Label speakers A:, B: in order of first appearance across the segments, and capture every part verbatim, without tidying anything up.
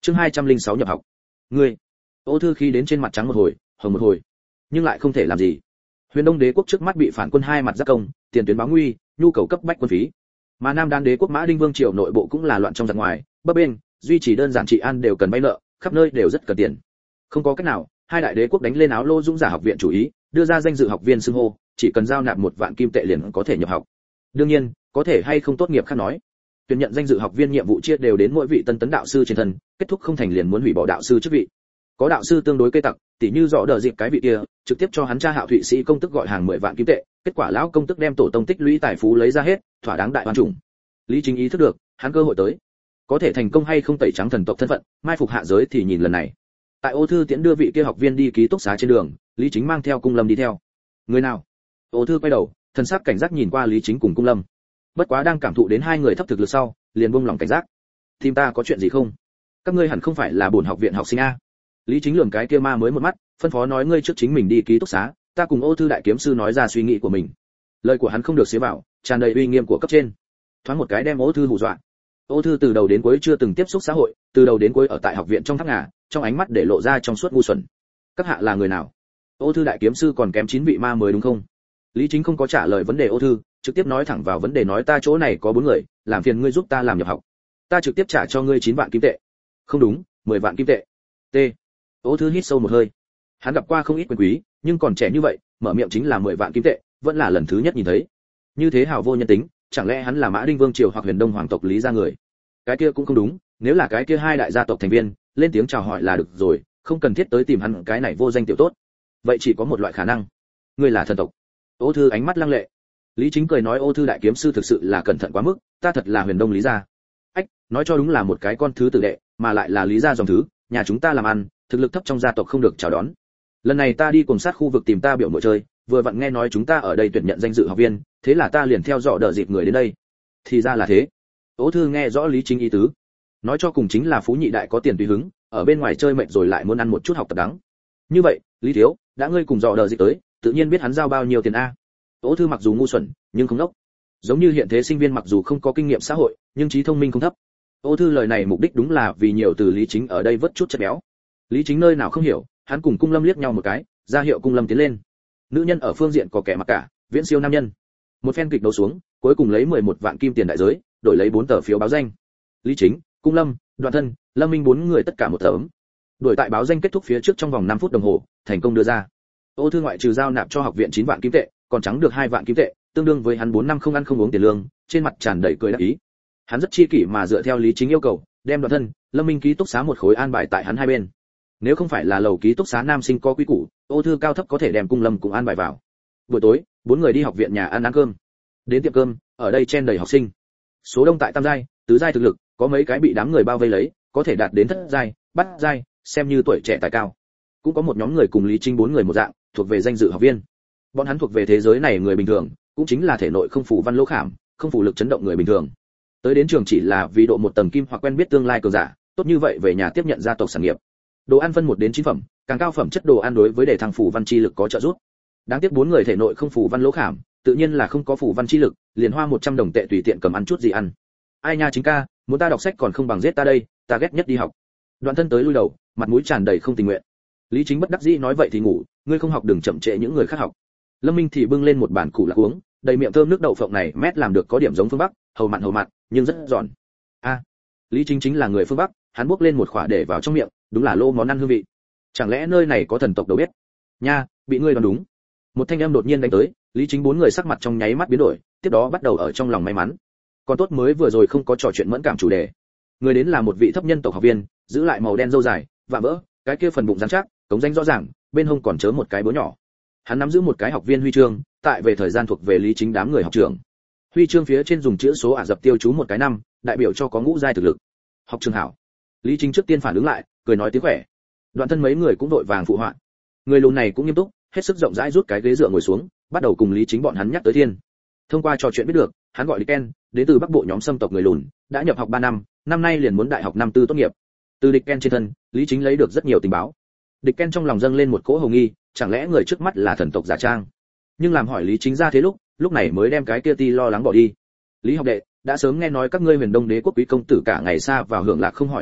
A: Chương hai trăm lẻ sáu nhập học. Ngươi. Ô Thư khi đến trên mặt trắng một hồi, hồng một hồi, nhưng lại không thể làm gì. Huyền Đông Đế quốc trước mắt bị phản quân hai mặt giáp công, tiền tuyến báo nguy, nhu cầu cấp bách quân phí. Mà Nam Đan Đế quốc Mã Đinh Vương triều nội bộ cũng là loạn trong giặc ngoài, bấp bênh, duy trì đơn giản trị an đều cần vay nợ, khắp nơi đều rất cần tiền. Không có cách nào, hai đại đế quốc đánh lên áo lô dũng giả học viện chủ ý, đưa ra danh dự học viên xưng hô, chỉ cần giao nạp một vạn kim tệ liền có thể nhập học. Đương nhiên, có thể hay không tốt nghiệp khác nói. Tuyển nhận danh dự học viên nhiệm vụ chia đều đến mỗi vị tân tấn đạo sư trên thân, kết thúc không thành liền muốn hủy bỏ đạo sư chức vị. Có đạo sư tương đối cây tặc, tỉ như rõ đờ dịp cái vị kia, trực tiếp cho hắn cha Hạo Thụy Sĩ công tức gọi hàng mười vạn kim tệ, kết quả lão công tức đem tổ tông tích lũy tài phú lấy ra hết, thỏa đáng đại oan trùng. Lý Chính ý thức được, hắn cơ hội tới. Có thể thành công hay không tẩy trắng thần tộc thân phận, mai phục hạ giới thì nhìn lần này. Tại Ô Thư tiễn đưa vị kia học viên đi ký túc xá trên đường, Lý Chính mang theo Cung Lâm đi theo. Người nào? Ô Thư quay đầu, thần sắc cảnh giác nhìn qua Lý Chính cùng Cung Lâm. Bất quá đang cảm thụ đến hai người thấp thực lực sau, liền buông lòng cảnh giác. Tìm ta có chuyện gì không? Các ngươi hẳn không phải là bổn học viện học sinh a? Lý Chính lườm cái kia ma mới một mắt, phân phó nói ngươi trước chính mình đi ký túc xá, ta cùng Ô Thư đại kiếm sư nói ra suy nghĩ của mình. Lời của hắn không được xế vào, tràn đầy uy nghiêm của cấp trên. Thoáng một cái đem Ô Thư hù dọa. Ô Thư từ đầu đến cuối chưa từng tiếp xúc xã hội, từ đầu đến cuối ở tại học viện trong tháp ngà, trong ánh mắt để lộ ra trong suốt ngu xuẩn. Các hạ là người nào? Ô Thư đại kiếm sư còn kém chín vị ma mới đúng không? Lý Chính không có trả lời vấn đề Ô Thư, trực tiếp nói thẳng vào vấn đề nói ta chỗ này có bốn người, làm phiền ngươi giúp ta làm nhập học. Ta trực tiếp trả cho ngươi chín vạn kim tệ. Không đúng, mười vạn kim tệ. T. Ô Thư hít sâu một hơi. Hắn gặp qua không ít quyền quý, nhưng còn trẻ như vậy, mở miệng chính là mười vạn kim tệ, vẫn là lần thứ nhất nhìn thấy. Như thế hào vô nhân tính, chẳng lẽ hắn là Mã Đinh Vương triều hoặc Huyền Đông hoàng tộc Lý gia người? Cái kia cũng không đúng, nếu là cái kia hai đại gia tộc thành viên, lên tiếng chào hỏi là được rồi, không cần thiết tới tìm hắn cái này vô danh tiểu tốt. Vậy chỉ có một loại khả năng, ngươi là thần tộc. Ô Thư ánh mắt lăng lệ. Lý Chính cười nói Ô Thư đại kiếm sư thực sự là cẩn thận quá mức, ta thật là Huyền Đông Lý gia. Ách, nói cho đúng là một cái con thứ tử đệ, mà lại là Lý gia dòng thứ, nhà chúng ta làm ăn, thực lực thấp trong gia tộc không được chào đón. Lần này ta đi cùng sát khu vực tìm ta biểu muội chơi, vừa vặn nghe nói chúng ta ở đây tuyển nhận danh dự học viên, thế là ta liền theo dõi đợi dịp người đến đây. Thì ra là thế. Ô Thư nghe rõ Lý Chính ý tứ. Nói cho cùng chính là phú nhị đại có tiền tùy hứng, ở bên ngoài chơi mệt rồi lại muốn ăn một chút học tập đắng. Như vậy, Lý thiếu, đã ngươi cùng dò đợi dịp tới, tự nhiên biết hắn giao bao nhiêu tiền a. Ô Thư mặc dù ngu xuẩn, nhưng không ngốc. Giống như hiện thế sinh viên mặc dù không có kinh nghiệm xã hội, nhưng trí thông minh không thấp. Ô Thư lời này mục đích đúng là vì nhiều từ Lý Chính ở đây vớt chút chất béo. Lý Chính nơi nào không hiểu, hắn cùng Cung Lâm liếc nhau một cái, ra hiệu Cung Lâm tiến lên. Nữ nhân ở phương diện có kẻ mặc cả, viễn siêu nam nhân. Một phen kịch đấu xuống, cuối cùng lấy mười một vạn kim tiền đại giới, đổi lấy bốn tờ phiếu báo danh. Lý Chính, Cung Lâm, Đoạn Thân, Lâm Minh bốn người tất cả một tấm. Đổi tại báo danh kết thúc phía trước trong vòng năm phút đồng hồ, thành công đưa ra. Ô Thư ngoại trừ giao nạp cho học viện chín vạn kim tệ, còn trắng được hai vạn kim tệ, tương đương với hắn bốn năm không ăn không uống tiền lương, trên mặt tràn đầy cười đắc ý. Hắn rất chi kỷ mà dựa theo Lý Chính yêu cầu, đem Đoạn Thân, Lâm Minh ký túc xá một khối an bài tại hắn hai bên. Nếu không phải là lầu ký túc xá nam sinh có quý củ, Ô Thư cao thấp có thể đem Cung Lâm cùng an bài vào. Buổi tối, bốn người đi học viện nhà ăn ăn cơm. Đến tiệm cơm, ở đây chen đầy học sinh. Số đông tại tam giai, tứ giai thực lực, có mấy cái bị đám người bao vây lấy, có thể đạt đến thất giai, bát giai, xem như tuổi trẻ tài cao. Cũng có một nhóm người cùng Lý Chính bốn người một dạng, thuộc về danh dự học viên. Bọn hắn thuộc về thế giới này người bình thường, cũng chính là thể nội không phủ văn lỗ khảm, không phủ lực chấn động người bình thường. Tới đến trường chỉ là vì độ một tầng kim hoặc quen biết tương lai cường giả, tốt như vậy về nhà tiếp nhận gia tộc sản nghiệp. Đồ ăn phân một đến chín phẩm, càng cao phẩm chất đồ ăn đối với đề thăng phủ văn chi lực có trợ giúp. Đáng tiếc bốn người thể nội không phủ văn lỗ khảm, tự nhiên là không có phủ văn chi lực, liền hoa một trăm đồng tệ tùy tiện cầm ăn chút gì ăn. Ai nha Chính ca, muốn ta đọc sách còn không bằng giết ta đây, ta ghét nhất đi học. Đoạn Thân tới lui đầu, mặt mũi tràn đầy không tình nguyện. Lý Chính bất đắc dĩ nói vậy thì ngủ, ngươi không học đừng chậm trễ những người khác học. Lâm Minh thì bưng lên một bản củ lạc uống, đầy miệng thơm nước đậu phộng này mét làm được có điểm giống phương Bắc, hầu mặn hầu mặn, nhưng rất giòn. A, Lý Chính chính là người phương Bắc, hắn buốc lên một khỏa để vào trong miệng, đúng là lô món ăn hương vị. Chẳng lẽ nơi này có thần tộc đâu biết? Nha, bị ngươi đoán đúng. Một thanh âm đột nhiên đánh tới, Lý Chính bốn người sắc mặt trong nháy mắt biến đổi, tiếp đó bắt đầu ở trong lòng may mắn. Còn tốt mới vừa rồi không có trò chuyện mẫn cảm chủ đề. Người đến là một vị thấp nhân tộc học viên, giữ lại màu đen râu dài, vạm vỡ, cái kia phần bụng rắn chắc, cống danh rõ ràng, bên hông còn chớ một cái búa nhỏ. Hắn nắm giữ một cái học viên huy chương, tại về thời gian thuộc về Lý Chính đám người học trưởng. Huy chương phía trên dùng chữ số Ả Rập tiêu chú một cái năm, đại biểu cho có ngũ giai thực lực. Học trường hảo. Lý Chính trước tiên phản ứng lại, cười nói tiếng khỏe. Đoạn Thân mấy người cũng đội vàng phụ họa. Người lùn này cũng nghiêm túc, hết sức rộng rãi rút cái ghế dựa ngồi xuống, bắt đầu cùng Lý Chính bọn hắn nhắc tới thiên. Thông qua trò chuyện biết được, hắn gọi Địch Ken, đến từ Bắc Bộ nhóm xâm tộc người lùn, đã nhập học ba năm, năm nay liền muốn đại học năm tư tốt nghiệp. Từ Địch Ken trên thân, Lý Chính lấy được rất nhiều tình báo. Địch Ken trong lòng dâng lên một cỗ hồ nghi, chẳng lẽ người trước mắt là thần tộc giả trang? Nhưng làm hỏi Lý Chính ra thế lúc, lúc này mới đem cái kia ti lo lắng bỏ đi. Lý học đệ, đã sớm nghe nói các ngươi Huyền Đông Đế quốc quý công tử cả ngày xa vào hưởng lạc không hỏi thế sự,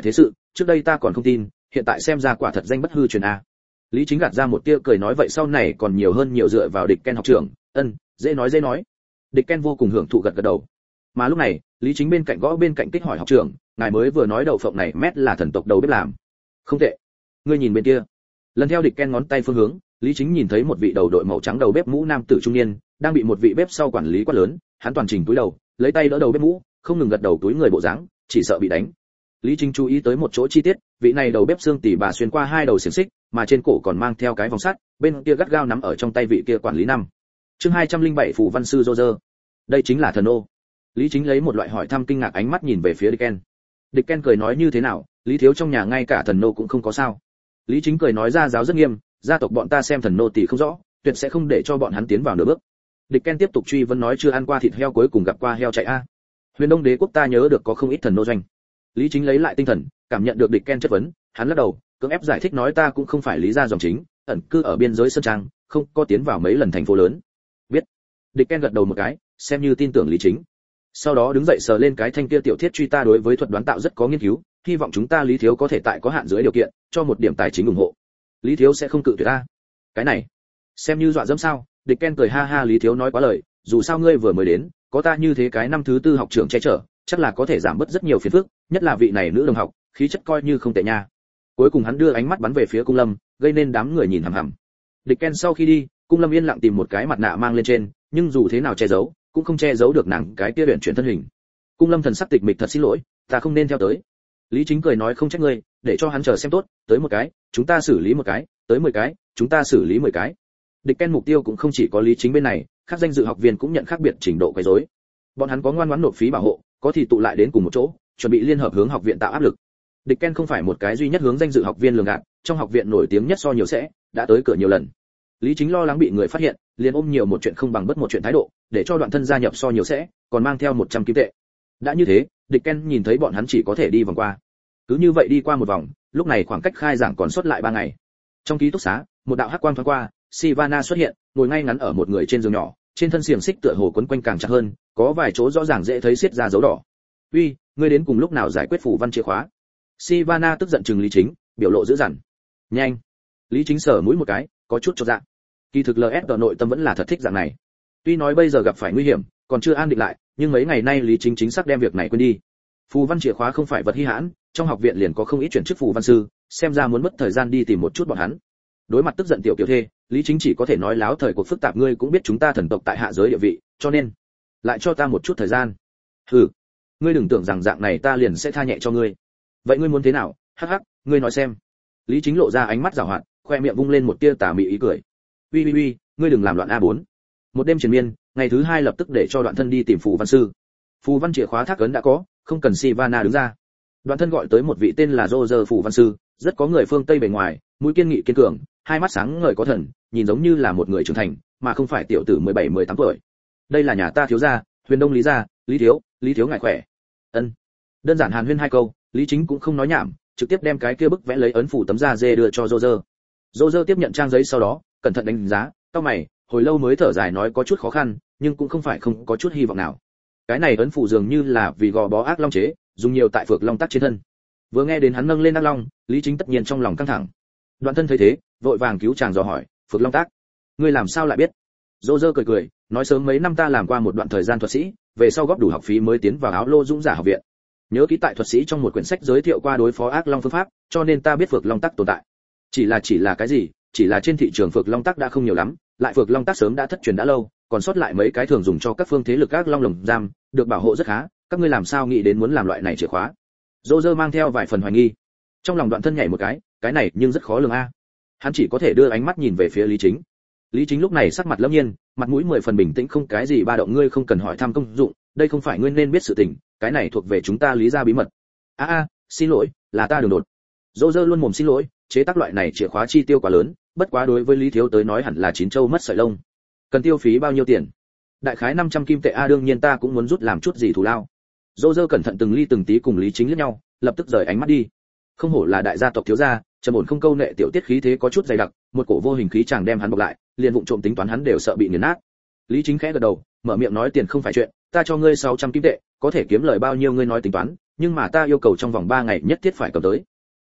A: trước đây ta còn không tin, hiện tại xem ra quả thật danh bất hư truyền a. Lý Chính gạt ra một tia cười nói vậy sau này còn nhiều hơn nhiều dựa vào địch Ken học trưởng, ân, dễ nói dễ nói. Địch Ken vô cùng hưởng thụ gật gật đầu. Mà lúc này, Lý Chính bên cạnh gõ bên cạnh kích hỏi học trưởng, ngài mới vừa nói đậu phộng này mét là thần tộc đầu bếp làm. Không tệ. Ngươi nhìn bên kia. Lần theo địch Ken ngón tay phương hướng, Lý Chính nhìn thấy một vị đầu đội màu trắng đầu bếp mũ nam tử trung niên, đang bị một vị bếp sau quản lý quát lớn, hắn toàn trình cúi đầu, lấy tay đỡ đầu bếp mũ, không ngừng gật đầu túi người bộ dáng, chỉ sợ bị đánh. Lý Chính chú ý tới một chỗ chi tiết, vị này đầu bếp xương tỉ bà xuyên qua hai đầu xiềng xích, mà trên cổ còn mang theo cái vòng sắt, bên kia gắt gao nắm ở trong tay vị kia quản lý năm. Chương hai trăm linh bảy Phù văn sư Roger. Đây chính là thần ô. Lý Chính lấy một loại hỏi thăm kinh ngạc ánh mắt nhìn về phía Địch Ken. Địch Ken cười nói như thế nào, Lý thiếu trong nhà ngay cả thần nô cũng không có sao. Lý Chính cười nói ra giáo rất nghiêm, gia tộc bọn ta xem thần nô tỷ không rõ, tuyệt sẽ không để cho bọn hắn tiến vào nửa bước. Địch Ken tiếp tục truy vấn nói chưa ăn qua thịt heo cuối cùng gặp qua heo chạy a. Huyền Đông Đế quốc ta nhớ được có không ít thần nô doanh. Lý Chính lấy lại tinh thần, cảm nhận được Địch Ken chất vấn, hắn lắc đầu, cưỡng ép giải thích nói ta cũng không phải lý gia dòng chính, ẩn cư ở biên giới sơn trang, không có tiến vào mấy lần thành phố lớn. Biết. Địch Ken gật đầu một cái, xem như tin tưởng Lý Chính. Sau đó đứng dậy sờ lên cái thanh kia tiểu thiết truy ta đối với thuật đoán tạo rất có nghiên cứu, hy vọng chúng ta Lý thiếu có thể tại có hạn dưới điều kiện, cho một điểm tài chính ủng hộ. Lý thiếu sẽ không cự tuyệt ta. Cái này, xem như dọa dẫm sao? Địch Ken cười ha ha Lý thiếu nói quá lời, dù sao ngươi vừa mới đến, có ta như thế cái năm thứ tư học trưởng che chở, chắc là có thể giảm bớt rất nhiều phiền phức, nhất là vị này nữ đồng học, khí chất coi như không tệ nha. Cuối cùng hắn đưa ánh mắt bắn về phía Cung Lâm, gây nên đám người nhìn hằm hằm. Địch Ken sau khi đi, Cung Lâm yên lặng tìm một cái mặt nạ mang lên trên, nhưng dù thế nào che giấu, cũng không che giấu được nàng cái kia luyện chuyển thân hình. Cung Lâm thần sắc tịch mịch thật xin lỗi, ta không nên theo tới. Lý Chính cười nói không trách ngươi, để cho hắn chờ xem tốt, tới một cái, chúng ta xử lý một cái, tới mười cái, chúng ta xử lý mười cái. Địch Ken mục tiêu cũng không chỉ có Lý Chính bên này, các danh dự học viên cũng nhận khác biệt trình độ quấy rối. Bọn hắn có ngoan ngoãn nộp phí bảo hộ, có thì tụ lại đến cùng một chỗ, chuẩn bị liên hợp hướng học viện tạo áp lực. Địch Ken không phải một cái duy nhất hướng danh dự học viên lường gạt, trong học viện nổi tiếng nhất so nhiều sẽ, đã tới cửa nhiều lần. Lý Chính lo lắng bị người phát hiện, liền ôm nhiều một chuyện không bằng bất một chuyện thái độ, để cho Đoạn Thân gia nhập so nhiều sẽ, còn mang theo một trăm kim tệ. Đã như thế, Địch Ken nhìn thấy bọn hắn chỉ có thể đi vòng qua. Cứ như vậy đi qua một vòng, lúc này khoảng cách khai giảng còn sót lại ba ngày. Trong ký túc xá, một đạo hắc quang thoáng qua, Sivana xuất hiện, ngồi ngay ngắn ở một người trên giường nhỏ, trên thân xiềng xích tựa hồ quấn quanh càng chặt hơn, có vài chỗ rõ ràng dễ thấy xiết ra dấu đỏ. "Uy, ngươi đến cùng lúc nào giải quyết phù văn chìa khóa?" Sivana tức giận trừng Lý Chính, biểu lộ dữ dằn. "Nhanh." Lý Chính sờ mũi một cái, có chút chột dạ. Kỳ thực lờ ét đờ nội tâm vẫn là thật thích dạng này. Tuy nói bây giờ gặp phải nguy hiểm, còn chưa an định lại, nhưng mấy ngày nay Lý Chính chính xác đem việc này quên đi. Phù văn chìa khóa không phải vật hi hãn, trong học viện liền có không ít chuyển chức phù văn sư, xem ra muốn mất thời gian đi tìm một chút bọn hắn. Đối mặt tức giận tiểu kiều thê, Lý Chính chỉ có thể nói láo thời cuộc phức tạp ngươi cũng biết chúng ta thần tộc tại hạ giới địa vị, cho nên lại cho ta một chút thời gian. Hừ, ngươi đừng tưởng rằng dạng này ta liền sẽ tha nhẹ cho ngươi. Vậy ngươi muốn thế nào? Hắc hắc, ngươi nói xem. Lý Chính lộ ra ánh mắt giảo hoạt, khoe miệng vung lên một tia tà mị ý cười. Uy uy uy, ngươi đừng làm loạn a bốn. Một đêm triền miên, ngày thứ hai lập tức để cho Đoạn Thân đi tìm phù văn sư. Phù văn chìa khóa thác ấn đã có, không cần Sivana đứng ra. Đoạn Thân gọi tới một vị tên là Roger phù văn sư, rất có người phương Tây bề ngoài, mũi kiên nghị kiên cường, hai mắt sáng ngời có thần, nhìn giống như là một người trưởng thành, mà không phải tiểu tử mười bảy mười tám tuổi. Đây là nhà ta thiếu gia, Huyền Đông Lý gia, Lý thiếu, Lý thiếu ngài khỏe. Ân. Đơn giản hàn huyên hai câu, Lý Chính cũng không nói nhảm, trực tiếp đem cái kia bức vẽ lấy ấn phủ tấm da dê đưa cho Roger. Roger tiếp nhận trang giấy sau đó, cẩn thận đánh giá, cau mày, hồi lâu mới thở dài nói có chút khó khăn, nhưng cũng không phải không có chút hy vọng nào. Cái này ấn phủ dường như là vì gò bó ác long chế, dùng nhiều tại phược long tắc trên thân. Vừa nghe đến hắn nâng lên ác long, Lý Chính tất nhiên trong lòng căng thẳng. Đoạn Thân thấy thế, vội vàng cứu chàng dò hỏi, phược long tác, ngươi làm sao lại biết? Roger cười cười, nói sớm mấy năm ta làm qua một đoạn thời gian thuật sĩ, về sau góp đủ học phí mới tiến vào Áo Lô Dũng giả học viện. Nhớ ký tại thuật sĩ trong một quyển sách giới thiệu qua đối phó ác long phương pháp, cho nên ta biết phược long tắc tồn tại. Chỉ là chỉ là cái gì? Chỉ là trên thị trường phược long tắc đã không nhiều lắm, lại phược long tắc sớm đã thất truyền đã lâu, còn sót lại mấy cái thường dùng cho các phương thế lực ác long lồng giam, được bảo hộ rất khá, các ngươi làm sao nghĩ đến muốn làm loại này chìa khóa? Roger mang theo vài phần hoài nghi. Trong lòng Đoạn Thân nhảy một cái, cái này nhưng rất khó lường a. Hắn chỉ có thể đưa ánh mắt nhìn về phía Lý Chính. Lý Chính lúc này sắc mặt lâm nhiên, mặt mũi mười phần bình tĩnh không cái gì ba động ngươi không cần hỏi thăm công dụng, đây không phải ngươi nên biết sự tình, cái này thuộc về chúng ta Lý gia bí mật. A a, xin lỗi, là ta đường đột. Roger luôn mồm xin lỗi, chế tác loại này chìa khóa chi tiêu quá lớn, bất quá đối với Lý thiếu tới nói hẳn là chín châu mất sợi lông. Cần tiêu phí bao nhiêu tiền? Đại khái năm trăm kim tệ a đương nhiên ta cũng muốn rút làm chút gì thù lao. Roger cẩn thận từng ly từng tí cùng Lý Chính liếc nhau, lập tức rời ánh mắt đi. Không hổ là đại gia tộc thiếu gia, trầm ổn không câu nệ tiểu tiết khí thế có chút dày đặc, một cổ vô hình khí chàng đem hắn bọc lại, liền vụng trộm tính toán hắn đều sợ bị nghiền nát. Lý Chính khẽ gật đầu, mở miệng nói tiền không phải chuyện, ta cho ngươi sáu trăm kim tệ, có thể kiếm lời bao nhiêu ngươi nói tính toán, nhưng mà ta yêu cầu trong vòng ba ngày nhất thiết phải cầm tới.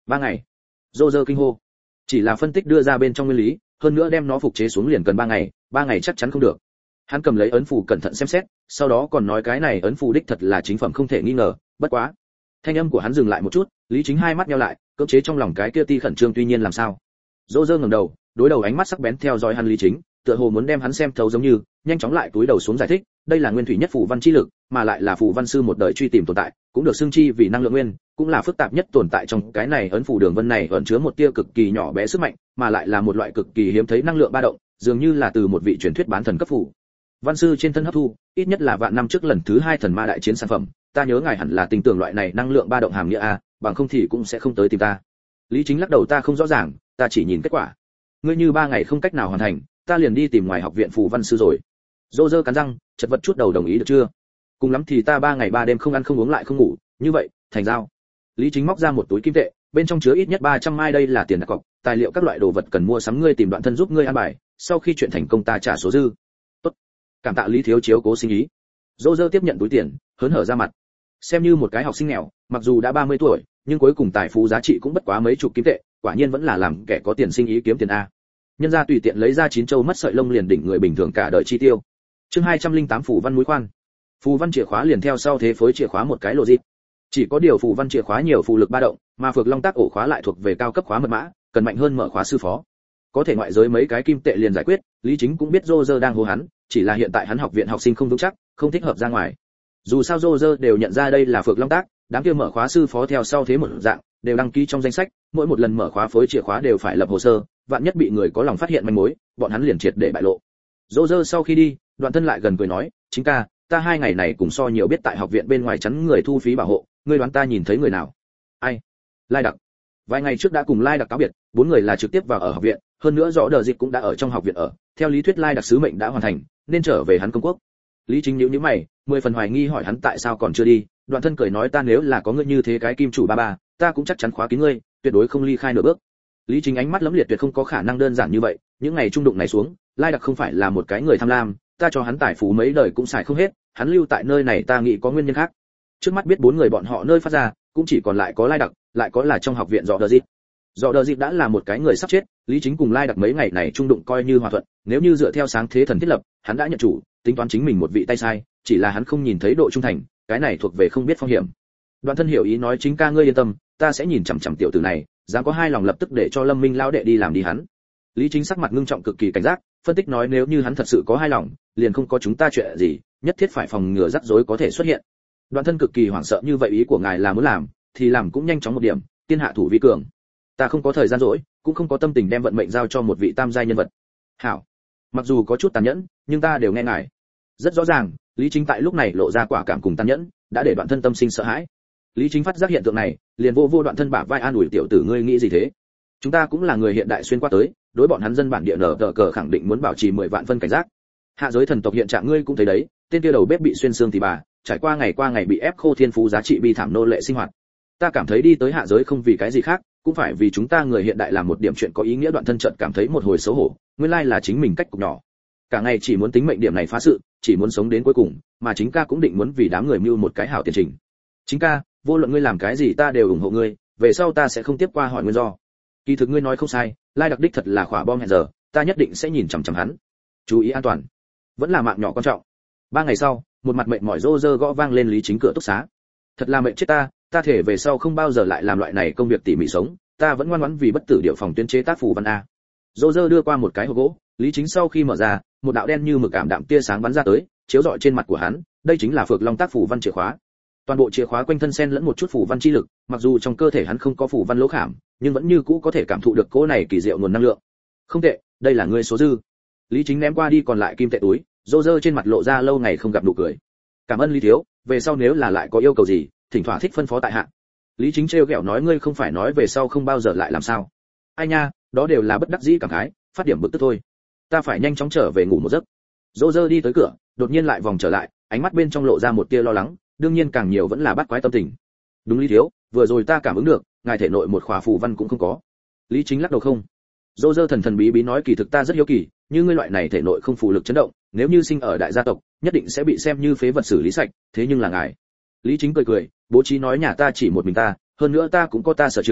A: ba ngày. Roger kinh hô. Chỉ là phân tích đưa ra bên trong nguyên lý, hơn nữa đem nó phục chế xuống liền cần ba ngày, ba ngày chắc chắn không được. Hắn cầm lấy ấn phù cẩn thận xem xét, sau đó còn nói cái này ấn phù đích thật là chính phẩm không thể nghi ngờ, bất quá. Thanh âm của hắn dừng lại một chút, Lý Chính hai mắt nheo lại, cưỡng chế trong lòng cái kia ti khẩn trương tuy nhiên làm sao. Roger ngẩng đầu, đối đầu ánh mắt sắc bén theo dõi hắn Lý Chính, tựa hồ muốn đem hắn xem thấu giống như, nhanh chóng lại túi đầu xuống giải thích, đây là nguyên thủy nhất phù văn chi lực, mà lại là phù văn sư một đời truy tìm tồn tại, cũng được xưng chi vì năng lượng nguyên, cũng là phức tạp nhất tồn tại trong cái này ấn phù đường vân này ẩn chứa một tia cực kỳ nhỏ bé sức mạnh, mà lại là một loại cực kỳ hiếm thấy năng lượng ba động, dường như là từ một vị truyền thuyết bán thần cấp phù văn sư trên thân hấp thu, ít nhất là vạn năm trước lần thứ hai thần ma đại chiến sản phẩm, ta nhớ ngài hẳn là tin tưởng loại này năng lượng ba động hàm nghĩa a, bằng không thì cũng sẽ không tới tìm ta. Lý Chính lắc đầu, ta không rõ ràng, ta chỉ nhìn kết quả. Ngươi như ba ngày không cách nào hoàn thành, ta liền đi tìm ngoài học viện phù văn sư rồi. Roger cắn răng, chật vật chút đầu đồng ý được chưa? Cùng lắm thì ta ba ngày ba đêm không ăn không uống lại không ngủ, như vậy, thành giao. Lý Chính móc ra một túi kim tệ, bên trong chứa ít nhất ba trăm mai, đây là tiền đặt cọc, tài liệu các loại đồ vật cần mua sắm, ngươi tìm Đoạn Thân giúp ngươi an bài, sau khi chuyện thành công ta trả số dư. Tốt. Cảm tạ Lý thiếu chiếu cố sinh ý. Roger tiếp nhận túi tiền, hớn hở ra mặt. Xem như một cái học sinh nghèo, mặc dù đã ba mươi tuổi, nhưng cuối cùng tài phú giá trị cũng bất quá mấy chục kim tệ, quả nhiên vẫn là làm kẻ có tiền sinh ý kiếm tiền a. Nhân gia tùy tiện lấy ra chín châu mất sợi lông liền đỉnh người bình thường cả đời chi tiêu. Chương hai trăm linh tám phù văn mũi khoan. Phù văn chìa khóa liền theo sau thế phối chìa khóa một cái logic. Chỉ có điều phù văn chìa khóa nhiều phù lực ba động, mà Phược Long tác ổ khóa lại thuộc về cao cấp khóa mật mã, cần mạnh hơn mở khóa sư phó. Có thể ngoại giới mấy cái kim tệ liền giải quyết, Lý Chính cũng biết Roger đang hô hắn, chỉ là hiện tại hắn học viện học sinh không vững chắc, không thích hợp ra ngoài. Dù sao Roger đều nhận ra đây là Phược Long tác, đám kia mở khóa sư phó theo sau thế một dạng, đều đăng ký trong danh sách, mỗi một lần mở khóa phối chìa khóa đều phải lập hồ sơ, vạn nhất bị người có lòng phát hiện manh mối, bọn hắn liền triệt để bại lộ. Roger sau khi đi, Đoạn Thân lại gần cười nói, chính ca, ta hai ngày này cùng so nhiều biết tại học viện bên ngoài chắn người thu phí bảo hộ, ngươi đoán ta nhìn thấy người nào? Ai? Lai Đặc. Vài ngày trước đã cùng Lai Đặc cáo biệt, bốn người là trực tiếp vào ở học viện, hơn nữa rõ đờ dịch cũng đã ở trong học viện ở, theo lý thuyết Lai Đặc sứ mệnh đã hoàn thành, nên trở về hắn công quốc. Lý Chính nhíu nhíu mày, mười phần hoài nghi hỏi hắn tại sao còn chưa đi. Đoạn Thân cười nói, ta nếu là có ngươi như thế cái kim chủ ba ba, ta cũng chắc chắn khóa kín ngươi, tuyệt đối không ly khai nửa bước. Lý Chính ánh mắt lấm liệt, tuyệt không có khả năng đơn giản như vậy, những ngày trung đụng này xuống, Lai Đặc không phải là một cái người tham lam, ta cho hắn tài phú mấy đời cũng xài không hết, hắn lưu tại nơi này ta nghĩ có nguyên nhân khác. Trước mắt biết bốn người bọn họ nơi phát ra, cũng chỉ còn lại có Lai Đặc, lại có là trong học viện Dọ Đờ Dịp. Dọ Đờ Dịp đã là một cái người sắp chết, Lý Chính cùng Lai Đặc mấy ngày này trung đụng coi như hòa thuận, nếu như dựa theo sáng thế thần thiết lập, hắn đã nhận chủ, tính toán chính mình một vị tay sai, chỉ là hắn không nhìn thấy độ trung thành, cái này thuộc về không biết phong hiểm. Đoạn Thân hiểu ý nói, chính ca ngươi yên tâm, ta sẽ nhìn chằm chằm tiểu tử này, dám có hai lòng lập tức để cho Lâm Minh lão đệ đi làm đi hắn. Lý Chính sắc mặt ngưng trọng cực kỳ cảnh giác, phân tích nói nếu như hắn thật sự có hai lòng, liền không có chúng ta chuyện gì, nhất thiết phải phòng ngừa rắc rối có thể xuất hiện. Đoạn Thân cực kỳ hoảng sợ, như vậy ý của ngài là muốn làm, thì làm cũng nhanh chóng một điểm, tiên hạ thủ vi cường. Ta không có thời gian rỗi, cũng không có tâm tình đem vận mệnh giao cho một vị tam giai nhân vật. Hảo, mặc dù có chút tàn nhẫn, nhưng ta đều nghe ngài. Rất rõ ràng, Lý Chính tại lúc này lộ ra quả cảm cùng tàn nhẫn, đã để Đoạn Thân tâm sinh sợ hãi. Lý Chính phát giác hiện tượng này, liền vô vô Đoạn Thân bả vai an ủi, tiểu tử ngươi nghĩ gì thế? Chúng ta cũng là người hiện đại xuyên qua tới, đối bọn hắn dân bản địa nở tờ cờ khẳng định muốn bảo trì mười vạn phân cảnh giác. Hạ giới thần tộc hiện trạng ngươi cũng thấy đấy, tên kia đầu bếp bị xuyên xương thì bà, trải qua ngày qua ngày bị ép khô thiên phú giá trị bi thảm nô lệ sinh hoạt. Ta cảm thấy đi tới hạ giới không vì cái gì khác, cũng phải vì chúng ta người hiện đại làm một điểm chuyện có ý nghĩa. Đoạn Thân chợt cảm thấy một hồi xấu hổ, nguyên lai là chính mình cách cục nhỏ. Cả ngày chỉ muốn tính mệnh điểm này phá sự, chỉ muốn sống đến cuối cùng, mà chính ca cũng định muốn vì đám người mưu một cái hảo tiền trình. Chính ca, vô luận ngươi làm cái gì ta đều ủng hộ ngươi, về sau ta sẽ không tiếp qua hỏi nguyên do. Kỳ thực ngươi nói không sai, Lai Đặc đích thật là khỏa bom hẹn giờ, ta nhất định sẽ nhìn chằm chằm hắn. Chú ý an toàn, vẫn là mạng nhỏ quan trọng. Ba ngày sau, một mặt mệt mỏi Roger gõ vang lên Lý Chính cửa túc xá. Thật là mệt chết ta, ta thể về sau không bao giờ lại làm loại này công việc tỉ mỉ sống, ta vẫn ngoan ngoãn vì bất tử điệu phòng tuyên chế tác phù văn a. Roger đưa qua một cái hộp gỗ, Lý Chính sau khi mở ra, một đạo đen như mực ảm đạm tia sáng bắn ra tới, chiếu rọi trên mặt của hắn, đây chính là Phược Long tác phù văn chìa khóa. Toàn bộ chìa khóa quanh thân xen lẫn một chút phù văn chi lực, mặc dù trong cơ thể hắn không có phù văn lỗ khảm, nhưng vẫn như cũ có thể cảm thụ được cỗ này kỳ diệu nguồn năng lượng. Không tệ, đây là ngươi số dư. Lý Chính ném qua đi còn lại kim tệ túi, Roger trên mặt lộ ra lâu ngày không gặp nụ cười. Cảm ơn Lý thiếu, về sau nếu là lại có yêu cầu gì, thỉnh thoảng thích phân phó tại hạ. Lý Chính trêu ghẹo nói, ngươi không phải nói về sau không bao giờ lại làm sao? Ai nha, đó đều là bất đắc dĩ cảm khái, phát điểm bực tức thôi. Ta phải nhanh chóng trở về ngủ một giấc. Roger đi tới cửa, đột nhiên lại vòng trở lại, ánh mắt bên trong lộ ra một tia lo lắng, đương nhiên càng nhiều vẫn là bắt quái tâm tình. Đúng Lý thiếu, vừa rồi ta cảm ứng được, ngài thể nội một khóa phù văn cũng không có. Lý Chính lắc đầu không. Roger thần thần bí bí nói, kỳ thực ta rất hiếu kỳ, như ngươi loại này thể nội không phù lực chấn động, nếu như sinh ở đại gia tộc, nhất định sẽ bị xem như phế vật xử lý sạch, thế nhưng là ngài. Lý Chính cười cười, bố trí nói, nhà ta chỉ một mình ta, hơn nữa ta cũng có ta sở trường,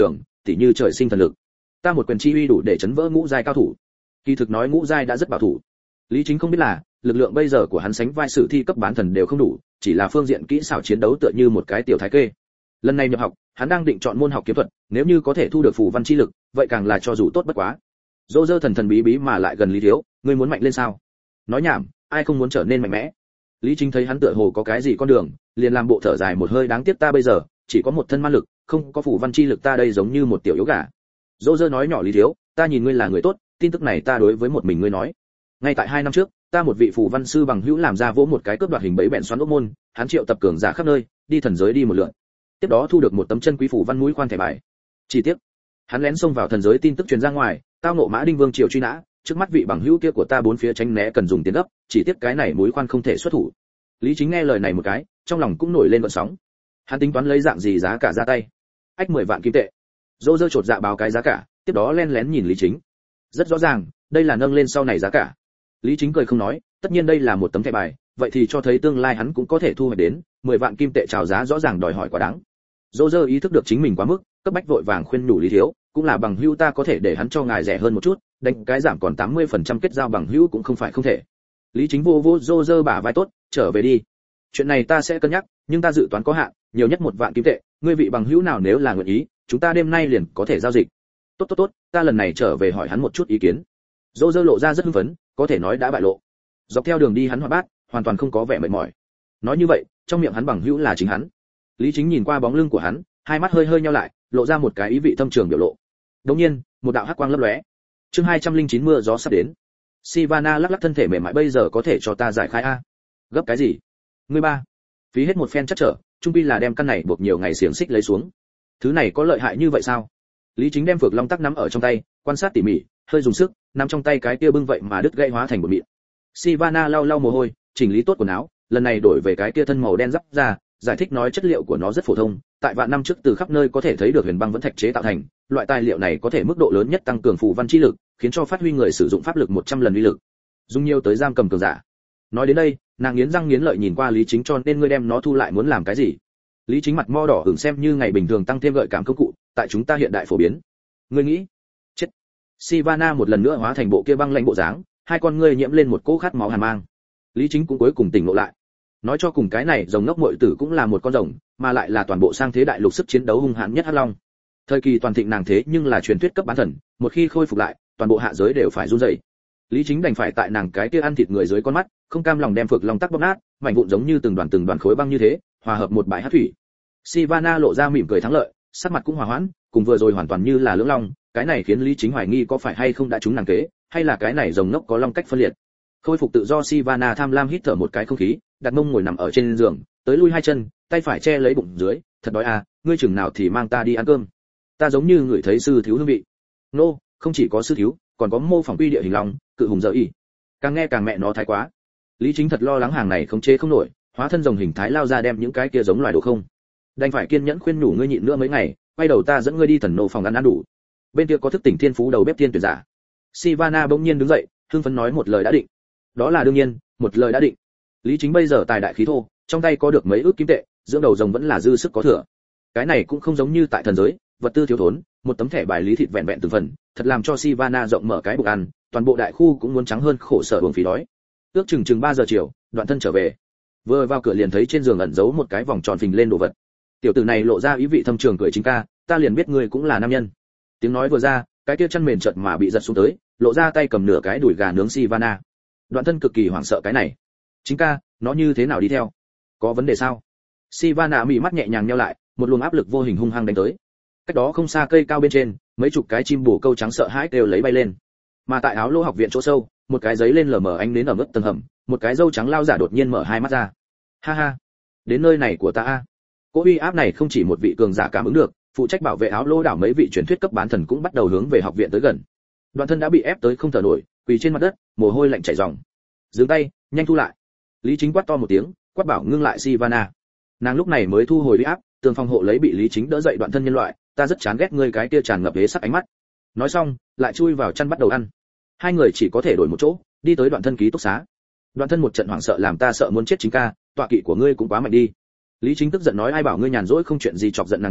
A: tỉ như trời sinh thần lực. Ta một quyền chi uy đủ để chấn vỡ ngũ giai cao thủ. Kỳ thực nói ngũ giai đã rất bảo thủ. Lý Chính không biết là, lực lượng bây giờ của hắn sánh vai sử thi cấp bán thần đều không đủ, chỉ là phương diện kỹ xảo chiến đấu tựa như một cái tiểu thái kê. Lần này nhập học, hắn đang định chọn môn học kiếm thuật, nếu như có thể thu được phù văn chi lực, vậy càng là cho dù tốt bất quá. Dô dơ thần thần bí bí mà lại gần Lý Thiếu, ngươi muốn mạnh lên sao? Nói nhảm, ai không muốn trở nên mạnh mẽ? Lý Chính thấy hắn tựa hồ có cái gì con đường, liền làm bộ thở dài một hơi, đáng tiếc ta bây giờ chỉ có một thân ma lực, không có phù văn chi lực, ta đây giống như một tiểu yếu gà. Dô dơ nói nhỏ, Lý Thiếu, ta nhìn ngươi là người tốt, tin tức này ta đối với một mình ngươi nói. Ngay tại hai năm trước, ta một vị phù văn sư bằng hữu làm ra vỗ một cái cướp đoạt hình bẫy bẹn xoắn ốc môn, hắn triệu tập cường giả khắp nơi, đi thần giới đi một lượt. Tiếp đó thu được một tấm chân quý phù văn mũi khoan thẻ bài. Chi tiết, hắn lén xông vào thần giới, tin tức truyền ra ngoài, tao ngộ Mã Đinh Vương triều truy nã, trước mắt vị bằng hữu kia của ta bốn phía tránh né cần dùng tiền gấp, chỉ tiếc cái này mũi khoan không thể xuất thủ. Lý Chính nghe lời này một cái, trong lòng cũng nổi lên gợn sóng. Hắn tính toán lấy dạng gì giá cả ra tay. Ách mười vạn kim tệ. Dô dơ chột dạ báo cái giá cả, tiếp đó len lén nhìn Lý Chính. Rất rõ ràng, đây là nâng lên sau này giá cả. Lý Chính cười không nói, tất nhiên đây là một tấm thẻ bài, vậy thì cho thấy tương lai hắn cũng có thể thu hoạch đến, mười vạn kim tệ chào giá rõ ràng đòi hỏi quá đáng. Dô dơ ý thức được chính mình quá mức, cấp bách vội vàng khuyên nhủ Lý Thiếu, cũng là bằng hữu ta có thể để hắn cho ngài rẻ hơn một chút, đánh cái giảm còn tám mươi phần trăm kết giao bằng hữu cũng không phải không thể. Lý Chính vô vô Dô dơ bả vai, tốt, trở về đi. Chuyện này ta sẽ cân nhắc, nhưng ta dự toán có hạn, nhiều nhất một vạn kim tệ, ngươi vị bằng hữu nào nếu là nguyện ý, chúng ta đêm nay liền có thể giao dịch. Tốt tốt tốt, ta lần này trở về hỏi hắn một chút ý kiến. Dô dơ lộ ra rất hưng phấn, có thể nói đã bại lộ. Dọc theo đường đi hắn hoạt bát, hoàn toàn không có vẻ mệt mỏi. Nói như vậy, trong miệng hắn bằng hữu là chính hắn. Lý Chính nhìn qua bóng lưng của hắn, hai mắt hơi hơi nheo lại, lộ ra một cái ý vị thâm trường biểu lộ. Đột nhiên, một đạo hắc quang lấp lóe. Chương hai trăm lẻ chín mưa gió sắp đến. Sivana lắc lắc thân thể mềm mại, bây giờ có thể cho ta giải khai a? Gấp cái gì? Ngươi ba. Phí hết một phen chắc trở, trung pi là đem căn này buộc nhiều ngày xiềng xích lấy xuống. Thứ này có lợi hại như vậy sao? Lý Chính đem phược long tắc nắm ở trong tay, quan sát tỉ mỉ, hơi dùng sức, nắm trong tay cái kia bưng vậy mà đứt gãy hóa thành một mịn. Sivana lau lau mồ hôi, chỉnh lý tốt quần áo, lần này đổi về cái kia thân màu đen giáp ra, giải thích nói chất liệu của nó rất phổ thông, tại vạn năm trước từ khắp nơi có thể thấy được huyền băng vẫn thạch chế tạo thành, loại tài liệu này có thể mức độ lớn nhất tăng cường phù văn chi lực, khiến cho phát huy người sử dụng pháp lực một trăm lần uy lực. Dùng nhiều tới giam cầm cường giả. Nói đến đây, nàng nghiến răng nghiến lợi nhìn qua Lý Chính, cho nên ngươi đem nó thu lại muốn làm cái gì? Lý Chính mặt mo đỏ ửng, xem như ngày bình thường tăng thêm gợi cảm công cụ, tại chúng ta hiện đại phổ biến. Ngươi nghĩ? Chết. Sivana một lần nữa hóa thành bộ kia băng lãnh bộ dáng, hai con ngươi nhiễm lên một cỗ khát máu hàn mang. Lý Chính cũng cuối cùng tỉnh ngộ lại. Nói cho cùng cái này rồng ngốc muội tử cũng là một con rồng, mà lại là toàn bộ sang thế đại lục sức chiến đấu hung hãn nhất hắc long. Thời kỳ toàn thịnh nàng thế nhưng là truyền thuyết cấp bán thần, một khi khôi phục lại, toàn bộ hạ giới đều phải run rẩy. Lý Chính đành phải tại nàng cái kia ăn thịt người dưới con mắt, không cam lòng đem phược long tắc bóp nát, mảnh vụn giống như từng đoàn từng đoàn khối băng như thế, hòa hợp một bãi hắc thủy. Sivana lộ ra mỉm cười thắng lợi, sắc mặt cũng hòa hoãn, cùng vừa rồi hoàn toàn như là lưỡng long, cái này khiến Lý Chính hoài nghi có phải hay không đã trúng nàng kế, hay là cái này rồng ngốc có long cách phân liệt. Khôi phục tự do, Sivana tham lam hít thở một cái không khí, đặt mông ngồi nằm ở trên giường, tới lui hai chân, tay phải che lấy bụng dưới, thật đói à, ngươi chừng nào thì mang ta đi ăn cơm. Ta giống như người thấy sư thiếu hương vị. Nô, no, không chỉ có sư thiếu, còn có mô phỏng quy địa hình long, cự hùng dở ỉ. Càng nghe càng mẹ nó thái quá. Lý Chính thật lo lắng hàng này không chế không nổi, hóa thân rồng hình thái lao ra đem những cái kia giống loài đồ không. Đành phải kiên nhẫn khuyên nhủ ngươi nhịn nữa mấy ngày, quay đầu ta dẫn ngươi đi thần nô phòng ăn ăn đủ. Bên kia có thức tỉnh thiên phú đầu bếp tiên tuyển giả. Sivana bỗng nhiên đứng dậy, hưng phấn nói một lời đã định. Đó là đương nhiên, một lời đã định. Lý Chính bây giờ tài đại khí thô, trong tay có được mấy ước kim tệ, dưỡng đầu rồng vẫn là dư sức có thừa. Cái này cũng không giống như tại thần giới, vật tư thiếu thốn, một tấm thẻ bài lý thịt vẹn vẹn từng phần, thật làm cho Sivana rộng mở cái bụng ăn, toàn bộ đại khu cũng muốn trắng hơn, khổ sở uổng phí đói. Ước chừng chừng ba giờ chiều, Đoạn Thân trở về. Vừa vào cửa liền thấy trên giường ẩn giấu một cái vòng tròn phình lên đồ vật. Tiểu tử này lộ ra ý vị thâm trường cười, Chính ca, ta liền biết ngươi cũng là nam nhân. Tiếng nói vừa ra, cái kia chân mền chợt mà bị giật xuống tới, lộ ra tay cầm nửa cái đùi gà nướng Sivana. Đoạn Thân cực kỳ hoảng sợ cái này. Chính ca, nó như thế nào đi theo? Có vấn đề sao? Sivana mỉ mắt nhẹ nhàng nheo lại, một luồng áp lực vô hình hung hăng đánh tới. Cách đó không xa cây cao bên trên, mấy chục cái chim bồ câu trắng sợ hãi đều lấy bay lên. Mà tại áo lô học viện chỗ sâu, một cái giấy lên lờ mờ ánh nến ở mức tầng hầm, một cái râu trắng lao giả đột nhiên mở hai mắt ra. Ha ha, đến nơi này của ta a. Cỗ uy áp này không chỉ một vị cường giả cảm ứng được, phụ trách bảo vệ áo lô đảo mấy vị truyền thuyết cấp bán thần cũng bắt đầu hướng về học viện tới gần. Đoạn Thân đã bị ép tới không thở nổi, quỳ trên mặt đất, mồ hôi lạnh chảy ròng. Dừng tay, nhanh thu lại. Lý Chính quát to một tiếng, quát bảo ngưng lại Sivana. Nàng lúc này mới thu hồi uy áp, tường phòng hộ lấy bị Lý Chính đỡ dậy Đoạn Thân nhân loại, ta rất chán ghét ngươi cái kia tràn ngập hế sắc ánh mắt. Nói xong, lại chui vào chăn bắt đầu ăn. Hai người chỉ có thể đổi một chỗ, đi tới Đoạn Thân ký túc xá. Đoạn Thân một trận hoảng sợ làm ta sợ muốn chết, Chính ca, tọa kỵ của ngươi cũng quá mạnh đi. Lý Chính tức giận nói ai bảo ngươi nhàn rỗi không chuyện gì chọc giận nàng đâu,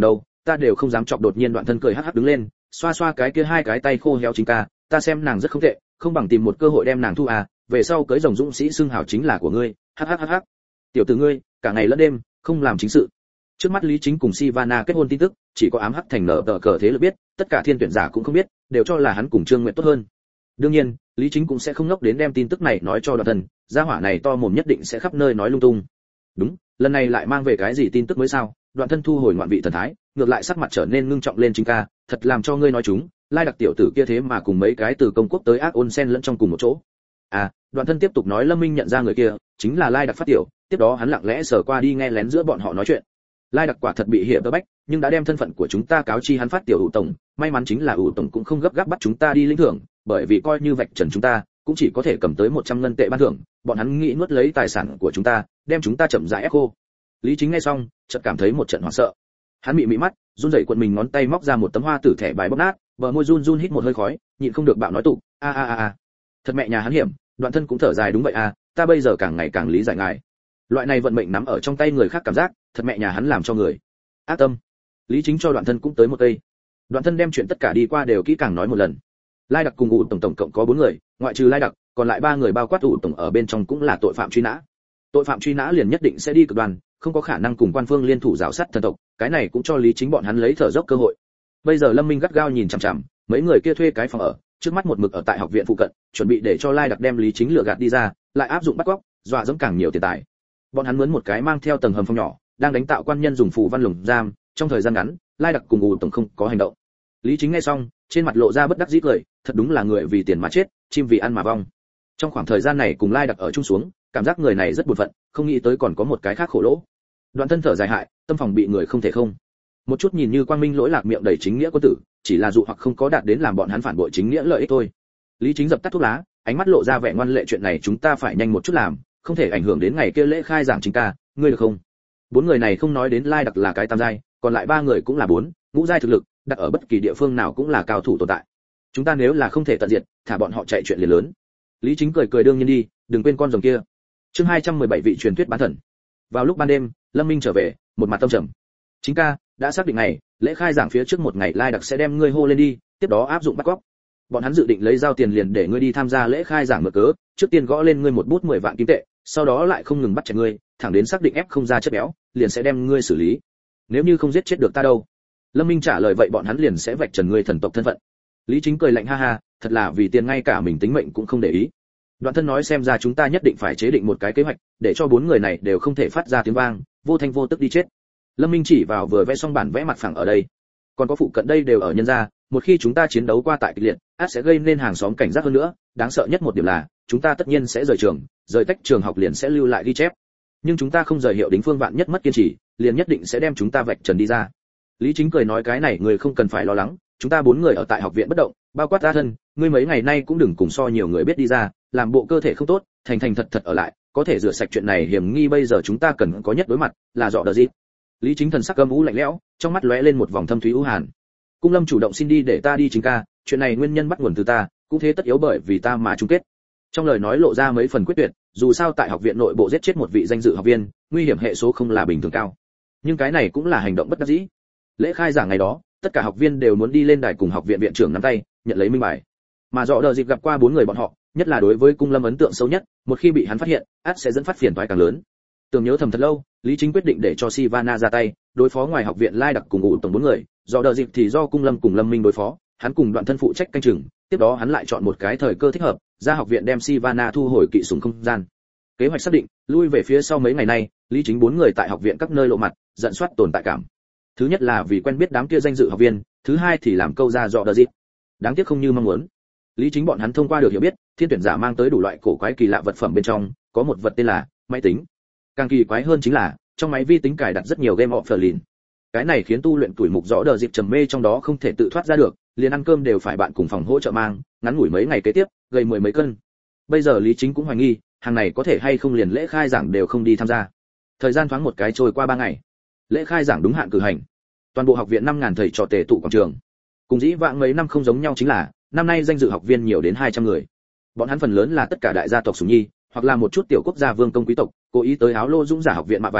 A: ta đều không dám chọc. Đột nhiên Đoạn Thân cười hắc hắc đứng lên, xoa xoa cái kia hai cái tay khô héo chính ca, ta xem nàng rất không tệ, không bằng tìm một cơ hội đem nàng thu à, về sau cưới rồng dũng sĩ xưng hào chính là của ngươi. Hắc hắc hắc hắc. Tiểu tử ngươi, cả ngày lẫn đêm không làm chính sự. Trước mắt Lý Chính cùng Sivana kết hôn tin tức, chỉ có ám hắc thành nở tờ cờ thế lực biết, tất cả thiên tuyển giả cũng không biết, đều cho là hắn cùng Trương Nguyệt tốt hơn. Đương nhiên, Lý Chính cũng sẽ không ngốc đến đem tin tức này nói cho Đoạn Thân, gia hỏa này to mồm nhất định sẽ khắp nơi nói lung tung. Đúng, lần này lại mang về cái gì tin tức mới sao? Đoạn Thân thu hồi ngoạn vị thần thái, ngược lại sắc mặt trở nên ngưng trọng lên. Chính ca, thật làm cho ngươi nói chúng, Lai Đặc tiểu tử kia thế mà cùng mấy cái từ công quốc tới ác ôn sen lẫn trong cùng một chỗ. À, Đoạn Thân tiếp tục nói, Lâm Minh nhận ra người kia chính là Lai Đặc phát tiểu, tiếp đó hắn lặng lẽ sờ qua đi nghe lén giữa bọn họ nói chuyện. Lai Đặc quả thật bị hiệp bách, nhưng đã đem thân phận của chúng ta cáo chi hắn phát tiểu ủ tổng, may mắn chính là ủ tổng cũng không gấp gáp bắt chúng ta đi lĩnh thưởng, bởi vì coi như vạch trần chúng ta, cũng chỉ có thể cầm tới một trăm ngân tệ ban thưởng, bọn hắn nghĩ nuốt lấy tài sản của chúng ta, đem chúng ta chậm rãi ép khô. Lý Chính nghe xong, chợt cảm thấy một trận hoảng sợ. Hắn mị mị mắt, run rẩy cuộn mình ngón tay móc ra một tấm hoa tử thẻ bài bóc nát, bờ môi run run hít một hơi khói, nhịn không được bạo nói tụ, a a a a. Thật mẹ nhà hắn hiểm, Đoạn Thân cũng thở dài, đúng vậy a, ta bây giờ càng ngày càng lý giải ngài. Loại này vận mệnh nắm ở trong tay người khác cảm giác, thật mẹ nhà hắn làm cho người ác tâm. Lý Chính cho Đoạn Thân cũng tới một cây. Đoạn Thân đem chuyện tất cả đi qua đều kỹ càng nói một lần. Lai Đặc cùng ủ tổng tổng cộng có bốn người, ngoại trừ Lai Đặc, còn lại ba người bao quát ủ tổng ở bên trong cũng là tội phạm truy nã. Tội phạm truy nã liền nhất định sẽ đi cực đoan, không có khả năng cùng quan phương liên thủ rào sát thần tộc, cái này cũng cho Lý Chính bọn hắn lấy thở dốc cơ hội. Bây giờ Lâm Minh gắt gao nhìn chằm chằm, mấy người kia thuê cái phòng ở, trước mắt một mực ở tại học viện phụ cận, chuẩn bị để cho Lai Đặc đem Lý Chính lừa gạt đi ra, lại áp dụng bắt cóc, dọa dẫm càng nhiều tiền tài. Bọn hắn mướn một cái mang theo tầng hầm phòng nhỏ, đang đánh tạo quan nhân dùng phù văn lồng giam, trong thời gian ngắn, Lai Đặc cùng ủ tổng không có hành động. Lý Chính nghe xong, trên mặt lộ ra bất đắc dĩ cười, thật đúng là người vì tiền mà chết, chim vì ăn mà vong. Trong khoảng thời gian này cùng Lai Đặc ở chung xuống, cảm giác người này rất buồn phận, không nghĩ tới còn có một cái khác khổ lỗ. Đoạn Thân thở dài hại, tâm phòng bị người không thể không. Một chút nhìn như quang minh lỗi lạc miệng đầy chính nghĩa quân tử, chỉ là dụ hoặc không có đạt đến làm bọn hắn phản bội chính nghĩa lợi ích thôi. Lý Chính dập tắt thuốc lá, ánh mắt lộ ra vẻ ngoan lệ, chuyện này chúng ta phải nhanh một chút làm, không thể ảnh hưởng đến ngày kia lễ khai giảng chính ca, ngươi được không? Bốn người này không nói đến Lai Đặc là cái tam giai, còn lại ba người cũng là bốn, ngũ giai thực lực, đặt ở bất kỳ địa phương nào cũng là cao thủ tồn tại. Chúng ta nếu là không thể tận diệt, thả bọn họ chạy chuyện liền lớn. Lý Chính cười cười, đương nhiên đi, đừng quên con rồng kia. Chương hai trăm mười bảy vị truyền thuyết bán thần. Vào lúc ban đêm, Lâm Minh trở về, một mặt tâm trầm. Chính ca, đã xác định ngày, lễ khai giảng phía trước một ngày Lai Đặc sẽ đem ngươi hô lên đi, tiếp đó áp dụng bắt cóc. Bọn hắn dự định lấy giao tiền liền để ngươi đi tham gia lễ khai giảng mở cớ, trước tiên gõ lên ngươi một bút mười vạn kim tệ, sau đó lại không ngừng bắt chẹt ngươi, thẳng đến xác định ép không ra chất béo, liền sẽ đem ngươi xử lý. Nếu như không giết chết được ta đâu? Lâm Minh trả lời, vậy bọn hắn liền sẽ vạch trần ngươi thần tộc thân phận. Lý Chính cười lạnh, ha ha, thật là vì tiền ngay cả mình tính mệnh cũng không để ý. Đoạn Thân nói, xem ra chúng ta nhất định phải chế định một cái kế hoạch, để cho bốn người này đều không thể phát ra tiếng vang, vô thanh vô tức đi chết. Lâm Minh chỉ vào vừa vẽ xong bản vẽ mặt phẳng ở đây, còn có phụ cận đây đều ở nhân gia, một khi chúng ta chiến đấu qua tại kịch liệt, ắt sẽ gây nên hàng xóm cảnh giác hơn nữa, đáng sợ nhất một điểm là, chúng ta tất nhiên sẽ rời trường, rời tách trường học liền sẽ lưu lại ghi chép. Nhưng chúng ta không rời hiệu đính phương vạn nhất mất kiên trì, liền nhất định sẽ đem chúng ta vạch trần đi ra. Lý Chính cười nói, cái này người không cần phải lo lắng, chúng ta bốn người ở tại học viện bất động, bao quát ta thân, ngươi mấy ngày nay cũng đừng cùng so nhiều người biết đi ra, làm bộ cơ thể không tốt, thành thành thật thật ở lại, có thể rửa sạch chuyện này hiểm nghi. Bây giờ chúng ta cần có nhất đối mặt là dọ đờ gì. Lý Chính thần sắc âm u lạnh lẽo, trong mắt lóe lên một vòng thâm thúy u hàn. Cung Lâm chủ động xin đi để ta đi Chính ca, chuyện này nguyên nhân bắt nguồn từ ta, cũng thế tất yếu bởi vì ta mà chung kết. Trong lời nói lộ ra mấy phần quyết tuyệt, dù sao tại học viện nội bộ giết chết một vị danh dự học viên, nguy hiểm hệ số không là bình thường cao. Nhưng cái này cũng là hành động bất đắc dĩ. Lễ khai giảng ngày đó, tất cả học viên đều muốn đi lên đài cùng học viện viện trưởng nắm tay, nhận lấy minh bài. Mà dọ đờ dịp gặp qua bốn người bọn họ, nhất là đối với Cung Lâm ấn tượng sâu nhất, một khi bị hắn phát hiện, ắt sẽ dẫn phát phiền toái càng lớn. Tưởng nhớ thầm thật lâu, Lý Chính quyết định để cho Sivana ra tay, đối phó ngoài học viện Lai Đặc cùng ủ tổng bốn người, dọ đờ dịp thì do Cung Lâm cùng Lâm Minh đối phó, hắn cùng Đoạn Thân phụ trách canh chừng, tiếp đó hắn lại chọn một cái thời cơ thích hợp, ra học viện đem Sivana thu hồi kỵ súng không gian. Kế hoạch xác định, lui về phía sau mấy ngày nay, Lý Chính bốn người tại học viện các nơi lộ mặt, dẫn soát tồn tại cảm. Thứ nhất là vì quen biết đám kia danh dự học viên, thứ hai thì làm câu ra dọ đờ dịp. Đáng tiếc không như mong muốn. Lý Chính bọn hắn thông qua được hiểu biết, thiên tuyển giả mang tới đủ loại cổ quái kỳ lạ vật phẩm bên trong, có một vật tên là máy tính. Càng kỳ quái hơn chính là, trong máy vi tính cài đặt rất nhiều game offline. Cái này khiến tu luyện tuổi mục rõ đờ dịp trầm mê trong đó không thể tự thoát ra được, liền ăn cơm đều phải bạn cùng phòng hỗ trợ mang, ngắn ngủi mấy ngày kế tiếp, gầy mười mấy cân. Bây giờ Lý Chính cũng hoài nghi, hàng này có thể hay không liền lễ khai giảng đều không đi tham gia. Thời gian thoáng một cái trôi qua ba ngày. Lễ khai giảng đúng hạn cử hành. Toàn bộ học viện năm nghìn thầy trò tề tụ quảng trường. Cùng dĩ vãng mấy năm không giống nhau chính là, năm nay danh dự học viên nhiều đến hai trăm người. Bọn hắn phần lớn là tất cả đại gia tộc sủng nhi, hoặc là một chút tiểu quốc gia vương công quý tộc, cố ý tới áo lô dũng giả học viện mạ vàng,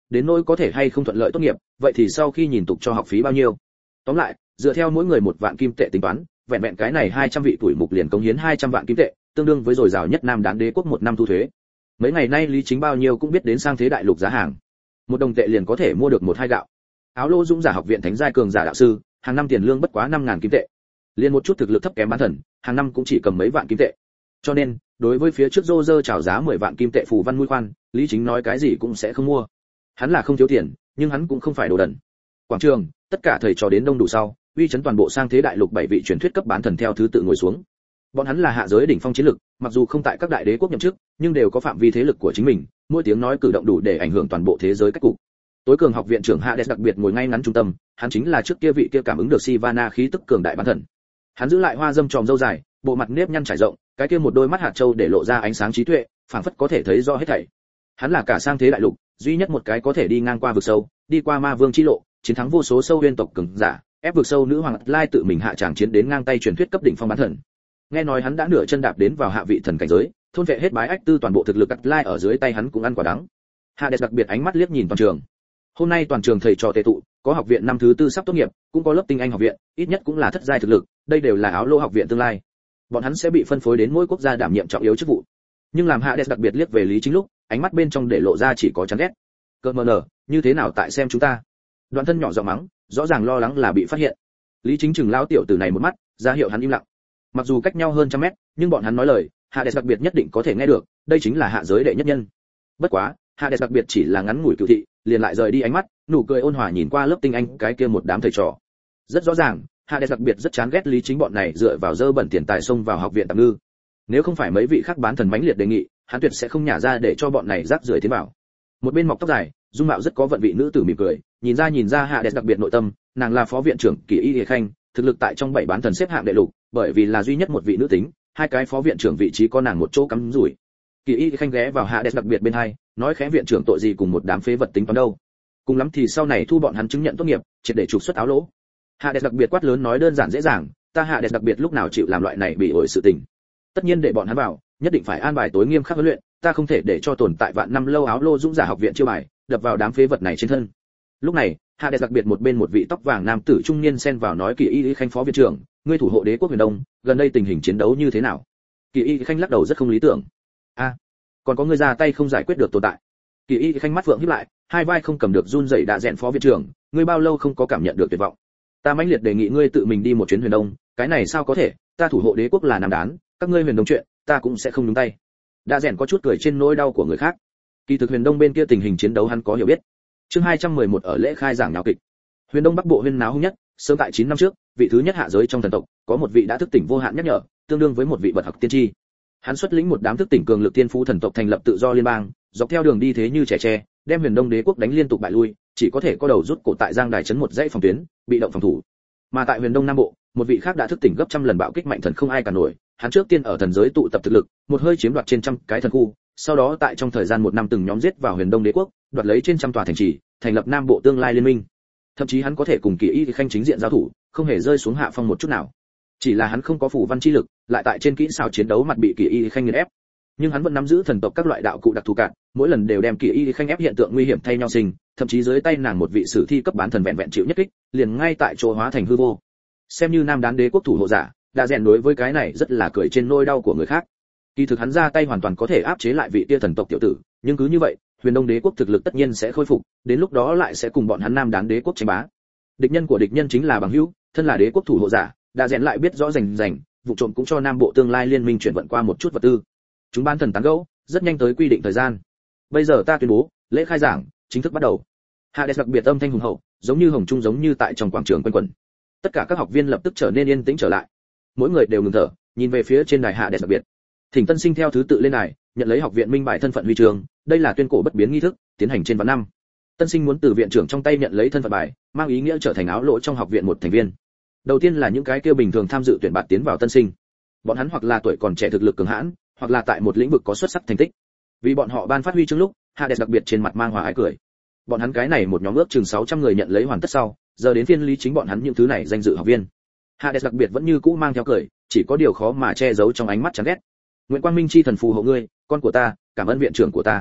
A: đến nỗi có thể hay không thuận lợi tốt nghiệp, vậy thì sau khi nhìn tục cho học phí bao nhiêu. Tóm lại, dựa theo mỗi người một vạn kim tệ tính toán, vẹn vẹn cái này hai trăm vị tuổi mục liền cống hiến hai trăm vạn kim tệ, tương đương với dồi dào nhất Nam Đán Đế quốc một năm thu thuế. Mấy ngày nay Lý Chính bao nhiêu cũng biết đến sang thế đại lục giá hàng. Một đồng tệ liền có thể mua được một hai gạo. Áo Lô Dũng giả học viện thánh giai cường giả đạo sư, hàng năm tiền lương bất quá năm ngàn kim tệ. Liên một chút thực lực thấp kém bán thần, hàng năm cũng chỉ cầm mấy vạn kim tệ. Cho nên, đối với phía trước Roger chào giá mười vạn kim tệ phù văn mũi khoan, Lý Chính nói cái gì cũng sẽ không mua. Hắn là không thiếu tiền, nhưng hắn cũng không phải đồ đần. Quảng trường, tất cả thầy trò đến đông đủ sau, uy chấn toàn bộ sang thế đại lục bảy vị truyền thuyết cấp bán thần theo thứ tự ngồi xuống. Bọn hắn là hạ giới đỉnh phong chiến lực, mặc dù không tại các đại đế quốc nhậm chức, nhưng đều có phạm vi thế lực của chính mình, mỗi tiếng nói cử động đủ để ảnh hưởng toàn bộ thế giới cách cục. Tối cường học viện trưởng Hades đặc biệt ngồi ngay ngắn trung tâm, hắn chính là trước kia vị kia cảm ứng được Sivana khí tức cường đại bán thần. Hắn giữ lại hoa dâm tròm râu dài, bộ mặt nếp nhăn trải rộng, cái kia một đôi mắt hạt châu để lộ ra ánh sáng trí tuệ, phảng phất có thể thấy rõ hết thảy. Hắn là cả sang thế đại lục duy nhất một cái có thể đi ngang qua vực sâu, đi qua ma vương chi lộ, chiến thắng vô số sâu huyên tộc cường giả, ép vực sâu nữ hoàng Lai tự mình hạ tràng chiến đến ngang tay truyền thuyết cấp đỉnh phong bán thần. Nghe nói hắn đã nửa chân đạp đến vào hạ vị thần cảnh giới, thôn vệ hết bái ách tư toàn bộ thực lực Lai ở dưới tay hắn cũng ăn quả đắng. Hades đặc biệt ánh mắt liếc nhìn toàn trường. Hôm nay toàn trường thầy trò tề tụ, có học viện năm thứ tư sắp tốt nghiệp, cũng có lớp tinh anh học viện, ít nhất cũng là thất giai thực lực, đây đều là Áo Lô học viện tương lai. Bọn hắn sẽ bị phân phối đến mỗi quốc gia đảm nhiệm trọng yếu chức vụ. Nhưng làm Hades đặc biệt liếc về Lý Chính lúc, ánh mắt bên trong để lộ ra chỉ có chán ghét. Cơ mờ nở, như thế nào tại xem chúng ta? Đoạn thân nhỏ giọng mắng, rõ ràng lo lắng là bị phát hiện. Lý Chính chừng lão tiểu tử này một mắt, ra hiệu hắn im lặng. Mặc dù cách nhau hơn trăm mét, nhưng bọn hắn nói lời, Hades đặc biệt nhất định có thể nghe được, đây chính là hạ giới đệ nhất nhân. Bất quá, Hades đặc biệt chỉ là ngắn ngủi cửu thị, liền lại rời đi ánh mắt, nụ cười ôn hòa nhìn qua lớp tinh anh cái kia một đám thầy trò. Rất rõ ràng, Hades đặc biệt rất chán ghét Lý Chính bọn này dựa vào dơ bẩn tiền tài xông vào học viện tạm ngư. Nếu không phải mấy vị khác bán thần mãnh liệt đề nghị, hắn tuyệt sẽ không nhả ra để cho bọn này rác rưởi tiến vào. Một bên mọc tóc dài, dung mạo rất có vận vị nữ tử mỉm cười, nhìn ra nhìn ra Hades đặc biệt nội tâm, nàng là phó viện trưởng Kỳ Y Lệ Khanh, thực lực tại trong bảy bán thần xếp hạng đệ lục, bởi vì là duy nhất một vị nữ tính, hai cái phó viện trưởng vị trí có nàng một chỗ cắm rủi. Kỳ Y Lệ Khanh ghé vào Hades đặc biệt bên hai, nói khẽ viện trưởng tội gì cùng một đám phế vật tính toán đâu. Cùng lắm thì sau này thu bọn hắn chứng nhận tốt nghiệp, triệt để trục xuất Áo Lỗ. Hades đặc biệt quát lớn nói đơn giản dễ dàng, ta Hades đặc biệt lúc nào chịu làm loại này bị ổi sự tình. Tất nhiên để bọn hắn vào, nhất định phải an bài tối nghiêm khắc huấn luyện, ta không thể để cho tồn tại vạn năm lâu Áo Lô Dũng giả học viện chiêu bài, đập vào đám phế vật này trên thân. Lúc này, Hades đặc biệt một bên một vị tóc vàng nam tử trung niên xen vào nói Kỳ Y Khanh phó viện trưởng, ngươi thủ hộ đế quốc huyền đông, gần đây tình hình chiến đấu như thế nào? Kỳ Y Khanh lắc đầu rất không lý tưởng. A, còn có người ra tay không giải quyết được tồn tại. Kỳ Y Khanh mắt vượng híp lại, hai vai không cầm được run rẩy đã rèn phó viện trưởng, ngươi bao lâu không có cảm nhận được tuyệt vọng? Ta mãnh liệt đề nghị ngươi tự mình đi một chuyến huyền đông, cái này sao có thể, ta thủ hộ đế quốc là Nam Đán, các ngươi huyền đông chuyện, ta cũng sẽ không nhúng tay. Đã rèn có chút cười trên nỗi đau của người khác. Kỳ thực huyền đông bên kia tình hình chiến đấu hắn có hiểu biết. Chương hai trăm mười một ở lễ khai giảng náo kịch. Huyền Đông Bắc Bộ huyên náo hung nhất, sớm tại chín năm trước, vị thứ nhất hạ giới trong thần tộc, có một vị đã thức tỉnh vô hạn nhắc nhở, tương đương với một vị bậc học tiên tri. Hắn xuất lĩnh một đám thức tỉnh cường lực tiên phú thần tộc thành lập tự do liên bang, dọc theo đường đi thế như trẻ tre, đem Huyền Đông Đế quốc đánh liên tục bại lui, chỉ có thể có đầu rút cổ tại Giang Đài trấn một dãy phòng tuyến, bị động phòng thủ. Mà tại Huyền Đông Nam Bộ, một vị khác đã thức tỉnh gấp trăm lần bạo kích mạnh thần không ai cả nổi, hắn trước tiên ở thần giới tụ tập thực lực, một hơi chiếm đoạt trên trăm cái thần khu, sau đó tại trong thời gian một năm từng nhóm giết vào Huyền Đông Đế quốc, đoạt lấy trên trăm tòa thành trì, thành lập Nam Bộ tương lai liên minh. Thậm chí hắn có thể cùng Kỳ Y Khanh chính diện giao thủ, không hề rơi xuống hạ phong một chút nào. Chỉ là hắn không có phủ văn chi lực, lại tại trên kỹ xảo chiến đấu mặt bị Kỳ Y Khanh nghiền ép. Nhưng hắn vẫn nắm giữ thần tộc các loại đạo cụ đặc thù cạn, mỗi lần đều đem Kỳ Y Khanh ép hiện tượng nguy hiểm thay nhau sinh, thậm chí dưới tay nàng một vị sử thi cấp bán thần vẹn vẹn chịu nhất kích, liền ngay tại chỗ hóa thành hư vô. Xem như Nam Đán Đế quốc thủ hộ giả, đã rèn đối với cái này rất là cười trên nỗi đau của người khác. Kỳ thực hắn ra tay hoàn toàn có thể áp chế lại vị tia thần tộc tiểu tử, nhưng cứ như vậy, Huyền Đông Đế quốc thực lực tất nhiên sẽ khôi phục, đến lúc đó lại sẽ cùng bọn hắn Nam Đán Đế quốc tranh bá. Địch nhân của địch nhân chính là bằng hữu, thân là đế quốc thủ hộ giả, đã rèn lại biết rõ rành rành, vụ trộm cũng cho Nam Bộ tương lai liên minh chuyển vận qua một chút vật tư. Chúng ban thần tán gẫu, rất nhanh tới quy định thời gian. Bây giờ ta tuyên bố, lễ khai giảng chính thức bắt đầu. Hades đặc biệt âm thanh hùng hậu, giống như hồng trung giống như tại trong quảng trường quanh quẩn. Tất cả các học viên lập tức trở nên yên tĩnh trở lại. Mỗi người đều ngừng thở, nhìn về phía trên đài Hades đặc biệt. Thỉnh tân sinh theo thứ tự lên đài, nhận lấy học viện minh bài thân phận huy chương, đây là tuyên cổ bất biến nghi thức, tiến hành trên vạn năm. Tân sinh muốn từ viện trưởng trong tay nhận lấy thân phận bài, mang ý nghĩa trở thành Áo Lỗ trong học viện một thành viên. Đầu tiên là những cái kia bình thường tham dự tuyển bạt tiến vào tân sinh. Bọn hắn hoặc là tuổi còn trẻ thực lực cường hãn, hoặc là tại một lĩnh vực có xuất sắc thành tích. Vì bọn họ ban phát huy chương lúc, Hades đặc biệt trên mặt mang hòa ái cười. Bọn hắn cái này một nhóm ước chừng sáu trăm người nhận lấy hoàn tất sau, giờ đến phiên Lý Chính bọn hắn những thứ này danh dự học viên. Hades đặc biệt vẫn như cũ mang theo cười, chỉ có điều khó mà che giấu trong ánh mắt chán ghét. Nguyễn Quang Minh chi thần phù hộ ngươi, con của ta, cảm ơn viện trưởng của ta.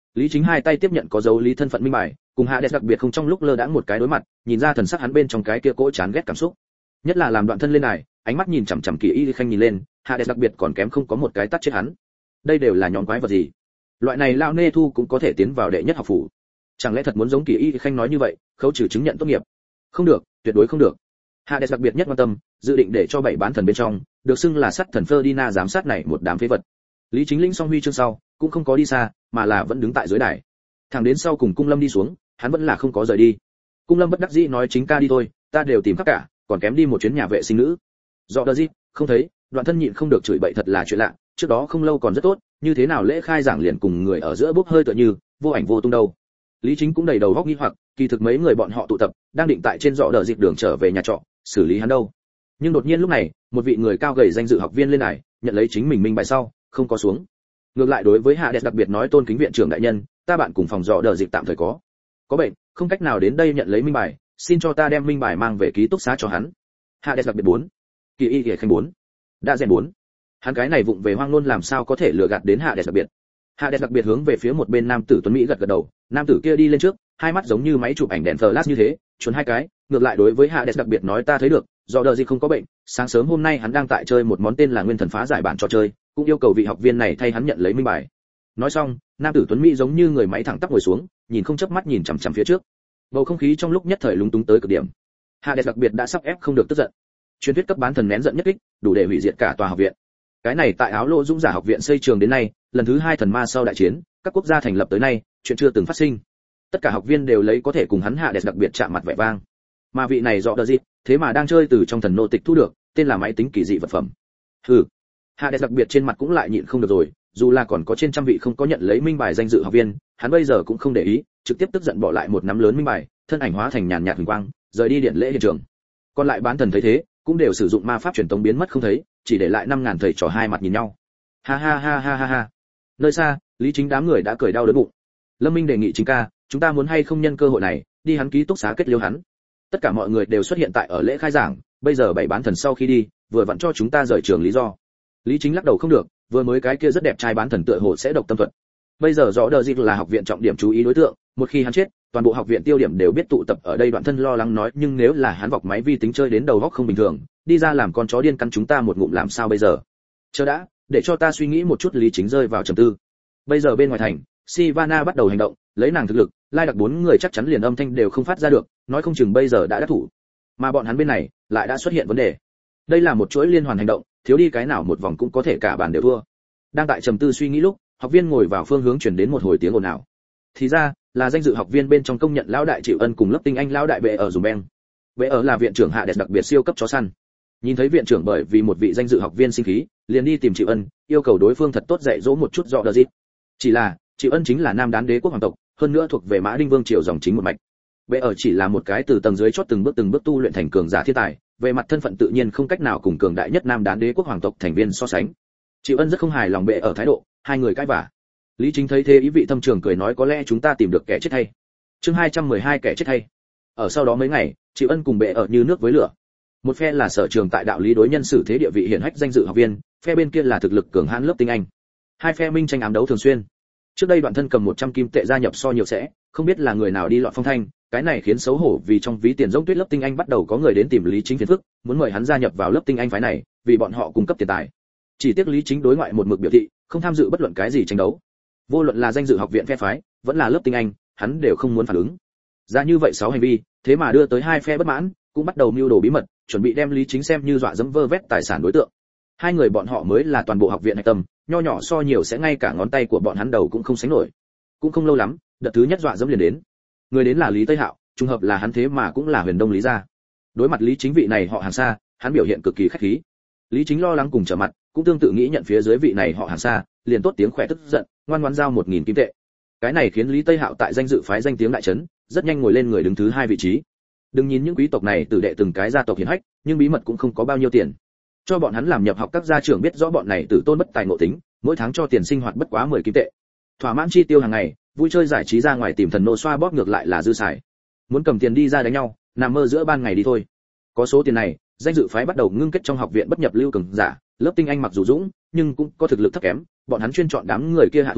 A: Lý Chính hai tay tiếp nhận có dấu lý thân phận minh bài, cùng Hades đặc biệt không trong lúc lơ đãng một cái đối mặt, nhìn ra thần sắc hắn bên trong cái kia cỗ chán ghét cảm xúc. Nhất là làm đoạn thân lên này, ánh mắt nhìn chằm chằm Kỳ Y Khanh nhìn lên, Hades đặc biệt còn kém không có một cái tát chết hắn. Đây đều là nhóm quái vật gì? Loại này lão nê thu cũng có thể tiến vào đệ nhất học phủ. Chẳng lẽ thật muốn giống Kỳ Y Khanh nói như vậy, khấu trừ chứng nhận tốt nghiệp? Không được, tuyệt đối không được. Hades đặc biệt nhất quan tâm, dự định để cho bảy bán thần bên trong, được xưng là sát thần Ferdinand giám sát này một đám phế vật. Lý Chính Linh song huy chương sau, cũng không có đi xa, mà là vẫn đứng tại dưới đài. Thẳng đến sau cùng Cung Lâm đi xuống, hắn vẫn là không có rời đi. Cung Lâm bất đắc dĩ nói chính ca đi thôi, ta đều tìm khắp cả, còn kém đi một chuyến nhà vệ sinh nữ. Dọ đờ gì, không thấy, Đoạn thân nhịn không được chửi bậy thật là chuyện lạ, trước đó không lâu còn rất tốt, như thế nào lễ khai giảng liền cùng người ở giữa bốc hơi tựa như, vô ảnh vô tung đâu. Lý Chính cũng đầy đầu góc nghi hoặc, kỳ thực mấy người bọn họ tụ tập, đang định tại trên dọ đờ dịp đường trở về nhà trọ, xử lý hắn đâu. Nhưng đột nhiên lúc này, một vị người cao gầy danh dự học viên lên này, nhận lấy chính mình minh bài sau, không có xuống. Ngược lại đối với Hades đặc biệt nói tôn kính viện trưởng đại nhân, ta bạn cùng phòng dọ đờ dịp tạm thời có có bệnh, không cách nào đến đây nhận lấy minh bài, xin cho ta đem minh bài mang về ký túc xá cho hắn. Hades đặc biệt bốn, Kỳ Y Kỳ Khanh bốn, đã rèn bốn. Hắn cái này vụng về hoang luôn làm sao có thể lừa gạt đến Hades đặc biệt. Hades đặc biệt hướng về phía một bên nam tử tuấn mỹ gật gật đầu, nam tử kia đi lên trước, hai mắt giống như máy chụp ảnh đèn flash như thế, chuồn hai cái, ngược lại đối với Hades đặc biệt nói ta thấy được, do đờ gì không có bệnh, sáng sớm hôm nay hắn đang tại chơi một món tên là Nguyên Thần Phá Giải bản trò chơi, cũng yêu cầu vị học viên này thay hắn nhận lấy minh bài. Nói xong, nam tử tuấn mỹ giống như người máy thẳng tắp ngồi xuống, nhìn không chớp mắt nhìn chằm chằm phía trước. Bầu không khí trong lúc nhất thời lúng túng tới cực điểm. Hades đặc biệt đã sắp ép không được tức giận. Truyền thuyết cấp bán thần nén giận nhất kích, đủ để hủy diệt cả tòa học viện. Cái này tại Áo Lô Dũng giả học viện xây trường đến nay, lần thứ hai thần ma sau đại chiến, các quốc gia thành lập tới nay, chuyện chưa từng phát sinh. Tất cả học viên đều lấy có thể cùng hắn Hades đặc biệt chạm mặt vẻ vang. Mà vị này rõ đờ gì, thế mà đang chơi từ trong thần nô tịch thu được, tên là máy tính kỳ dị vật phẩm. Hừ. Hades đặc biệt trên mặt cũng lại nhịn không được rồi, dù là còn có trên trăm vị không có nhận lấy minh bài danh dự học viên, hắn bây giờ cũng không để ý, trực tiếp tức giận bỏ lại một nắm lớn minh bài, thân ảnh hóa thành nhàn nhạt huỳnh quang, rời đi điện lễ hiện trường. Còn lại bán thần thấy thế, cũng đều sử dụng ma pháp truyền tống biến mất không thấy, chỉ để lại năm ngàn thầy trò hai mặt nhìn nhau. Ha ha ha ha ha ha. Nơi xa, Lý Chính đám người đã cười đau đớn bụng. Lâm Minh đề nghị Chính ca, chúng ta muốn hay không nhân cơ hội này, đi hắn ký túc xá kết liễu hắn. Tất cả mọi người đều xuất hiện tại ở lễ khai giảng, bây giờ bảy bán thần sau khi đi, vừa vặn cho chúng ta rời trường lý do. Lý Chính lắc đầu không được, vừa mới cái kia rất đẹp trai bán thần tựa hồ sẽ độc tâm thuật. Bây giờ rõ đờ dịch là học viện trọng điểm chú ý đối tượng, một khi hắn chết, toàn bộ học viện tiêu điểm đều biết tụ tập ở đây. Đoạn thân lo lắng nói, nhưng nếu là hắn vọc máy vi tính chơi đến đầu óc không bình thường, đi ra làm con chó điên cắn chúng ta một ngụm làm sao bây giờ? Chờ đã, để cho ta suy nghĩ một chút. Lý Chính rơi vào trầm tư. Bây giờ bên ngoài thành, Sivana bắt đầu hành động, lấy nàng thực lực, lai đặc bốn người chắc chắn liền âm thanh đều không phát ra được, nói không chừng bây giờ đã đắc thủ. Mà bọn hắn bên này lại đã xuất hiện vấn đề. Đây là một chuỗi liên hoàn hành động, thiếu đi cái nào một vòng cũng có thể cả bàn đều thua. Đang tại trầm tư suy nghĩ lúc, học viên ngồi vào phương hướng chuyển đến một hồi tiếng ồn ào. Thì ra là danh dự học viên bên trong công nhận lão đại Triệu Ân cùng lớp tinh anh lão đại Bệ ở dùm beng. Bệ ở là viện trưởng Hades đặc biệt siêu cấp chó săn. Nhìn thấy viện trưởng bởi vì một vị danh dự học viên sinh khí, liền đi tìm Triệu Ân, yêu cầu đối phương thật tốt dạy dỗ một chút rõ đờ dít. Chỉ là Triệu Ân chính là nam đán đế quốc hoàng tộc, hơn nữa thuộc về Mã Đinh Vương triều dòng chính một mạch. Bệ ở chỉ là một cái từ tầng dưới chót từng bước từng bước tu luyện thành cường giả thiên tài, về mặt thân phận tự nhiên không cách nào cùng cường đại nhất nam đán đế quốc hoàng tộc thành viên so sánh. Triệu Ân rất không hài lòng Bệ ở thái độ, hai người cãi vả. Lý Chính thấy thế ý vị thâm trường cười nói, có lẽ chúng ta tìm được kẻ chết hay. Chương hai trăm mười hai kẻ chết hay. Ở sau đó mấy ngày, Triệu Ân cùng Bệ ở như nước với lửa. Một phe là sở trường tại đạo lý đối nhân xử thế địa vị hiển hách danh dự học viên, phe bên kia là thực lực cường hãn lớp tinh anh. Hai phe minh tranh ám đấu thường xuyên. Trước đây Đoạn thân cầm một trăm kim tệ gia nhập so nhiều sẽ, không biết là người nào đi lọt phong thanh, cái này khiến xấu hổ vì trong ví tiền rỗng tuyết lớp tinh anh bắt đầu có người đến tìm Lý Chính phiền phức, muốn mời hắn gia nhập vào lớp tinh anh phái này, vì bọn họ cung cấp tiền tài. Chỉ tiếc Lý Chính đối ngoại một mực biểu thị, không tham dự bất luận cái gì tranh đấu. Vô luận là danh dự học viện phe phái, vẫn là lớp tinh anh, hắn đều không muốn phản ứng. Ra như vậy sáu hành vi, thế mà đưa tới hai phe bất mãn, cũng bắt đầu mưu đồ bí mật, chuẩn bị đem Lý Chính xem như dọa dẫm vơ vét tài sản đối tượng. Hai người bọn họ mới là toàn bộ học viện hạch tâm, nho nhỏ so nhiều sẽ ngay cả ngón tay của bọn hắn đầu cũng không sánh nổi. Cũng không lâu lắm, đợt thứ nhất dọa dẫm liền đến. Người đến là Lý Tây Hạo, trùng hợp là hắn thế mà cũng là Huyền Đông Lý gia. Đối mặt Lý Chính vị này họ hàng xa, hắn biểu hiện cực kỳ khách khí. Lý Chính lo lắng cùng trở mặt, cũng tương tự nghĩ nhận phía dưới vị này họ hàng xa, liền tốt tiếng khỏe tức giận, ngoan ngoãn giao một nghìn kim tệ. Cái này khiến Lý Tây Hạo tại danh dự phái danh tiếng đại chấn, rất nhanh ngồi lên người đứng thứ hai vị trí. Đừng nhìn những quý tộc này tử đệ từng cái gia tộc hiển hách, nhưng bí mật cũng không có bao nhiêu tiền. Cho bọn hắn làm nhập học các gia trưởng biết rõ bọn này tử tôn bất tài ngộ tính, mỗi tháng cho tiền sinh hoạt bất quá mười kim tệ. Thỏa mãn chi tiêu hàng ngày, vui chơi giải trí ra ngoài tìm thần nô xoa bóp ngược lại là dư xài. Muốn cầm tiền đi ra đánh nhau, nằm mơ giữa ban ngày đi thôi. Có số tiền này, danh dự phái bắt đầu ngưng kết trong học viện bất nhập lưu cường giả, lớp tinh anh mặc dù dũng, nhưng cũng có thực lực thấp kém, bọn hắn chuyên chọn đám người kia hạ thủ,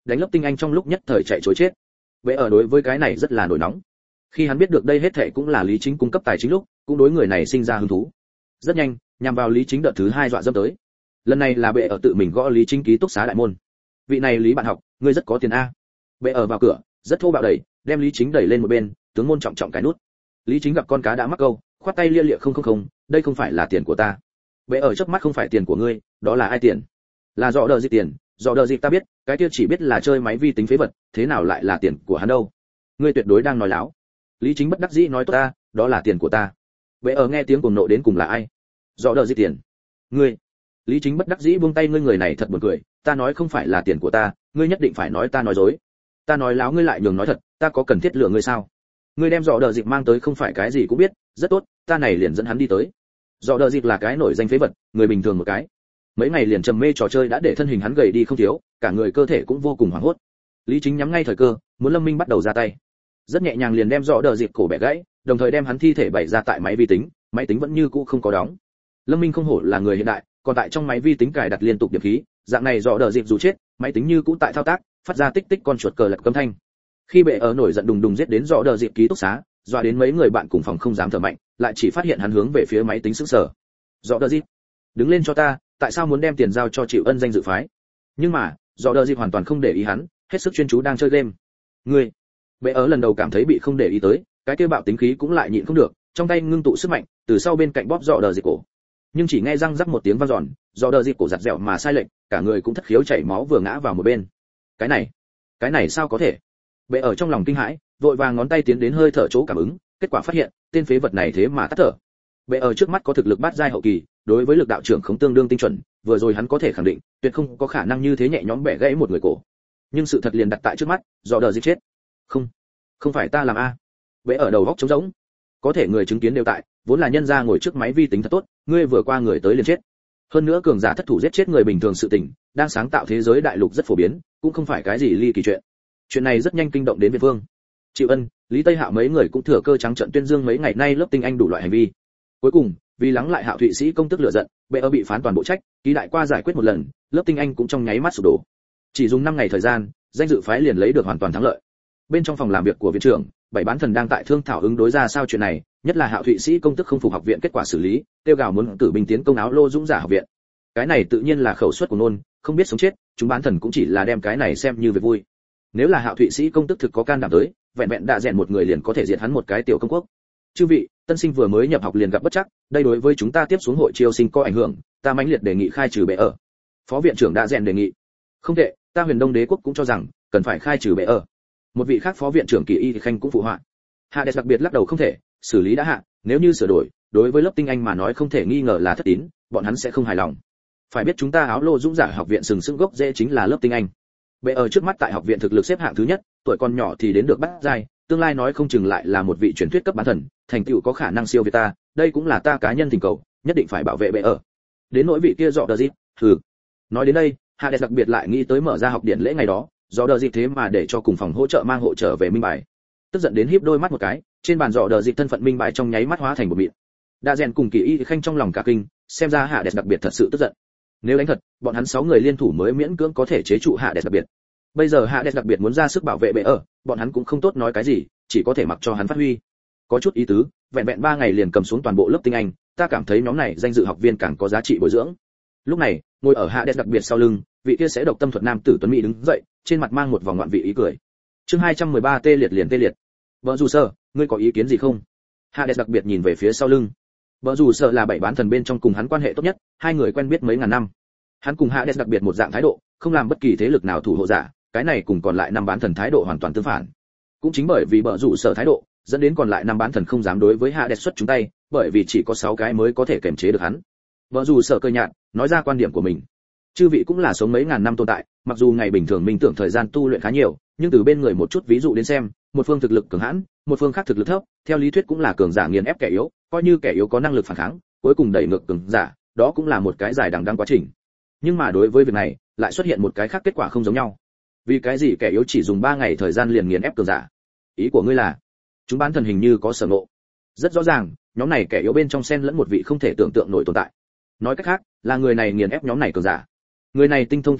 A: đánh lớp tinh anh trong lúc nhất thời chạy trối chết. Bệ ở đối với cái này rất là nổi nóng. Khi hắn biết được đây hết thảy cũng là Lý Chính cung cấp tài chính lúc, cũng đối người này sinh ra hứng thú. Rất nhanh, nhằm vào Lý Chính đợt thứ hai dọa dẫm tới. Lần này là Bệ ở tự mình gõ Lý Chính ký túc xá đại môn. Vị này Lý bạn học, ngươi rất có tiền a. Bệ ở vào cửa, rất thô bạo đẩy, đem Lý Chính đẩy lên một bên, tướng môn trọng trọng cái nút. Lý Chính gặp con cá đã mắc câu, khoát tay lia lịa không không không, đây không phải là tiền của ta. Bệ ở chớp mắt không phải tiền của ngươi, đó là ai tiền? Là dọ đờ dịch tiền, dọ đờ dịch ta biết, cái kia chỉ biết là chơi máy vi tính phế vật, thế nào lại là tiền của hắn đâu? Ngươi tuyệt đối đang nói láo. Lý Chính bất đắc dĩ nói tốt ta, đó là tiền của ta. Bệ ở nghe tiếng cuồng nộ đến cùng là ai? Dọ đờ dịch tiền. Ngươi. Lý Chính bất đắc dĩ buông tay, ngươi người này thật buồn cười, ta nói không phải là tiền của ta, ngươi nhất định phải nói ta nói dối. Ta nói láo ngươi lại nhường nói thật, ta có cần thiết lừa ngươi sao? Ngươi đem dọ đờ dịch mang tới không phải cái gì cũng biết, rất tốt, ta này liền dẫn hắn đi tới. Dọ đờ dịch là cái nổi danh phế vật, người bình thường một cái. Mấy ngày liền trầm mê trò chơi đã để thân hình hắn gầy đi không thiếu, cả người cơ thể cũng vô cùng hoảng hốt. Lý Chính nhắm ngay thời cơ, muốn Lâm Minh bắt đầu ra tay. Rất nhẹ nhàng liền đem dọ đờ dịch cổ bẻ gãy, đồng thời đem hắn thi thể bày ra tại máy vi tính, máy tính vẫn như cũ không có đóng. Lâm Minh không hổ là người hiện đại, còn tại trong máy vi tính cài đặt liên tục điểm khí, dạng này dọ đờ dịch dù chết, máy tính như cũ tại thao tác, phát ra tích tích con chuột cờ lật cấm thanh. Khi Bệ ở nổi giận đùng đùng giết đến dọ đờ dịch ký túc xá, dọa đến mấy người bạn cùng phòng không dám thở mạnh, lại chỉ phát hiện hắn hướng về phía máy tính sững sờ. Dọ đờ dịch, đứng lên cho ta, tại sao muốn đem tiền giao cho Triệu Ân danh dự phái? Nhưng mà, dọ đờ dịch hoàn toàn không để ý hắn, hết sức chuyên chú đang chơi game. Ngươi. Bệ ở lần đầu cảm thấy bị không để ý tới, cái kia bạo tính khí cũng lại nhịn không được, trong tay ngưng tụ sức mạnh, từ sau bên cạnh bóp dọ đờ dịch cổ. Nhưng chỉ nghe răng rắc một tiếng vang giòn, dọ đờ dịch cổ giật dẻo mà sai lệch, cả người cũng thất khiếu chảy máu vừa ngã vào một bên. Cái này, cái này sao có thể? Bệ ở trong lòng kinh hãi, vội vàng ngón tay tiến đến hơi thở chỗ cảm ứng, kết quả phát hiện, tên phế vật này thế mà tắt thở. Bệ ở trước mắt có thực lực bát giai hậu kỳ, đối với lực đạo trưởng khống tương đương tinh chuẩn, vừa rồi hắn có thể khẳng định, tuyệt không có khả năng như thế nhẹ nhõm bẻ gãy một người cổ. Nhưng sự thật liền đặt tại trước mắt, dọ đờ dịch chết. Không, không phải ta làm a. Bệ ở đầu góc trống rỗng. Có thể người chứng kiến đều tại, vốn là nhân gia ngồi trước máy vi tính thật tốt, ngươi vừa qua người tới liền chết. Hơn nữa cường giả thất thủ giết chết người bình thường sự tình, đang sáng tạo thế giới đại lục rất phổ biến, cũng không phải cái gì ly kỳ chuyện. Chuyện này rất nhanh kinh động đến Việt Vương. Triệu Ân, Lý Tây Hạo mấy người cũng thừa cơ trắng trợn tuyên dương mấy ngày nay lớp tinh anh đủ loại hành vi. Cuối cùng, vì lắng lại Hạo Thụy Sĩ công tức lửa giận, Bệ ở bị phán toàn bộ trách, ký đại qua giải quyết một lần, lớp tinh anh cũng trong nháy mắt sụp đổ. Chỉ dùng năm ngày thời gian, danh dự phái liền lấy được hoàn toàn thắng lợi. Bên trong phòng làm việc của viện trưởng, bảy bán thần đang tại thương thảo ứng đối ra sao chuyện này, nhất là Hạo Thụy Sĩ công tức không phục học viện kết quả xử lý, tiêu gào muốn cử binh tiến công áo lô dũng giả học viện. Cái này tự nhiên là khẩu suất của nôn, không biết sống chết, chúng bán thần cũng chỉ là đem cái này xem như việc vui. Nếu là Hạo Thụy Sĩ công tức thực có can đảm tới, vẹn vẹn đã rèn một người liền có thể diệt hắn một cái tiểu công quốc. Chư vị, tân sinh vừa mới nhập học liền gặp bất trắc, đây đối với chúng ta tiếp xuống hội chiêu sinh có ảnh hưởng, ta mãnh liệt đề nghị khai trừ Bệ ở. Phó viện trưởng đã rèn đề nghị. Không tệ, ta Huyền Đông Đế quốc cũng cho rằng cần phải khai trừ Bệ ở. Một vị khác phó viện trưởng Kỳ Y thì khanh cũng phụ họa. Hades đặc biệt lắc đầu không thể, xử lý đã hạ, nếu như sửa đổi, đối với lớp tinh anh mà nói không thể nghi ngờ là thất tín, bọn hắn sẽ không hài lòng. Phải biết chúng ta áo lô dũng giả học viện sừng sững gốc rễ chính là lớp tinh anh. Bệ ở trước mắt tại học viện thực lực xếp hạng thứ nhất, tuổi còn nhỏ thì đến được bắt giai, tương lai nói không chừng lại là một vị truyền thuyết cấp bán thần, thành tựu có khả năng siêu việt ta, đây cũng là ta cá nhân thỉnh cầu, nhất định phải bảo vệ Bệ ở. Đến nỗi vị kia dọ đờ dịp, hừ. Nói đến đây, Hades đặc biệt lại nghĩ tới mở ra học điện lễ ngày đó, dọ đờ dịp thế mà để cho cùng phòng hỗ trợ mang hộ trở về minh bài. Tức giận đến híp đôi mắt một cái, trên bàn dọ đờ dịp thân phận minh bài trong nháy mắt hóa thành một mịn. Đã rèn cùng Kỳ Y khanh trong lòng cả kinh, xem ra Hades đặc biệt thật sự tức giận. Nếu đánh thật, bọn hắn sáu người liên thủ mới miễn cưỡng có thể chế trụ Hades đặc biệt. Bây giờ Hades đặc biệt muốn ra sức bảo vệ Bệ ở, bọn hắn cũng không tốt nói cái gì, chỉ có thể mặc cho hắn phát huy. Có chút ý tứ, vẹn vẹn ba ngày liền cầm xuống toàn bộ lớp tinh anh, ta cảm thấy nhóm này danh dự học viên càng có giá trị bồi dưỡng. Lúc này, ngồi ở Hades đặc biệt sau lưng, vị kia sẽ độc tâm thuật nam tử tuấn mỹ đứng dậy, trên mặt mang một vòng ngoạn vị ý cười. Chương hai trăm mười ba tê liệt liền tê liệt. Vợ dù sơ, ngươi có ý kiến gì không? Hades đặc biệt nhìn về phía sau lưng. Vợ dù sơ là bảy bán thần bên trong cùng hắn quan hệ tốt nhất, hai người quen biết mấy ngàn năm. Hắn cùng Hades đặc biệt một dạng thái độ, không làm bất kỳ thế lực nào thủ hộ giả, cái này cùng còn lại năm bán thần thái độ hoàn toàn tương phản. Cũng chính bởi vì bợ rủ sở thái độ, dẫn đến còn lại năm bán thần không dám đối với Hades xuất chúng tay, bởi vì chỉ có sáu cái mới có thể kiềm chế được hắn. Bợ rủ sở cơ nhạt, nói ra quan điểm của mình. Chư vị cũng là sống mấy ngàn năm tồn tại, mặc dù ngày bình thường minh tưởng thời gian tu luyện khá nhiều, nhưng từ bên người một chút ví dụ đến xem, một phương thực lực cường hãn, một phương khác thực lực thấp, theo lý thuyết cũng là cường giả nghiền ép kẻ yếu, coi như kẻ yếu có năng lực phản kháng, cuối cùng đẩy ngược cường giả, đó cũng là một cái dài đằng đẵng quá trình. Nhưng mà đối với việc này, lại xuất hiện một cái khác kết quả không giống nhau. Vì cái gì kẻ yếu chỉ dùng ba ngày thời gian liền nghiền ép cường giả? Ý của ngươi là, chúng bán thần hình như có sở ngộ. Rất rõ ràng, nhóm này kẻ yếu bên trong xen lẫn một vị không thể tưởng tượng nổi tồn tại. Nói cách khác, là người này nghiền ép nhóm này cường giả. Người này tinh thông tính toán,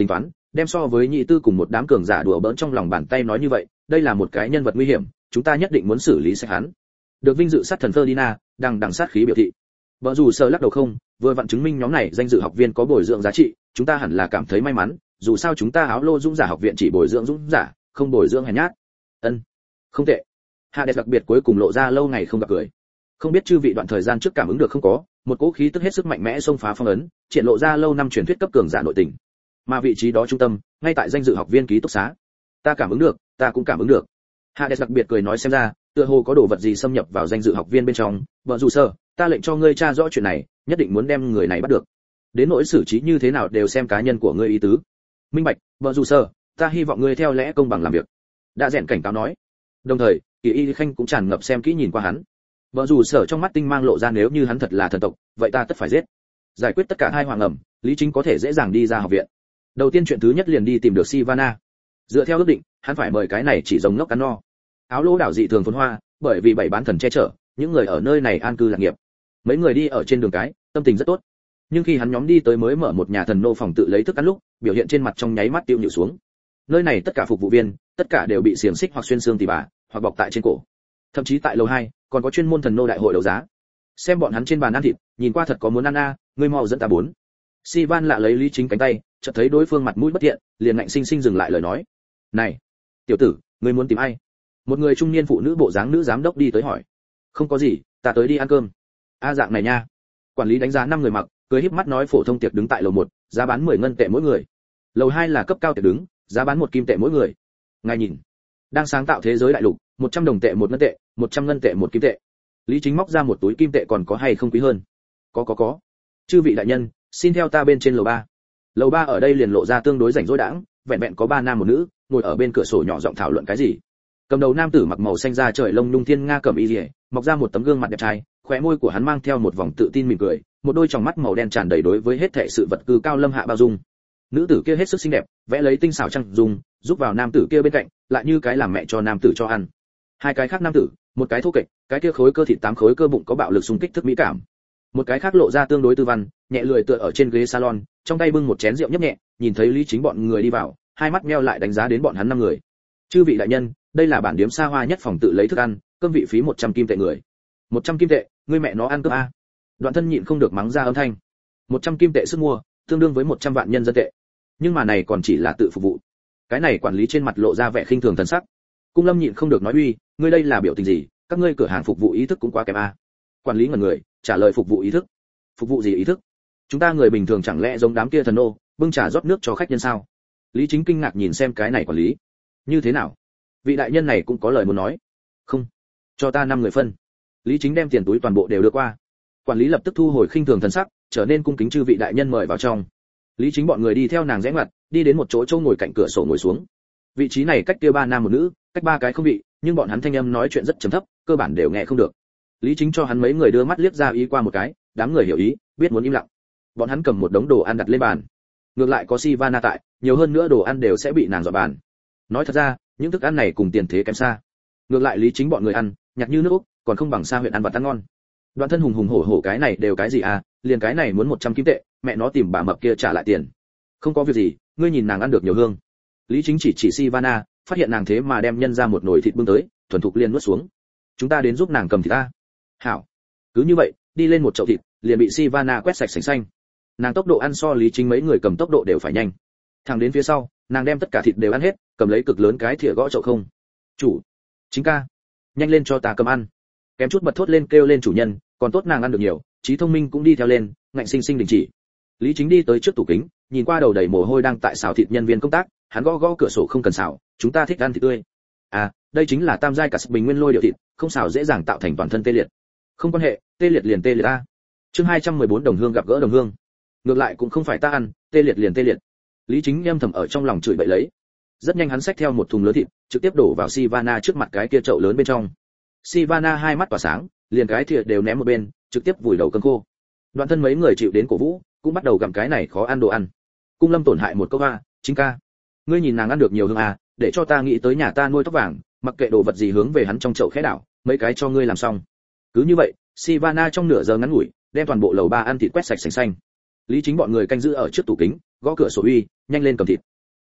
A: đem so với nhị tư cùng một đám cường giả đùa bỡn trong lòng bàn tay nói như vậy, đây là một cái nhân vật nguy hiểm, chúng ta nhất định muốn xử lý sạch hắn. Được vinh dự sát thần Ferdinand, đang đằng sát khí biểu thị. Vợ dù sờ lắc đầu không, vừa vặn chứng minh nhóm này danh dự học viên có bồi dưỡng giá trị, chúng ta hẳn là cảm thấy may mắn, dù sao chúng ta áo lô dũng giả học viện chỉ bồi dưỡng dũng giả, không bồi dưỡng hèn nhát. Ân, không tệ. Hades đặc biệt cuối cùng lộ ra lâu ngày không gặp cười. Không biết chư vị đoạn thời gian trước cảm ứng được không có, một cỗ khí tức hết sức mạnh mẽ xông phá phong ấn, triển lộ ra lâu năm truyền thuyết cấp cường giả nội tình. Mà vị trí đó trung tâm, ngay tại danh dự học viên ký túc xá. Ta cảm ứng được, ta cũng cảm ứng được. Hades đặc biệt cười nói xem ra, tựa hồ có đồ vật gì xâm nhập vào danh dự học viên bên trong, vợ dù sơ, ta lệnh cho ngươi tra rõ chuyện này, nhất định muốn đem người này bắt được. Đến nỗi xử trí như thế nào đều xem cá nhân của ngươi ý tứ. Minh bạch, vợ dù sơ, ta hy vọng ngươi theo lẽ công bằng làm việc. Đã rèn cảnh cáo nói. Đồng thời, Kỳ Y Khanh cũng tràn ngập xem kỹ nhìn qua hắn. Vợ dù sở trong mắt tinh mang lộ ra nếu như hắn thật là thần tộc, vậy ta tất phải giết. Giải quyết tất cả hai hoàng ẩm, Lý Chính có thể dễ dàng đi ra học viện. Đầu tiên chuyện thứ nhất liền đi tìm được Sivana. Dựa theo ước định, hắn phải mời cái này chỉ rồng ngốc cắn no. Áo lỗ đảo dị thường phồn hoa, bởi vì bảy bán thần che chở, những người ở nơi này an cư lạc nghiệp. Mấy người đi ở trên đường cái, tâm tình rất tốt. Nhưng khi hắn nhóm đi tới mới mở một nhà thần nô phòng tự lấy thức ăn lúc, biểu hiện trên mặt trong nháy mắt tiêu nhịu xuống. Nơi này tất cả phục vụ viên, tất cả đều bị xiềng xích hoặc xuyên xương tỉ bà, hoặc bọc tại trên cổ. Thậm chí tại lầu hai, còn có chuyên môn thần nô đại hội đấu giá. Xem bọn hắn trên bàn ăn thịt, nhìn qua thật có muốn ăn a, ngươi mau dẫn ta bốn. Sivan lạ lấy Lý Chính cánh tay, chợt thấy đối phương mặt mũi bất thiện, liền ngạnh sinh sinh dừng lại lời nói. "Này, tiểu tử, ngươi muốn tìm ai?" Một người trung niên phụ nữ bộ dáng nữ giám đốc đi tới hỏi. "Không có gì, ta tới đi ăn cơm." "A dạng này nha." Quản lý đánh giá năm người mặc, cười híp mắt nói phổ thông tiệc đứng tại lầu một, giá bán mười ngân tệ mỗi người. Lầu hai là cấp cao tiệc đứng, giá bán một kim tệ mỗi người. Ngài nhìn, đang sáng tạo thế giới đại lục, một trăm đồng tệ một ngân tệ, một trăm ngân tệ một kim tệ. Lý Chính móc ra một túi kim tệ còn có hay không quý hơn? Có có có. Chư vị đại nhân, xin theo ta bên trên lầu ba. Lầu ba ở đây liền lộ ra tương đối rảnh rỗi đãng, vẹn vẹn có ba nam một nữ, ngồi ở bên cửa sổ nhỏ giọng thảo luận cái gì. Cầm đầu nam tử mặc màu xanh da trời lông nhung thiên nga cẩm y liễu, mọc ra một tấm gương mặt đẹp trai, khóe môi của hắn mang theo một vòng tự tin mỉm cười, một đôi tròng mắt màu đen tràn đầy đối với hết thảy sự vật cư cao lâm hạ bao dung. Nữ tử kia hết sức xinh đẹp, vẽ lấy tinh xảo trăng dung, giúp vào nam tử kia bên cạnh, lại như cái làm mẹ cho nam tử cho ăn. Hai cái khác nam tử, một cái thô kệch, cái kia khối cơ thịt tám khối cơ bụng có bạo lực xung kích thức mỹ cảm. Một cái khác lộ ra tương đối tư văn, nhẹ lười tựa ở trên ghế salon, trong tay bưng một chén rượu nhấp nhẹ, nhìn thấy Lý Chính bọn người đi vào, hai mắt meo lại đánh giá đến bọn hắn năm người. Chư vị đại nhân, đây là bản điếm xa hoa nhất phòng tự lấy thức ăn, cơm vị phí một trăm kim tệ người. một trăm kim tệ, ngươi mẹ nó ăn cơm a. Đoạn Thân nhịn không được mắng ra âm thanh. một trăm kim tệ sức mua, tương đương với một trăm vạn nhân dân tệ. Nhưng mà này còn chỉ là tự phục vụ. Cái này quản lý trên mặt lộ ra vẻ khinh thường thần sắc. Cung Lâm nhịn không được nói uy, ngươi đây là biểu tình gì, các ngươi cửa hàng phục vụ ý thức cũng quá kém a. Quản lý ngẩn người, trả lời phục vụ ý thức. Phục vụ gì ý thức? Chúng ta người bình thường chẳng lẽ giống đám kia thần nô, bưng trà rót nước cho khách nhân sao? Lý Chính kinh ngạc nhìn xem cái này quản lý. Như thế nào? Vị đại nhân này cũng có lời muốn nói. Không, cho ta năm người phân. Lý Chính đem tiền túi toàn bộ đều đưa qua. Quản lý lập tức thu hồi khinh thường thần sắc, trở nên cung kính chư vị đại nhân mời vào trong. Lý Chính bọn người đi theo nàng rẽ ngoặt, đi đến một chỗ châu ngồi cạnh cửa sổ ngồi xuống. Vị trí này cách kia ba nam một nữ, cách ba cái không vị, nhưng bọn hắn thanh âm nói chuyện rất trầm thấp, cơ bản đều nghe không được. Lý Chính cho hắn mấy người đưa mắt liếc ra ý qua một cái, đám người hiểu ý, biết muốn im lặng. Bọn hắn cầm một đống đồ ăn đặt lên bàn. Ngược lại có Sivana tại, nhiều hơn nữa đồ ăn đều sẽ bị nàng dọn bàn. Nói thật ra, những thức ăn này cùng tiền thế kém xa. Ngược lại Lý Chính bọn người ăn, nhạt như nước Úc, còn không bằng xa huyện ăn vặt ăn ngon. Đoạn Thân hùng hùng hổ hổ cái này đều cái gì à, liền cái này muốn một trăm kim tệ, mẹ nó tìm bà mập kia trả lại tiền. Không có việc gì, ngươi nhìn nàng ăn được nhiều hương. Lý Chính chỉ chỉ Sivana, phát hiện nàng thế mà đem nhân ra một nồi thịt bưng tới, thuần thục liền nuốt xuống. Chúng ta đến giúp nàng cầm thịt ta. Hảo. Cứ như vậy, đi lên một chậu thịt, liền bị Sivana quét sạch sành xanh. Nàng tốc độ ăn so Lý Chính mấy người cầm tốc độ đều phải nhanh. Thẳng đến phía sau, nàng đem tất cả thịt đều ăn hết, cầm lấy cực lớn cái thìa gõ chậu không. Chủ, Chính ca, nhanh lên cho ta cầm ăn. Kém chút bật thốt lên kêu lên chủ nhân, còn tốt nàng ăn được nhiều, trí thông minh cũng đi theo lên, ngạnh sinh sinh đình chỉ. Lý Chính đi tới trước tủ kính, nhìn qua đầu đầy mồ hôi đang tại xào thịt nhân viên công tác, hắn gõ gõ cửa sổ không cần xào, chúng ta thích ăn thịt tươi. À, đây chính là tam giai cả bình nguyên lôi điệu thịt, không xào dễ dàng tạo thành toàn thân tê liệt. Không quan hệ, tê liệt liền tê liệt a. Chương hai trăm mười bốn đồng hương gặp gỡ đồng hương. Ngược lại cũng không phải ta ăn, tê liệt liền tê liệt. Lý Chính âm thầm ở trong lòng chửi bậy lấy. Rất nhanh hắn xách theo một thùng lớn thịt, trực tiếp đổ vào Sivana trước mặt cái kia chậu lớn bên trong. Sivana hai mắt tỏa sáng, liền cái thìa đều ném một bên, trực tiếp vùi đầu cơm khô. Đoạn Thân mấy người chịu đến cổ vũ, cũng bắt đầu gặm cái này khó ăn đồ ăn. Cung Lâm tổn hại một câu a, Chính ca, ngươi nhìn nàng ăn được nhiều hương à, để cho ta nghĩ tới nhà ta nuôi tóc vàng, mặc kệ đồ vật gì hướng về hắn trong chậu khẽ đảo, mấy cái cho ngươi làm xong. Cứ như vậy, Sivana trong nửa giờ ngắn ngủi, đem toàn bộ lầu ba ăn thịt quét sạch sành xanh. Lý Chính bọn người canh giữ ở trước tủ kính, gõ cửa sổ uy, nhanh lên cầm thịt.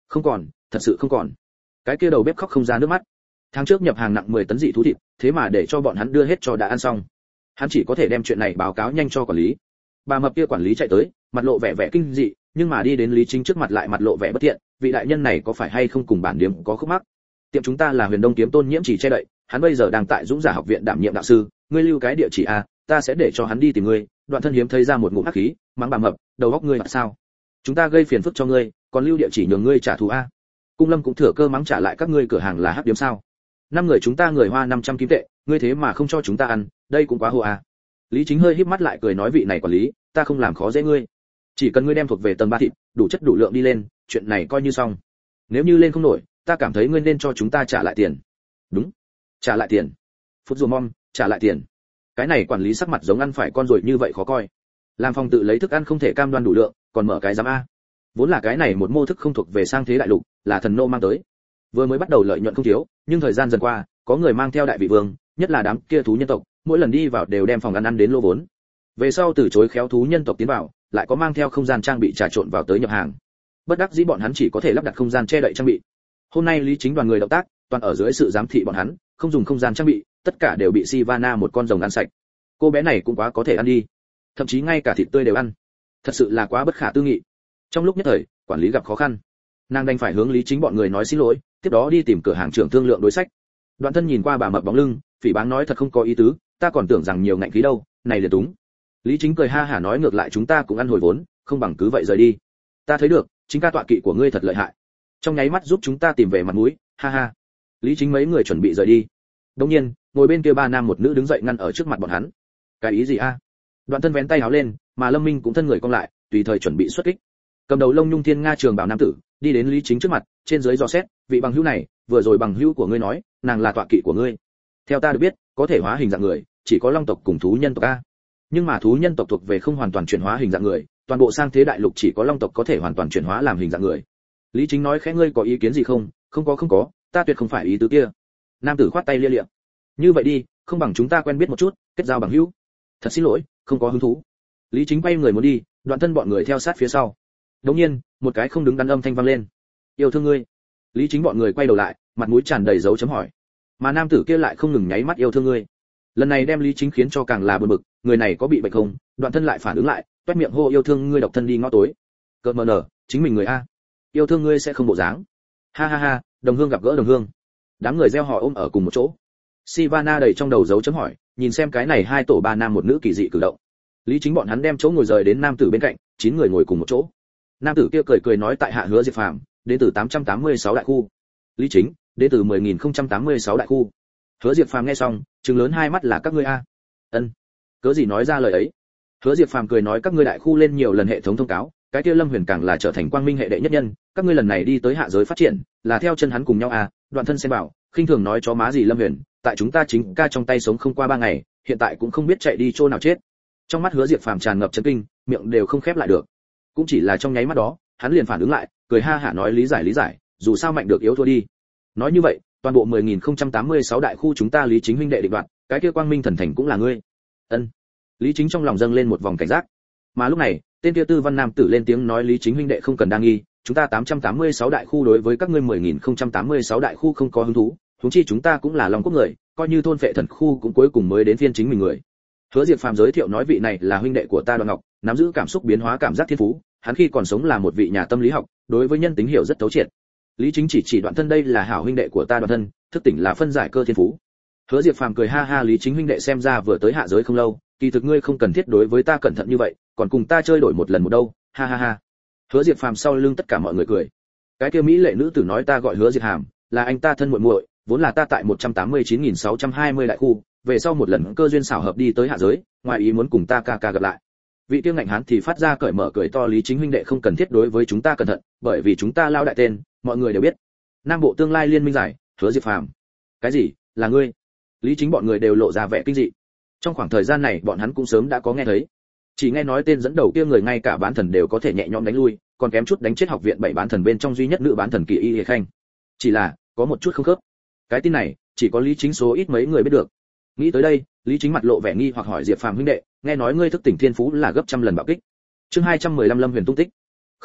A: Không còn, thật sự không còn. Cái kia đầu bếp khóc không ra nước mắt. Tháng trước nhập hàng nặng mười tấn dị thú thịt, thế mà để cho bọn hắn đưa hết cho đã ăn xong. Hắn chỉ có thể đem chuyện này báo cáo nhanh cho quản lý. Bà mập kia quản lý chạy tới, mặt lộ vẻ vẻ kinh dị, nhưng mà đi đến Lý Chính trước mặt lại mặt lộ vẻ bất thiện, vị đại nhân này có phải hay không cùng bản điếm có khúc mắc? Tiệm chúng ta là Huyền Đông Kiếm Tôn Nhiễm chỉ che đậy, hắn bây giờ đang tại Dũng Giả học viện đảm nhiệm đạo sư, ngươi lưu cái địa chỉ a, ta sẽ để cho hắn đi tìm ngươi. Đoạn Thân hiếm thấy ra một ngụm hắc khí, mắng bà mập, đầu óc ngươi là sao? Chúng ta gây phiền phức cho ngươi, còn lưu địa chỉ nhường ngươi trả thù a. Cung Lâm cũng thừa cơ mắng trả lại các ngươi cửa hàng là hắc điếm sao? Năm người chúng ta người hoa năm trăm kim tệ, ngươi thế mà không cho chúng ta ăn, đây cũng quá hồ a. Lý Chính hơi híp mắt lại cười nói vị này quản lý, ta không làm khó dễ ngươi. Chỉ cần ngươi đem thuộc về tầng ba thịt, đủ chất đủ lượng đi lên, chuyện này coi như xong. Nếu như lên không nổi, ta cảm thấy ngươi nên cho chúng ta trả lại tiền. Đúng, trả lại tiền. Phút rùa mom, trả lại tiền. Cái này quản lý sắc mặt giống ăn phải con rồi như vậy khó coi. Làm phòng tự lấy thức ăn không thể cam đoan đủ lượng, còn mở cái giám a. Vốn là cái này một mô thức không thuộc về sang thế đại lục, là thần nô mang tới. Vừa mới bắt đầu lợi nhuận không thiếu, nhưng thời gian dần qua, có người mang theo đại vị vương, nhất là đám kia thú nhân tộc, mỗi lần đi vào đều đem phòng ăn ăn đến lô vốn. Về sau từ chối khéo thú nhân tộc tiến vào, lại có mang theo không gian trang bị trà trộn vào tới nhập hàng. Bất đắc dĩ bọn hắn chỉ có thể lắp đặt không gian che đậy trang bị. Hôm nay Lý Chính đoàn người động tác, toàn ở dưới sự giám thị bọn hắn, không dùng không gian trang bị, tất cả đều bị Sivana một con rồng ăn sạch. Cô bé này cũng quá có thể ăn đi, thậm chí ngay cả thịt tươi đều ăn. Thật sự là quá bất khả tư nghị. Trong lúc nhất thời, quản lý gặp khó khăn, nàng đành phải hướng Lý Chính bọn người nói xin lỗi, tiếp đó đi tìm cửa hàng trưởng thương lượng đối sách. Đoạn Thân nhìn qua bà mập bóng lưng, phỉ báng nói thật không có ý tứ, ta còn tưởng rằng nhiều ngạnh khí đâu, này liền túng. Lý Chính cười ha hả nói ngược lại chúng ta cũng ăn hồi vốn, không bằng cứ vậy rời đi. Ta thấy được, chính ca tọa kỵ của ngươi thật lợi hại, trong nháy mắt giúp chúng ta tìm về mặt mũi, ha ha. Lý Chính mấy người chuẩn bị rời đi. Đương nhiên, ngồi bên kia ba nam một nữ đứng dậy ngăn ở trước mặt bọn hắn. Cái ý gì a? Đoạn Thân vén tay áo lên, mà Lâm Minh cũng thân người cong lại, tùy thời chuẩn bị xuất kích. Cầm đầu lông nhung thiên nga trường bảo nam tử, đi đến Lý Chính trước mặt, trên dưới dò xét, vị bằng hữu này, vừa rồi bằng hữu của ngươi nói, nàng là tọa kỵ của ngươi. Theo ta được biết, có thể hóa hình dạng người, chỉ có long tộc cùng thú nhân tộc a. Nhưng mà thú nhân tộc thuộc về không hoàn toàn chuyển hóa hình dạng người, toàn bộ sang thế đại lục chỉ có long tộc có thể hoàn toàn chuyển hóa làm hình dạng người. Lý Chính nói khẽ ngươi có ý kiến gì không? Không có không có, ta tuyệt không phải ý tứ kia. Nam tử khoát tay lia lịa. Như vậy đi, không bằng chúng ta quen biết một chút, kết giao bằng hữu. Thật xin lỗi, không có hứng thú. Lý Chính quay người muốn đi, Đoạn Thân bọn người theo sát phía sau. Đột nhiên, một cái không đứng đắn âm thanh vang lên. Yêu thương ngươi. Lý Chính bọn người quay đầu lại, mặt mũi tràn đầy dấu chấm hỏi. Mà nam tử kia lại không ngừng nháy mắt yêu thương ngươi. Lần này đem Lý Chính khiến cho càng là bực bực, người này có bị bệnh không? Đoạn Thân lại phản ứng lại, toét miệng hô yêu thương ngươi độc thân đi ngõ tối. Cợt mờ nở, chính mình người a. Yêu thương ngươi sẽ không bộ dáng. Ha ha ha, đồng hương gặp gỡ đồng hương. Đám người reo hò ôm ở cùng một chỗ. Sivana đầy trong đầu dấu chấm hỏi, nhìn xem cái này hai tổ ba nam một nữ kỳ dị cử động. Lý Chính bọn hắn đem chỗ ngồi rời đến nam tử bên cạnh, chín người ngồi cùng một chỗ. Nam tử kia cười cười nói tại hạ Hứa Diệp Phàm, đến từ tám trăm tám mươi sáu đại khu. Lý Chính, đến từ mười nghìn không trăm tám mươi sáu đại khu. Hứa Diệp Phàm nghe xong, trừng lớn hai mắt là các ngươi a. Ân. Cớ gì nói ra lời ấy? Hứa Diệp Phàm cười nói các ngươi đại khu lên nhiều lần hệ thống thông cáo, cái kia Lâm Huyền càng là trở thành quang minh hệ đệ nhất nhân, các ngươi lần này đi tới hạ giới phát triển, là theo chân hắn cùng nhau à? Đoạn Thân xem bảo, khinh thường nói chó má gì Lâm Huyền, tại chúng ta chính ca trong tay sống không qua ba ngày, hiện tại cũng không biết chạy đi chỗ nào chết. Trong mắt Hứa Diệp Phàm tràn ngập chấn kinh, miệng đều không khép lại được. Cũng chỉ là trong nháy mắt đó, hắn liền phản ứng lại, cười ha hả nói lý giải lý giải, dù sao mạnh được yếu thua đi. Nói như vậy, toàn bộ mười nghìn không trăm tám mươi sáu đại khu chúng ta Lý Chính huynh đệ định đoạt, cái kia quang minh thần thành cũng là ngươi. Ân. Lý Chính trong lòng dâng lên một vòng cảnh giác. Mà lúc này, tên kia tư văn nam tử lên tiếng nói Lý Chính huynh đệ không cần đa nghi, chúng ta tám trăm tám mươi sáu đại khu đối với các ngươi mười nghìn không trăm tám mươi sáu đại khu không có hứng thú, huống chi chúng ta cũng là lòng quốc người, coi như thôn phệ thần khu cũng cuối cùng mới đến phiên chính mình người. Hứa Diệp Phàm giới thiệu nói vị này là huynh đệ của ta Đoạn Ngọc, nắm giữ cảm xúc biến hóa cảm giác thiên phú, hắn khi còn sống là một vị nhà tâm lý học, đối với nhân tính hiểu rất thấu triệt. Lý Chính chỉ chỉ Đoạn Thân đây là hảo huynh đệ của ta Đoạn Thân, thức tỉnh là phân giải cơ thiên phú. Hứa Diệp Phàm cười ha ha Lý Chính huynh đệ xem ra vừa tới hạ giới không lâu, kỳ thực ngươi không cần thiết đối với ta cẩn thận như vậy, còn cùng ta chơi đổi một lần một đâu, ha ha ha. Hứa Diệp Phàm sau lưng tất cả mọi người cười. Cái kia mỹ lệ nữ tử nói ta gọi Hứa Diệp Hàm, là anh ta thân muội muội, vốn là ta tại một trăm tám mươi chín nghìn sáu trăm hai mươi đại khu, về sau một lần cơ duyên xảo hợp đi tới hạ giới, ngoài ý muốn cùng ta ca ca gặp lại. Vị tiêu ngạnh hán thì phát ra cởi mở cười to Lý Chính huynh đệ không cần thiết đối với chúng ta cẩn thận, bởi vì chúng ta lao đại tên, mọi người đều biết. Nam bộ tương lai liên minh giải, Hứa Diệp Phàm. Cái gì? Là ngươi? Lý Chính bọn người đều lộ ra vẻ kinh dị. Trong khoảng thời gian này bọn hắn cũng sớm đã có nghe thấy. Chỉ nghe nói tên dẫn đầu kia người ngay cả bán thần đều có thể nhẹ nhõm đánh lui, còn kém chút đánh chết học viện bảy bán thần bên trong duy nhất nữ bán thần Kỳ Y Lệ Khanh. Chỉ là, có một chút không khớp. Cái tin này, chỉ có Lý Chính số ít mấy người biết được. Nghĩ tới đây, Lý Chính mặt lộ vẻ nghi hoặc hỏi Diệp Phàm huynh đệ, nghe nói ngươi thức tỉnh thiên phú là gấp trăm lần bạo kích. Chương hai trăm mười lăm Lâm Huyền tung tích. Không tệ,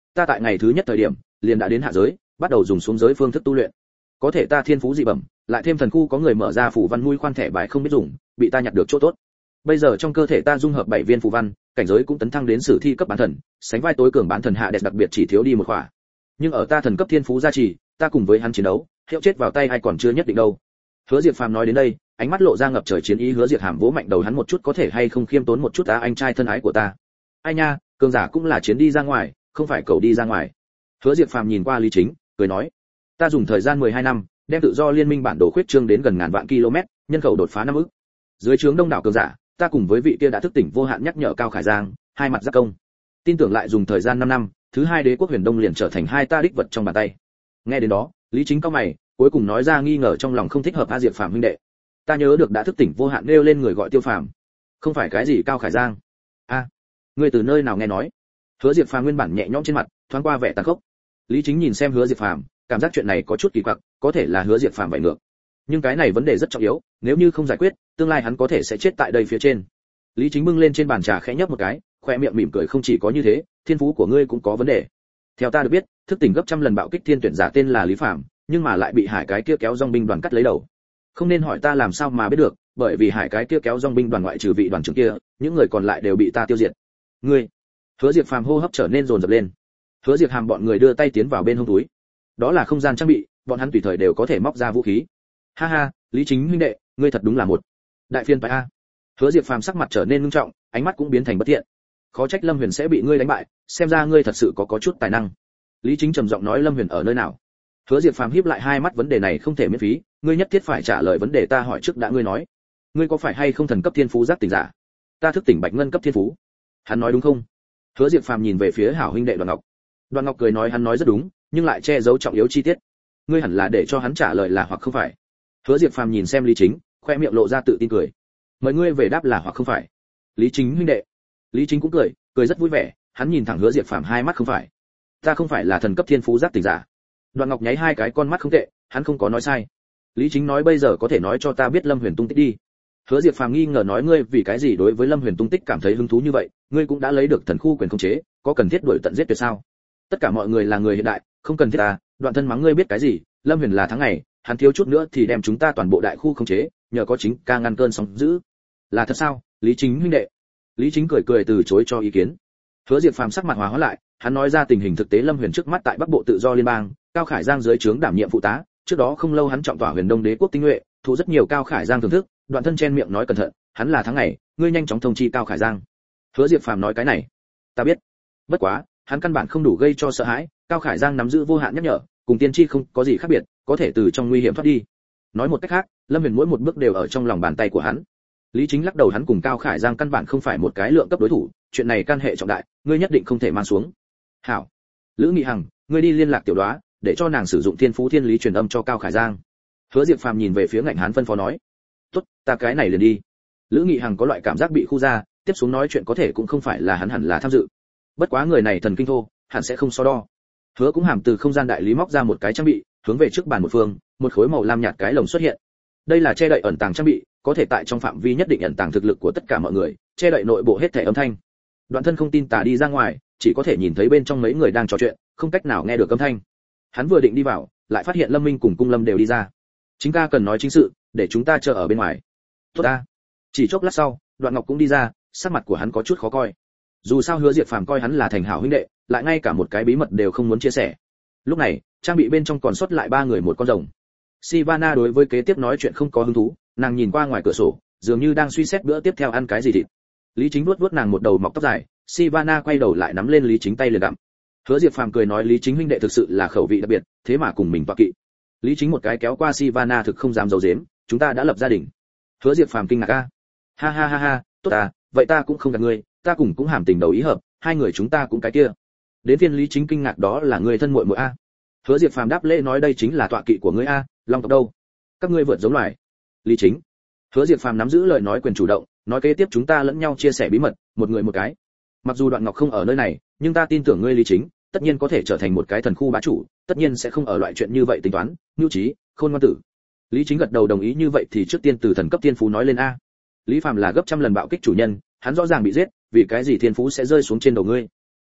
A: ta tại ngày thứ nhất thời điểm liền đã đến hạ giới, bắt đầu dùng xuống giới phương thức tu luyện. Có thể ta thiên phú dị bẩm, lại thêm thần khu có người mở ra phù văn nuôi khoan thẻ bài không biết dùng, bị ta nhặt được chỗ tốt. Bây giờ trong cơ thể ta dung hợp bảy viên phù văn, cảnh giới cũng tấn thăng đến sử thi cấp bán thần, sánh vai tối cường bán thần hạ đẹp, đặc biệt chỉ thiếu đi một khỏa. Nhưng ở ta thần cấp thiên phú gia trì, ta cùng với hắn chiến đấu, hiệu chết vào tay ai còn chưa nhất định đâu. Hứa Diệp Phàm nói đến đây, ánh mắt lộ ra ngập trời chiến ý. Hứa Diệp Hàm vỗ mạnh đầu hắn một chút, có thể hay không khiêm tốn một chút ta, anh trai thân ái của ta. Ai nha, cường giả cũng là chiến đi ra ngoài, không phải cầu đi ra ngoài. Hứa Diệp Phàm nhìn qua Lý Chính, cười nói, ta dùng thời gian mười hai năm, đem tự do liên minh bản đồ khuyết trương đến gần ngàn vạn km, nhân khẩu đột phá năm ức. Dưới trướng đông đảo cường giả, ta cùng với vị kia đã thức tỉnh vô hạn nhắc nhở Cao Khải Giang, hai mặt giác công. Tin tưởng lại dùng thời gian năm năm, thứ hai đế quốc Huyền Đông liền trở thành hai ta đích vật trong bàn tay. Nghe đến đó, Lý Chính cao mày, cuối cùng nói ra nghi ngờ trong lòng không thích hợp. A Diệp Phàm huynh đệ, ta nhớ được đã thức tỉnh vô hạn nêu lên người gọi Tiêu Phàm, không phải cái gì Cao Khải Giang. A, à, ngươi từ nơi nào nghe nói? Hứa Diệp Phàm nguyên bản nhẹ nhõm trên mặt thoáng qua vẻ tàn khốc. Lý Chính nhìn xem Hứa Diệp Phàm, cảm giác chuyện này có chút kỳ quặc, có thể là Hứa Diệp Phàm bại ngược. Nhưng cái này vấn đề rất trọng yếu, nếu như không giải quyết, tương lai hắn có thể sẽ chết tại đây phía trên. Lý Chính bưng lên trên bàn trà khẽ nhấp một cái, khoe miệng mỉm cười, không chỉ có như thế, thiên phú của ngươi cũng có vấn đề. Theo ta được biết, thức tỉnh gấp trăm lần bạo kích thiên tuyển giả tên là Lý Phàm, nhưng mà lại bị Hải cái kia kéo dòng binh đoàn cắt lấy đầu. Không nên hỏi ta làm sao mà biết được, bởi vì Hải cái kia kéo dòng binh đoàn ngoại trừ vị đoàn trưởng kia, những người còn lại đều bị ta tiêu diệt. Ngươi? Hứa Diệp Phàm hô hấp trở nên dồn dập lên. Hứa Diệp Hàm bọn người đưa tay tiến vào bên hông túi. Đó là không gian trang bị, bọn hắn tùy thời đều có thể móc ra vũ khí. Ha ha, Lý Chính huynh đệ, ngươi thật đúng là một đại phiên phải a. Hứa Diệp Phàm sắc mặt trở nên nghiêm trọng, ánh mắt cũng biến thành bất thiện. Khó trách Lâm Huyền sẽ bị ngươi đánh bại, xem ra ngươi thật sự có có chút tài năng. Lý Chính trầm giọng nói, Lâm Huyền ở nơi nào? Hứa Diệp Phàm híp lại hai mắt, vấn đề này không thể miễn phí, ngươi nhất thiết phải trả lời vấn đề ta hỏi trước đã. Ngươi nói, ngươi có phải hay không thần cấp thiên phú giác tỉnh giả? Ta thức tỉnh bạch ngân cấp thiên phú. Hắn nói đúng không? Hứa Diệp Phàm nhìn về phía hảo huynh đệ Đoàn Ngọc. Đoàn Ngọc cười nói, hắn nói rất đúng, nhưng lại che giấu trọng yếu chi tiết. Ngươi hẳn là để cho hắn trả lời là hoặc không phải. Hứa Diệp Phàm nhìn xem Lý Chính, khoe miệng lộ ra tự tin cười. Mời ngươi về đáp là hoặc không phải. Lý Chính huynh đệ. Lý Chính cũng cười, cười rất vui vẻ, hắn nhìn thẳng Hứa Diệp Phàm hai mắt, không phải. Ta không phải là thần cấp thiên phú giác tỉnh giả. Đoàn Ngọc nháy hai cái con mắt, không tệ, hắn không có nói sai. Lý Chính nói, bây giờ có thể nói cho ta biết Lâm Huyền tung tích đi. Hứa Diệp Phàm nghi ngờ nói, ngươi vì cái gì đối với Lâm Huyền tung tích cảm thấy hứng thú như vậy, ngươi cũng đã lấy được thần khu quyền khống chế, có cần thiết đuổi tận giết tuyệt sao? Tất cả mọi người là người hiện đại, không cần thiết ta. Đoạn thân mắng, ngươi biết cái gì? Lâm Huyền là tháng ngày, hắn thiếu chút nữa thì đem chúng ta toàn bộ đại khu khống chế, nhờ có chính ca ngăn cơn sóng dữ. Là thật sao, Lý Chính huynh đệ? Lý Chính cười cười từ chối cho ý kiến. Hứa Diệp Phàm sắc mặt hòa hóa lại, hắn nói ra tình hình thực tế. Lâm Huyền trước mắt tại Bắc Bộ Tự do Liên bang, Cao Khải Giang dưới trướng đảm nhiệm phụ tá, trước đó không lâu hắn trọng tỏa Huyền Đông Đế quốc tinh nhuệ, thu rất nhiều Cao Khải Giang thưởng thức. Đoạn thân chen miệng nói, cẩn thận, hắn là tháng ngày, ngươi nhanh chóng thông chi Cao Khải Giang. Hứa Diệp Phàm nói, cái này ta biết, bất quá hắn căn bản không đủ gây cho sợ hãi. Cao Khải Giang nắm giữ vô hạn nhắc nhở, cùng tiên tri không có gì khác biệt, có thể từ trong nguy hiểm thoát đi. Nói một cách khác, Lâm Huyền mỗi một bước đều ở trong lòng bàn tay của hắn. Lý Chính lắc đầu, hắn cùng Cao Khải Giang căn bản không phải một cái lượng cấp đối thủ, chuyện này can hệ trọng đại, ngươi nhất định không thể mang xuống. Hảo. Lữ Nghị Hằng, ngươi đi liên lạc Tiểu Đoá, để cho nàng sử dụng thiên phú thiên lý truyền âm cho Cao Khải Giang. Hứa Diệp Phàm nhìn về phía Ngạnh Hán phân phó nói. Tốt, ta cái này liền đi. Lữ Nghị Hằng có loại cảm giác bị khu ra, tiếp xuống nói chuyện có thể cũng không phải là hắn hẳn là tham dự. Bất quá người này thần kinh thô, hẳn sẽ không so đo. Hứa cũng hàm từ không gian đại lý móc ra một cái trang bị, hướng về trước bàn một phương, một khối màu lam nhạt cái lồng xuất hiện. Đây là che đậy ẩn tàng trang bị, có thể tại trong phạm vi nhất định ẩn tàng thực lực của tất cả mọi người, che đậy nội bộ hết thảy âm thanh. Đoạn thân không tin tà đi ra ngoài, chỉ có thể nhìn thấy bên trong mấy người đang trò chuyện, không cách nào nghe được âm thanh. Hắn vừa định đi vào, lại phát hiện Lâm Minh cùng Cung Lâm đều đi ra. Chính ca cần nói chính sự, để chúng ta chờ ở bên ngoài. Tốt ta. Chỉ chốc lát sau, Đoạn Ngọc cũng đi ra, sắc mặt của hắn có chút khó coi. Dù sao Hứa Diệp Phàm coi hắn là thành hảo huynh đệ, lại ngay cả một cái bí mật đều không muốn chia sẻ. Lúc này, trang bị bên trong còn sót lại ba người một con rồng. Sivana đối với kế tiếp nói chuyện không có hứng thú, nàng nhìn qua ngoài cửa sổ, dường như đang suy xét bữa tiếp theo ăn cái gì thịt. Lý Chính vuốt vuốt nàng một đầu mọc tóc dài, Sivana quay đầu lại nắm lên Lý Chính tay liền gặm. Hứa Diệp Phàm cười nói, Lý Chính huynh đệ thực sự là khẩu vị đặc biệt, thế mà cùng mình tọa kỵ. Lý Chính một cái kéo qua Sivana, thực không dám giấu giếm, chúng ta đã lập gia đình. Hứa Diệp Phàm kinh ngạc, a, ha ha ha ha, tốt à, vậy ta cũng không gạt ngươi, ta cùng cũng hàm tình đầu ý hợp, hai người chúng ta cũng cái kia. Đến phiên Lý Chính kinh ngạc, đó là người thân muội muội a. Hứa Diệp Phàm đáp lễ nói, đây chính là tọa kỵ của ngươi a, long tộc đâu? Các ngươi vượt giống loài. Lý Chính. Hứa Diệp Phàm nắm giữ lời nói quyền chủ động, nói kế tiếp chúng ta lẫn nhau chia sẻ bí mật, một người một cái. Mặc dù Đoạn Ngọc không ở nơi này, nhưng ta tin tưởng ngươi Lý Chính, tất nhiên có thể trở thành một cái thần khu bá chủ, tất nhiên sẽ không ở loại chuyện như vậy tính toán, nhu trí, khôn ngoan tử. Lý Chính gật đầu đồng ý, như vậy thì trước tiên từ thần cấp thiên phú nói lên a. Lý Phàm là gấp trăm lần bạo kích chủ nhân, hắn rõ ràng bị giết, vì cái gì thiên phú sẽ rơi xuống trên đầu ngươi?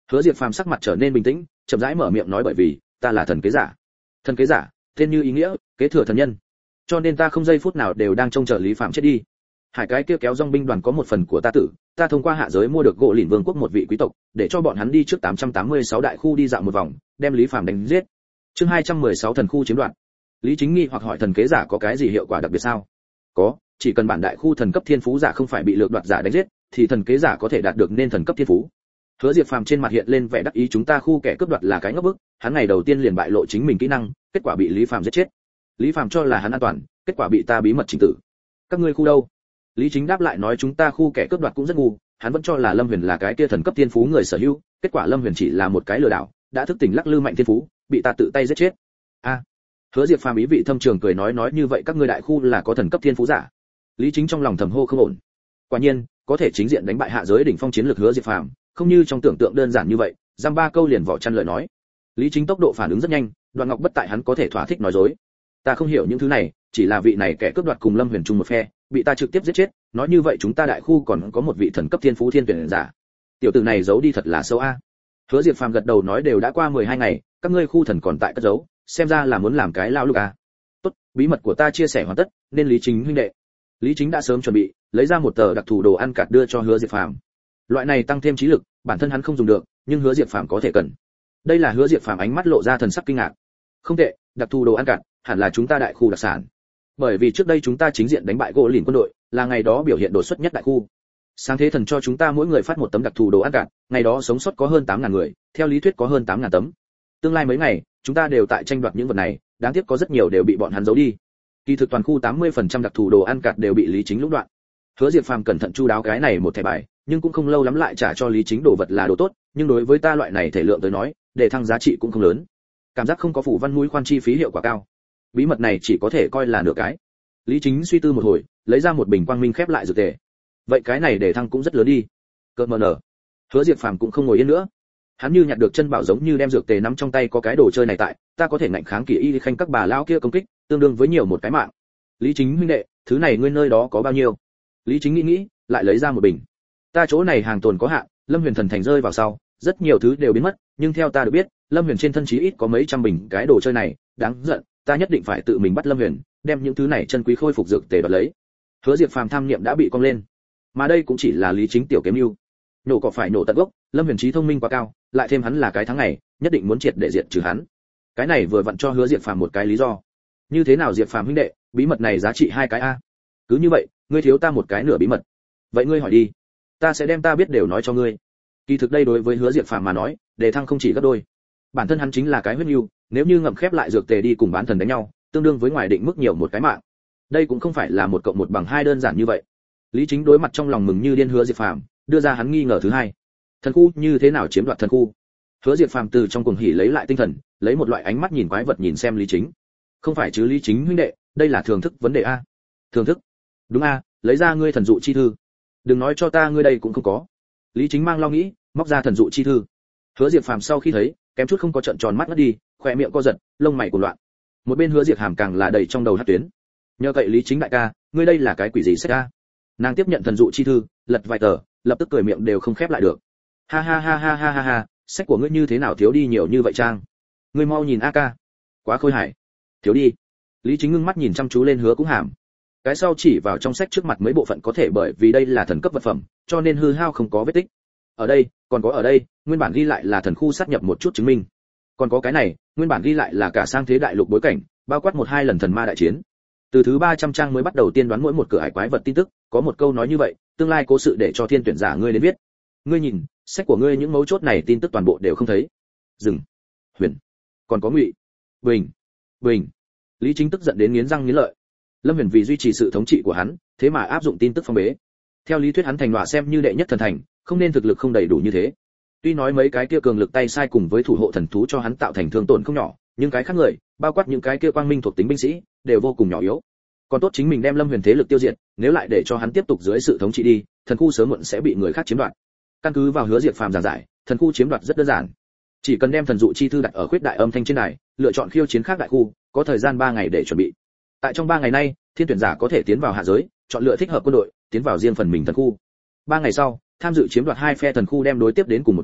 A: Hứa Diệp Phàm sắc mặt trở nên bình tĩnh, chậm rãi mở miệng nói bởi vì ta là thần kế giả. Thần kế giả, tên như ý nghĩa, kế thừa thần nhân. Cho nên ta không giây phút nào đều đang trông chờ Lý Phạm chết đi. Hải cái kia kéo dòng binh đoàn có một phần của ta tử, ta thông qua hạ giới mua được gỗ lìn vương quốc một vị quý tộc, để cho bọn hắn đi trước tám trăm tám mươi sáu đại khu đi dạo một vòng, đem Lý Phạm đánh giết. Chương hai trăm mười sáu thần khu chiếm đoạt. Lý Chính nghi hoặc hỏi thần kế giả có cái gì hiệu quả đặc biệt sao? Có, chỉ cần bản đại khu thần cấp thiên phú giả không phải bị lược đoạt giả đánh giết, thì thần kế giả có thể đạt được nên thần cấp thiên phú. Hứa Diệp Phàm trên mặt hiện lên vẻ đắc ý chúng ta khu kẻ cướp đoạt là cái ngốc bức, hắn ngày đầu tiên liền bại lộ chính mình kỹ năng, kết quả bị Lý Phàm giết chết. Lý Phàm cho là hắn an toàn, kết quả bị ta bí mật chỉnh tử. Các ngươi khu đâu? Lý Chính đáp lại nói chúng ta khu kẻ cướp đoạt cũng rất ngu, hắn vẫn cho là Lâm Huyền là cái kia thần cấp thiên phú người sở hữu, kết quả Lâm Huyền chỉ là một cái lừa đảo, đã thức tỉnh lắc lư mạnh thiên phú, bị ta tự tay giết chết. A. À, Hứa Diệp Phàm ý vị thâm trường cười nói nói như vậy các ngươi đại khu là có thần cấp thiên phú giả. Lý Chính trong lòng thầm hô không ổn. Quả nhiên, có thể chính diện đánh bại hạ giới đỉnh phong chiến lược Hứa Diệp Phàm, không như trong tưởng tượng đơn giản như vậy, giam ba câu liền vỏ chăn lời nói. Lý Chính tốc độ phản ứng rất nhanh, Đoạn Ngọc bất tại hắn có thể thỏa thích nói dối. Ta không hiểu những thứ này, chỉ là vị này kẻ cướp đoạt cùng Lâm Huyền chung một phe, bị ta trực tiếp giết chết, nói như vậy chúng ta đại khu còn có một vị thần cấp thiên phú thiên tuyển giả. Tiểu tử này giấu đi thật là xấu a. Hứa Diệp Phàm gật đầu nói đều đã qua mười hai ngày, các ngươi khu thần còn tại cất giấu, xem ra là muốn làm cái lao lục a. Tốt, bí mật của ta chia sẻ hoàn tất, nên Lý Chính huynh đệ. Lý Chính đã sớm chuẩn bị, lấy ra một tờ đặc thù đồ ăn cạt đưa cho Hứa Diệp Phàm. Loại này tăng thêm trí lực, bản thân hắn không dùng được, nhưng Hứa Diệp Phàm có thể cần. Đây là Hứa Diệp Phàm ánh mắt lộ ra thần sắc kinh ngạc. Không tệ, đặc thù đồ ăn cạt, hẳn là chúng ta đại khu đặc sản. Bởi vì trước đây chúng ta chính diện đánh bại gỗ lìn quân đội, là ngày đó biểu hiện đột xuất nhất đại khu. Sáng thế thần cho chúng ta mỗi người phát một tấm đặc thù đồ ăn cạt, ngày đó sống sót có hơn tám ngàn người, theo lý thuyết có hơn tám ngàn tấm. Tương lai mấy ngày, chúng ta đều tại tranh đoạt những vật này, đáng tiếc có rất nhiều đều bị bọn hắn giấu đi. Kỳ thực toàn khu tám mươi phần trăm đặc thù đồ ăn cạt đều bị Lý Chính lũng đoạn. Hứa Diệp Phàm cẩn thận chu đáo cái này một thẻ bài, nhưng cũng không lâu lắm lại trả cho Lý Chính đồ vật là đồ tốt, nhưng đối với ta loại này thể lượng tới nói, để thăng giá trị cũng không lớn. Cảm giác không có phủ văn mũi khoan chi phí hiệu quả cao. Bí mật này chỉ có thể coi là nửa cái. Lý Chính suy tư một hồi, lấy ra một bình quang minh khép lại dược tề. Vậy cái này để thăng cũng rất lớn đi. Cợt mờ nở. Hứa Diệp Phàm cũng không ngồi yên nữa. Hắn như nhặt được chân bảo giống như đem dược tề nắm trong tay có cái đồ chơi này tại, ta có thể ngạnh kháng kỳ y khanh các bà lão kia công kích, tương đương với nhiều một cái mạng. Lý Chính huynh đệ, thứ này ngươi nơi đó có bao nhiêu? Lý Chính nghĩ nghĩ, lại lấy ra một bình. Ta chỗ này hàng tồn có hạn, Lâm Huyền thần thành rơi vào sau, rất nhiều thứ đều biến mất, nhưng theo ta được biết, Lâm Huyền trên thân chí ít có mấy trăm bình cái đồ chơi này, đáng giận, ta nhất định phải tự mình bắt Lâm Huyền, đem những thứ này chân quý khôi phục dược tề đoạt lấy. Hứa Diệp Phàm tham niệm đã bị cong lên, mà đây cũng chỉ là Lý Chính tiểu kiếm mưu. Nổ cỏ phải nổ tận gốc, Lâm Huyền trí thông minh quá cao, lại thêm hắn là cái thắng này, nhất định muốn triệt để diệt trừ hắn. Cái này vừa vặn cho Hứa Diệp Phàm một cái lý do. Như thế nào Diệp Phàm huynh đệ, bí mật này giá trị hai cái a. Cứ như vậy, ngươi thiếu ta một cái nửa bí mật. Vậy ngươi hỏi đi, ta sẽ đem ta biết đều nói cho ngươi. Kỳ thực đây đối với Hứa Diệp Phàm mà nói, đề thăng không chỉ gấp đôi. Bản thân hắn chính là cái huyết nhu, nếu như ngậm khép lại dược tề đi cùng bán thần đánh nhau, tương đương với ngoài định mức nhiều một cái mạng. Đây cũng không phải là một cộng một bằng hai đơn giản như vậy. Lý Chính đối mặt trong lòng mừng như điên Hứa Diệp Phàm, đưa ra hắn nghi ngờ thứ hai. Thần khu như thế nào chiếm đoạt thần khu? Hứa Diệp Phàm từ trong cuồng hỉ lấy lại tinh thần, lấy một loại ánh mắt nhìn quái vật nhìn xem Lý Chính. Không phải chứ Lý Chính huynh đệ, đây là thưởng thức vấn đề a. Thưởng thức? Đúng a, lấy ra ngươi thần dụ chi thư. Đừng nói cho ta ngươi đây cũng không có. Lý Chính mang lo nghĩ, móc ra thần dụ chi thư. Hứa Diệp Phàm sau khi thấy, kém chút không có trợn tròn mắt ngất đi, khóe miệng co giật, lông mày cuộn loạn. Một bên Hứa Diệp Hàm càng là đầy trong đầu hất tuyến. Nhờ cậy Lý Chính đại ca, ngươi đây là cái quỷ gì sách a? Nàng tiếp nhận thần dụ chi thư, lật vài tờ, lập tức cười miệng đều không khép lại được. Ha ha ha ha ha ha ha, sách của ngươi như thế nào thiếu đi nhiều như vậy trang? Ngươi mau nhìn a ca. Quá khôi hài. Thiếu đi. Lý Chính ngưng mắt nhìn chăm chú lên Hứa Cũng Hàm. Cái sau chỉ vào trong sách trước mặt mấy bộ phận có thể bởi vì đây là thần cấp vật phẩm, cho nên hư hao không có vết tích. Ở đây, còn có ở đây, nguyên bản ghi lại là thần khu sát nhập một chút chứng minh. Còn có cái này, nguyên bản ghi lại là cả sang thế đại lục bối cảnh, bao quát một hai lần thần ma đại chiến. Từ thứ ba trăm trang mới bắt đầu tiên đoán mỗi một cửa ải quái vật tin tức, có một câu nói như vậy, tương lai cố sự để cho thiên tuyển giả ngươi đến viết. Ngươi nhìn, sách của ngươi những mấu chốt này tin tức toàn bộ đều không thấy. Dừng. Huyền. Còn có Ngụy. Bình. Bình. Lý Chính tức giận đến nghiến răng nghiến lợi. Lâm Huyền vì duy trì sự thống trị của hắn, thế mà áp dụng tin tức phong bế. Theo lý thuyết hắn thành đọa xem như đệ nhất thần thành, không nên thực lực không đầy đủ như thế. Tuy nói mấy cái kia cường lực tay sai cùng với thủ hộ thần thú cho hắn tạo thành thương tổn không nhỏ, nhưng cái khác người, bao quát những cái kia quang minh thuộc tính binh sĩ, đều vô cùng nhỏ yếu. Còn tốt chính mình đem Lâm Huyền thế lực tiêu diệt, nếu lại để cho hắn tiếp tục dưới sự thống trị đi, thần khu sớm muộn sẽ bị người khác chiếm đoạt. Căn cứ vào Hứa Diệp Phàm giảng giải, thần khu chiếm đoạt rất đơn giản. Chỉ cần đem thần dụ chi thư đặt ở khuyết đại âm thanh trên đài, lựa chọn khiêu chiến khác đại khu, có thời gian ba ngày để chuẩn bị. Tại trong ba ngày nay, thiên tuyển giả có thể tiến vào hạ giới, chọn lựa thích hợp quân đội, tiến vào riêng phần mình thần khu. Ba ngày sau, tham dự chiếm đoạt hai phe thần khu đem đối tiếp đến cùng một chỗ,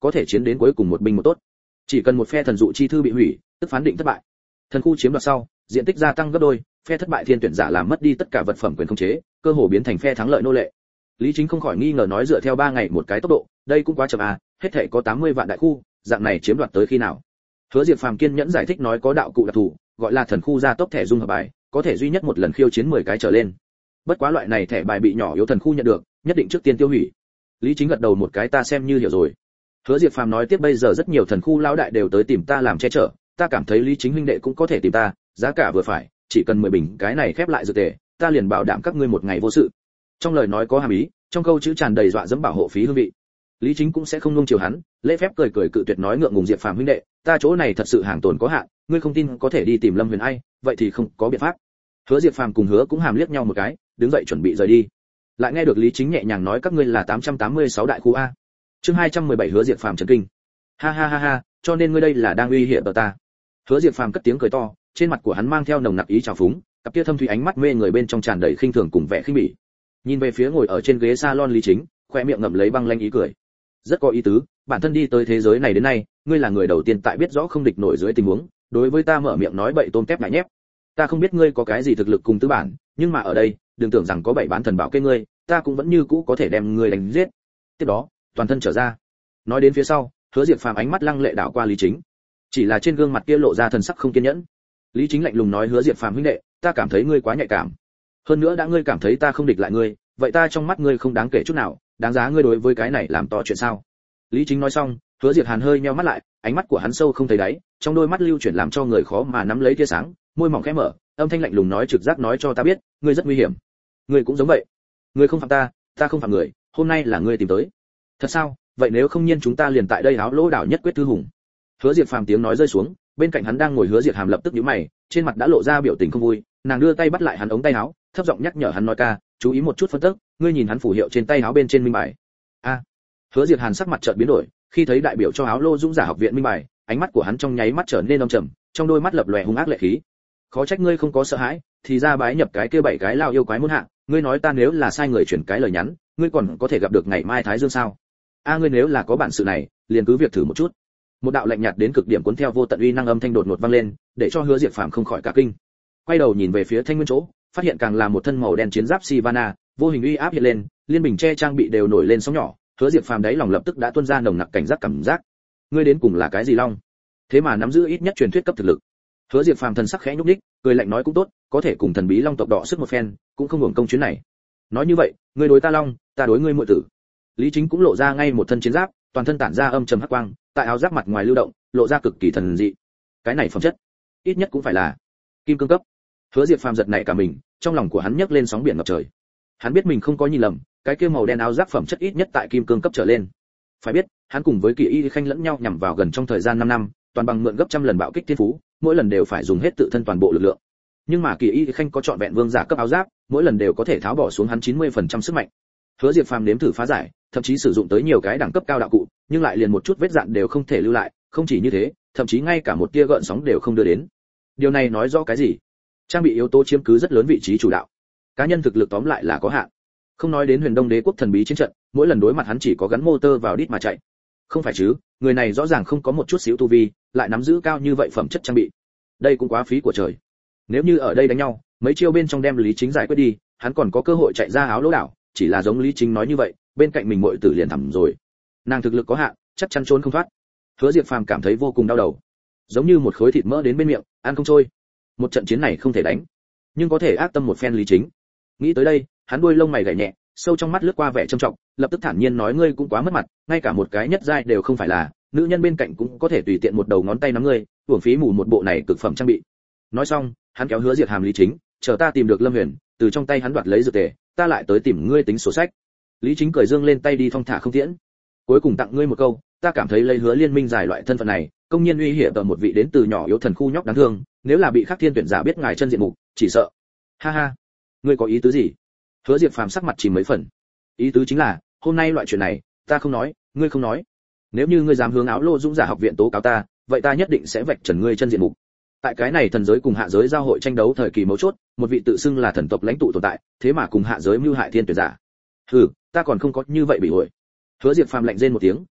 A: có thể chiến đến cuối cùng một binh một tốt. Chỉ cần một phe thần dụ chi thư bị hủy, tức phán định thất bại. Thần khu chiếm đoạt sau, diện tích gia tăng gấp đôi, phe thất bại thiên tuyển giả làm mất đi tất cả vật phẩm quyền khống chế, cơ hồ biến thành phe thắng lợi nô lệ. Lý Chính không khỏi nghi ngờ nói dựa theo ba ngày một cái tốc độ, đây cũng quá chậm à, hết thảy có tám mươi vạn đại khu, dạng này chiếm đoạt tới khi nào? Hứa Diệp Phàm kiên nhẫn giải thích nói có đạo cụ đặc thù, gọi là thần khu gia tốc thẻ dung hợp bài, có thể duy nhất một lần khiêu chiến mười cái trở lên. Bất quá loại này thẻ bài bị nhỏ yếu thần khu nhận được, nhất định trước tiên tiêu hủy. Lý Chính gật đầu một cái ta xem như hiểu rồi. Hứa Diệp Phàm nói tiếp bây giờ rất nhiều thần khu lão đại đều tới tìm ta làm che chở, ta cảm thấy Lý Chính huynh đệ cũng có thể tìm ta, giá cả vừa phải, chỉ cần mười bình cái này khép lại dược tề, ta liền bảo đảm các ngươi một ngày vô sự. Trong lời nói có hàm ý, trong câu chữ tràn đầy dọa dẫm bảo hộ phí hương vị. Lý Chính cũng sẽ không nuông chiều hắn, lễ phép cười cười cự tuyệt nói ngượng ngùng Diệp Phàm huynh đệ, ta chỗ này thật sự hàng tồn có hạn, ngươi không tin có thể đi tìm Lâm Huyền ai, vậy thì không có biện pháp. Hứa Diệp Phàm cùng Hứa cũng hàm liếc nhau một cái, đứng dậy chuẩn bị rời đi. Lại nghe được Lý Chính nhẹ nhàng nói các ngươi là tám trăm tám mươi sáu đại khu a. Chương hai trăm mười bảy Hứa Diệp Phàm chấn kinh. Ha ha ha ha, cho nên ngươi đây là đang uy hiếp ta. Hứa Diệp Phàm cất tiếng cười to, trên mặt của hắn mang theo nồng nặc ý trào phúng, cặp kia thâm thủy ánh mắt mê người bên trong tràn đầy khinh thường cùng vẻ khinh bỉ. Nhìn về phía ngồi ở trên ghế salon Lý Chính, khoe miệng ngậm lấy băng lanh ý cười. Rất có ý tứ, bản thân đi tới thế giới này đến nay, ngươi là người đầu tiên tại biết rõ không địch nổi dưới tình huống, đối với ta mở miệng nói bậy tôm tép lại nhép. Ta không biết ngươi có cái gì thực lực cùng tư bản, nhưng mà ở đây, đừng tưởng rằng có bảy bán thần bảo kê ngươi, ta cũng vẫn như cũ có thể đem ngươi đánh giết. Tiếp đó, toàn thân trở ra. Nói đến phía sau, Hứa Diệp Phàm ánh mắt lăng lệ đảo qua Lý Chính, chỉ là trên gương mặt kia lộ ra thần sắc không kiên nhẫn. Lý Chính lạnh lùng nói Hứa Diệp Phàm huynh đệ, ta cảm thấy ngươi quá nhạy cảm. Hơn nữa đã ngươi cảm thấy ta không địch lại ngươi, vậy ta trong mắt ngươi không đáng kể chút nào, đáng giá ngươi đối với cái này làm to chuyện sao? Lý Chính nói xong, Hứa Diệp Hàn hơi nheo mắt lại, ánh mắt của hắn sâu không thấy đáy, trong đôi mắt lưu chuyển làm cho người khó mà nắm lấy tia sáng, môi mỏng khẽ mở, âm thanh lạnh lùng nói trực giác nói cho ta biết, ngươi rất nguy hiểm. Ngươi cũng giống vậy. Ngươi không phạm ta, ta không phạm người, hôm nay là ngươi tìm tới. Thật sao? Vậy nếu không nhiên chúng ta liền tại đây áo lỗ đảo nhất quyết thư hùng. Hứa Diệp Phàm tiếng nói rơi xuống, bên cạnh hắn đang ngồi Hứa Diệp Hàm lập tức nhíu mày, trên mặt đã lộ ra biểu tình không vui, nàng đưa tay bắt lại hắn ống tay áo, thấp giọng nhắc nhở hắn nói ca, chú ý một chút phân tức, ngươi nhìn hắn phù hiệu trên tay áo bên trên minh bài. A. Hứa Diệp Hàn sắc mặt chợt biến đổi, khi thấy đại biểu cho áo lô dũng giả học viện minh bài, ánh mắt của hắn trong nháy mắt trở nên âm trầm, trong đôi mắt lập lòe hung ác lệ khí. Khó trách ngươi không có sợ hãi, thì ra bái nhập cái kia bảy cái lao yêu quái muôn hạng, ngươi nói ta nếu là sai người chuyển cái lời nhắn, ngươi còn có thể gặp được ngày mai thái dương sao? A ngươi nếu là có bản sự này, liền cứ việc thử một chút. Một đạo lạnh nhạt đến cực điểm cuốn theo vô tận uy năng âm thanh đột ngột vang lên, để cho Hứa Diệp Phàm không khỏi cả kinh. Quay đầu nhìn về phía Thanh Nguyên chỗ, phát hiện càng là một thân màu đen chiến giáp Sivana, vô hình uy áp hiện lên, liên bình che trang bị đều nổi lên sóng nhỏ, Hứa Diệp Phàm đáy lòng lập tức đã tuôn ra nồng nặc cảnh giác cảm giác. Ngươi đến cùng là cái gì long? Thế mà nắm giữ ít nhất truyền thuyết cấp thực lực. Hứa Diệp Phàm thần sắc khẽ nhúc nhích, cười lạnh nói cũng tốt, có thể cùng thần bí long tộc đọ sức một phen, cũng không hưởng công chuyến này. Nói như vậy, ngươi đối ta long, ta đối ngươi muội tử. Lý Chính cũng lộ ra ngay một thân chiến giáp, toàn thân tản ra âm trầm hắc quang, tại áo giáp mặt ngoài lưu động, lộ ra cực kỳ thần dị. Cái này phẩm chất, ít nhất cũng phải là kim cương cấp. Hứa Diệp Phàm giật nảy cả mình, trong lòng của hắn nhấc lên sóng biển ngập trời. Hắn biết mình không có nhìn lầm, cái kia màu đen áo giáp phẩm chất ít nhất tại kim cương cấp trở lên. Phải biết, hắn cùng với Kỳ Y Khanh lẫn nhau nhằm vào gần trong thời gian năm năm, toàn bằng mượn gấp trăm lần bạo kích thiên phú, mỗi lần đều phải dùng hết tự thân toàn bộ lực lượng. Nhưng mà Kỳ Y Khanh có trọn vẹn vương giả cấp áo giáp, mỗi lần đều có thể tháo bỏ xuống hắn chín mươi phần trăm sức mạnh. Hứa Diệp Phàm nếm thử phá giải, thậm chí sử dụng tới nhiều cái đẳng cấp cao đạo cụ, nhưng lại liền một chút vết dạn đều không thể lưu lại, không chỉ như thế, thậm chí ngay cả một tia gợn sóng đều không đưa đến. Điều này nói rõ cái gì? Trang bị yếu tố chiếm cứ rất lớn vị trí chủ đạo. Cá nhân thực lực tóm lại là có hạn. Không nói đến Huyền Đông Đế quốc thần bí chiến trận, mỗi lần đối mặt hắn chỉ có gắn motor vào đít mà chạy. Không phải chứ, người này rõ ràng không có một chút xíu tu vi, lại nắm giữ cao như vậy phẩm chất trang bị. Đây cũng quá phí của trời. Nếu như ở đây đánh nhau, mấy chiêu bên trong đem Lý Chính giải quyết đi, hắn còn có cơ hội chạy ra áo lỗ đảo, chỉ là giống Lý Chính nói như vậy, bên cạnh mình muội tử liền thầm rồi. Nàng thực lực có hạn, chắc chắn trốn không thoát. Hứa Diệp Phàm cảm thấy vô cùng đau đầu, giống như một khối thịt mỡ đến bên miệng, ăn không trôi. Một trận chiến này không thể đánh, nhưng có thể ác tâm một phen Lý Chính. Nghĩ tới đây, hắn đuôi lông mày gảy nhẹ, sâu trong mắt lướt qua vẻ trầm trọng, lập tức thản nhiên nói ngươi cũng quá mất mặt, ngay cả một cái nhất giai đều không phải là, nữ nhân bên cạnh cũng có thể tùy tiện một đầu ngón tay nắm ngươi, uổng phí mù một bộ này cực phẩm trang bị. Nói xong, hắn kéo Hứa Diệp Hàm Lý Chính, chờ ta tìm được Lâm Huyền, từ trong tay hắn đoạt lấy dược tề, ta lại tới tìm ngươi tính sổ sách. Lý Chính cười dương lên tay đi thong thả không tiễn. Cuối cùng tặng ngươi một câu, ta cảm thấy lấy Hứa Liên Minh giải loại thân phận này, công nhiên uy hiểm ở một vị đến từ nhỏ yếu thần khu nhóc đáng thương, nếu là bị Khắc Thiên tuyển giả biết ngài chân diện mục, chỉ sợ. Ha ha, ngươi có ý tứ gì? Hứa Diệp Phàm sắc mặt chìm mấy phần. Ý tứ chính là, hôm nay loại chuyện này, ta không nói, ngươi không nói. Nếu như ngươi dám hướng áo lô dũng giả học viện tố cáo ta, vậy ta nhất định sẽ vạch trần ngươi chân diện mục. Tại cái này thần giới cùng hạ giới giao hội tranh đấu thời kỳ mấu chốt, một vị tự xưng là thần tộc lãnh tụ tồn tại, thế mà cùng hạ giới mưu hại thiên tuyển giả. Hừ, ta còn không có như vậy bị ổi. Hứa Diệp Phàm lạnh rên một tiếng,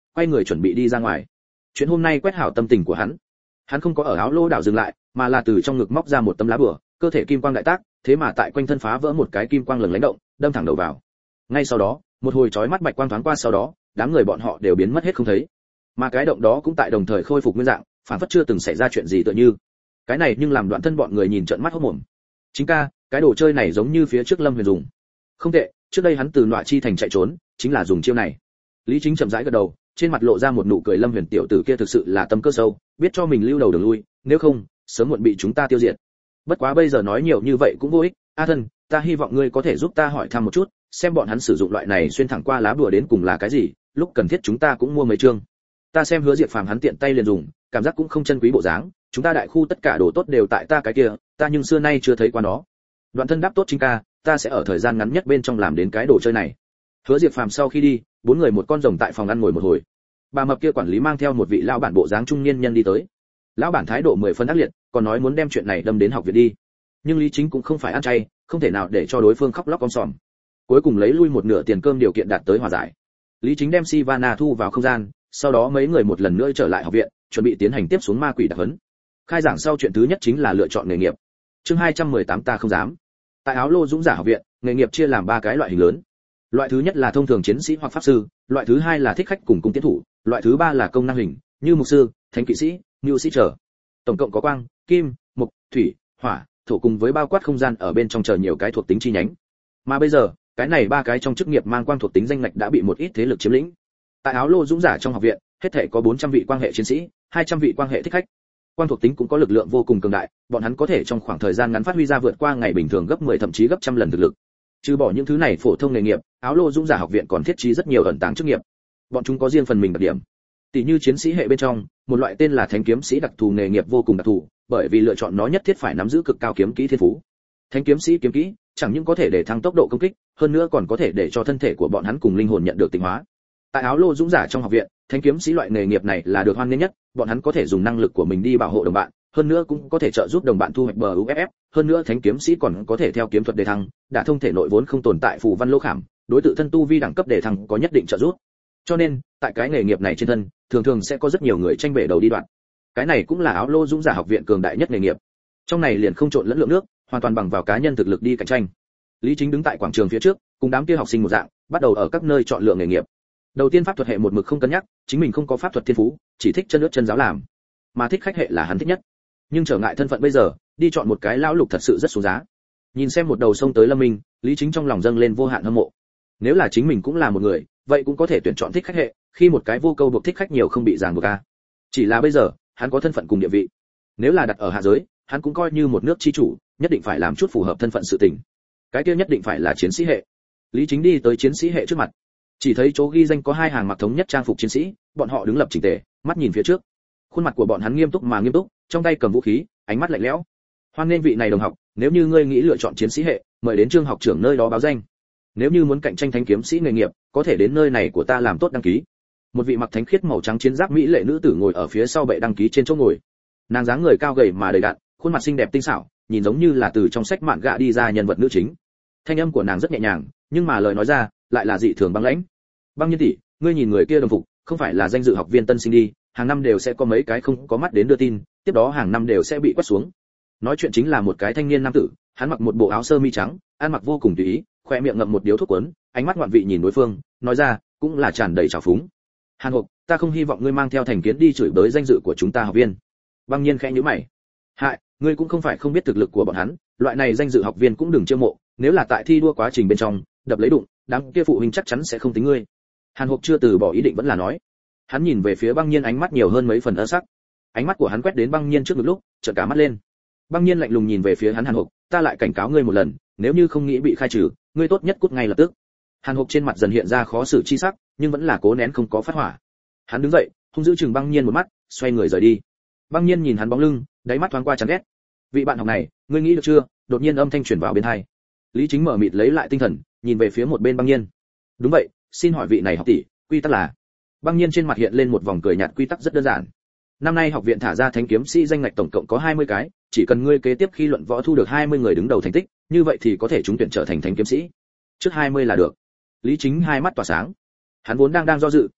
A: quay người chuẩn bị đi ra ngoài. Chuyện hôm nay quét hảo tâm tình của hắn. Hắn không có ở áo lô đảo dừng lại, mà là từ trong ngực móc ra một tấm lá bùa, cơ thể kim quang đại tác, thế mà tại quanh thân phá vỡ một cái kim quang lừng lánh động, đâm thẳng đầu vào. Ngay sau đó, một hồi chói mắt bạch quang thoáng qua, sau đó, đám người bọn họ đều biến mất hết không thấy. Mà cái động đó cũng tại đồng thời khôi phục nguyên dạng, phản phất chưa từng xảy ra chuyện gì tựa như. Cái này nhưng làm Đoạn Thân bọn người nhìn trợn mắt hốt mồm. Chính ca, cái đồ chơi này giống như phía trước Lâm Huyền dùng. Không tệ, trước đây hắn từ Nọa Chi thành chạy trốn, chính là dùng chiêu này. Lý Chính chậm rãi gật đầu, trên mặt lộ ra một nụ cười. Lâm Huyền tiểu tử kia thực sự là tâm cơ sâu, biết cho mình lưu đầu đường lui, nếu không, sớm muộn bị chúng ta tiêu diệt. Bất quá bây giờ nói nhiều như vậy cũng vô ích, A Thân, ta hy vọng ngươi có thể giúp ta hỏi thăm một chút, xem bọn hắn sử dụng loại này xuyên thẳng qua lá bùa đến cùng là cái gì, lúc cần thiết chúng ta cũng mua mấy chương. Ta xem Hứa Diệp Phàm hắn tiện tay liền dùng, cảm giác cũng không chân quý bộ dáng, chúng ta đại khu tất cả đồ tốt đều tại ta cái kia, ta nhưng xưa nay chưa thấy qua nó. Đoạn Thân đáp tốt Chính ca, ta sẽ ở thời gian ngắn nhất bên trong làm đến cái đồ chơi này. Hứa Diệp Phàm sau khi đi, bốn người một con rồng tại phòng ăn ngồi một hồi. Bà mập kia quản lý mang theo một vị lão bản bộ dáng trung niên nhân đi tới. Lão bản thái độ mười phân ác liệt, còn nói muốn đem chuyện này đâm đến học viện đi. Nhưng Lý Chính cũng không phải ăn chay, không thể nào để cho đối phương khóc lóc om sòm. Cuối cùng lấy lui một nửa tiền cơm điều kiện đạt tới hòa giải. Lý Chính đem Sivana thu vào không gian, sau đó mấy người một lần nữa trở lại học viện, chuẩn bị tiến hành tiếp xuống ma quỷ đặc huấn. Khai giảng sau chuyện thứ nhất chính là lựa chọn nghề nghiệp. Chương hai trăm mười tám ta không dám. Tại Áo Lô Dũng giả học viện, nghề nghiệp chia làm ba cái loại hình lớn. Loại thứ nhất là thông thường chiến sĩ hoặc pháp sư, loại thứ hai là thích khách cùng cung tiến thủ, loại thứ ba là công năng hình, như mục sư, thánh kỵ sĩ, nhu sĩ trở. Tổng cộng có quang, kim, mộc, thủy, hỏa, thổ cùng với bao quát không gian ở bên trong chờ nhiều cái thuộc tính chi nhánh. Mà bây giờ, cái này ba cái trong chức nghiệp mang quang thuộc tính danh ngạch đã bị một ít thế lực chiếm lĩnh. Tại Áo Lô Dũng giả trong học viện, hết thảy có bốn trăm vị quang hệ chiến sĩ, hai trăm vị quang hệ thích khách. Quang thuộc tính cũng có lực lượng vô cùng cường đại, bọn hắn có thể trong khoảng thời gian ngắn phát huy ra vượt qua ngày bình thường gấp mười thậm chí gấp trăm lần thực lực. Trừ bỏ những thứ này phổ thông nghề nghiệp, Áo Lô Dũng giả học viện còn thiết trí rất nhiều ẩn tàng chức nghiệp. Bọn chúng có riêng phần mình đặc điểm. Tỷ như chiến sĩ hệ bên trong, một loại tên là Thánh kiếm sĩ đặc thù nghề nghiệp vô cùng đặc thù, bởi vì lựa chọn nó nhất thiết phải nắm giữ cực cao kiếm kỹ thiên phú. Thánh kiếm sĩ kiếm kỹ chẳng những có thể để thăng tốc độ công kích, hơn nữa còn có thể để cho thân thể của bọn hắn cùng linh hồn nhận được tịnh hóa. Tại Áo Lô Dũng giả trong học viện, Thánh kiếm sĩ loại nghề nghiệp này là được hoan nghênh nhất, bọn hắn có thể dùng năng lực của mình đi bảo hộ đồng bạn, hơn nữa cũng có thể trợ giúp đồng bạn thu hoạch bờ u ép ép, hơn nữa Thánh kiếm sĩ còn có thể theo kiếm thuật đề thăng, đả thông thể nội vốn không tồn tại phù văn lỗ khảm, đối tự thân tu vi đẳng cấp đề thăng có nhất định trợ giúp. Cho nên, tại cái nghề nghiệp này trên thân, thường thường sẽ có rất nhiều người tranh bể đầu đi đoạn. Cái này cũng là Áo Lô Dũng giả học viện cường đại nhất nghề nghiệp. Trong này liền không trộn lẫn lượng nước, hoàn toàn bằng vào cá nhân thực lực đi cạnh tranh. Lý Chính đứng tại quảng trường phía trước, cùng đám kia học sinh một dạng, bắt đầu ở các nơi chọn lựa nghề nghiệp. Đầu tiên pháp thuật hệ một mực không cân nhắc, chính mình không có pháp thuật thiên phú, chỉ thích chân ướt chân giáo làm. Mà thích khách hệ là hắn thích nhất. Nhưng trở ngại thân phận bây giờ, đi chọn một cái lão lục thật sự rất xuống giá. Nhìn xem một đầu sông tới Lâm Minh, Lý Chính trong lòng dâng lên vô hạn hâm mộ. Nếu là chính mình cũng là một người, vậy cũng có thể tuyển chọn thích khách hệ, khi một cái vô câu buộc thích khách nhiều không bị ràng buộc a. Chỉ là bây giờ, hắn có thân phận cùng địa vị. Nếu là đặt ở hạ giới, hắn cũng coi như một nước chi chủ, nhất định phải làm chút phù hợp thân phận sự tình. Cái kia nhất định phải là chiến sĩ hệ. Lý Chính đi tới chiến sĩ hệ trước mặt, chỉ thấy chỗ ghi danh có hai hàng mặc thống nhất trang phục chiến sĩ, bọn họ đứng lập chỉnh tề, mắt nhìn phía trước. Khuôn mặt của bọn hắn nghiêm túc mà nghiêm túc, trong tay cầm vũ khí, ánh mắt lạnh lẽo. Hoan nên vị này đồng học, nếu như ngươi nghĩ lựa chọn chiến sĩ hệ, mời đến trường học trưởng nơi đó báo danh. Nếu như muốn cạnh tranh thánh kiếm sĩ nghề nghiệp, có thể đến nơi này của ta làm tốt đăng ký. Một vị mặc thánh khiết màu trắng chiến giáp mỹ lệ nữ tử ngồi ở phía sau bệ đăng ký trên chỗ ngồi. Nàng dáng người cao gầy mà đầy đặn, khuôn mặt xinh đẹp tinh xảo, nhìn giống như là từ trong sách mạn gạ đi ra nhân vật nữ chính. Thanh âm của nàng rất nhẹ nhàng, nhưng mà lời nói ra lại là dị thường băng lãnh. Băng Nhân tỷ, ngươi nhìn người kia đồng phục, không phải là danh dự học viên tân sinh đi, hàng năm đều sẽ có mấy cái không có mắt đến đưa tin, tiếp đó hàng năm đều sẽ bị quét xuống. Nói chuyện chính là một cái thanh niên nam tử, hắn mặc một bộ áo sơ mi trắng, ăn mặc vô cùng tùy ý, khoe miệng ngậm một điếu thuốc cuốn, ánh mắt ngoạn vị nhìn đối phương, nói ra cũng là tràn đầy trào phúng. Hàn Hộc, ta không hy vọng ngươi mang theo thành kiến đi chửi bới danh dự của chúng ta học viên. Băng Nhiên khẽ nhíu mày. Hại, ngươi cũng không phải không biết thực lực của bọn hắn, loại này danh dự học viên cũng đừng chiêu mộ, nếu là tại thi đua quá trình bên trong đập lấy đụng, đám kia phụ huynh chắc chắn sẽ không tính ngươi. Hàn Hộc chưa từ bỏ ý định vẫn là nói. Hắn nhìn về phía Băng Nhiên, ánh mắt nhiều hơn mấy phần ơ sắc. Ánh mắt của hắn quét đến Băng Nhiên trước ngực lúc, chợt cả mắt lên. Băng Nhiên lạnh lùng nhìn về phía hắn. Hàn Hộc, ta lại cảnh cáo ngươi một lần, nếu như không nghĩ bị khai trừ, ngươi tốt nhất cút ngay lập tức. Hàn Hộc trên mặt dần hiện ra khó xử chi sắc, nhưng vẫn là cố nén không có phát hỏa. Hắn đứng dậy, hung dữ chừng Băng Nhiên một mắt, xoay người rời đi. Băng Nhiên nhìn hắn bóng lưng, đáy mắt thoáng qua chán ghét. Vị bạn học này, ngươi nghĩ được chưa? Đột nhiên âm thanh truyền vào bên tai. Lý Chính mở mịt lấy lại tinh thần, nhìn về phía một bên Băng Nhiên. Đúng vậy, xin hỏi vị này học tỷ, quy tắc là? Băng Nhiên trên mặt hiện lên một vòng cười nhạt, quy tắc rất đơn giản. Năm nay học viện thả ra thánh kiếm sĩ danh ngạch tổng cộng có hai mươi cái, chỉ cần ngươi kế tiếp khi luận võ thu được hai mươi người đứng đầu thành tích, như vậy thì có thể trúng tuyển trở thành thánh kiếm sĩ. Trước hai mươi là được. Lý Chính hai mắt tỏa sáng. Hắn vốn đang đang do dự,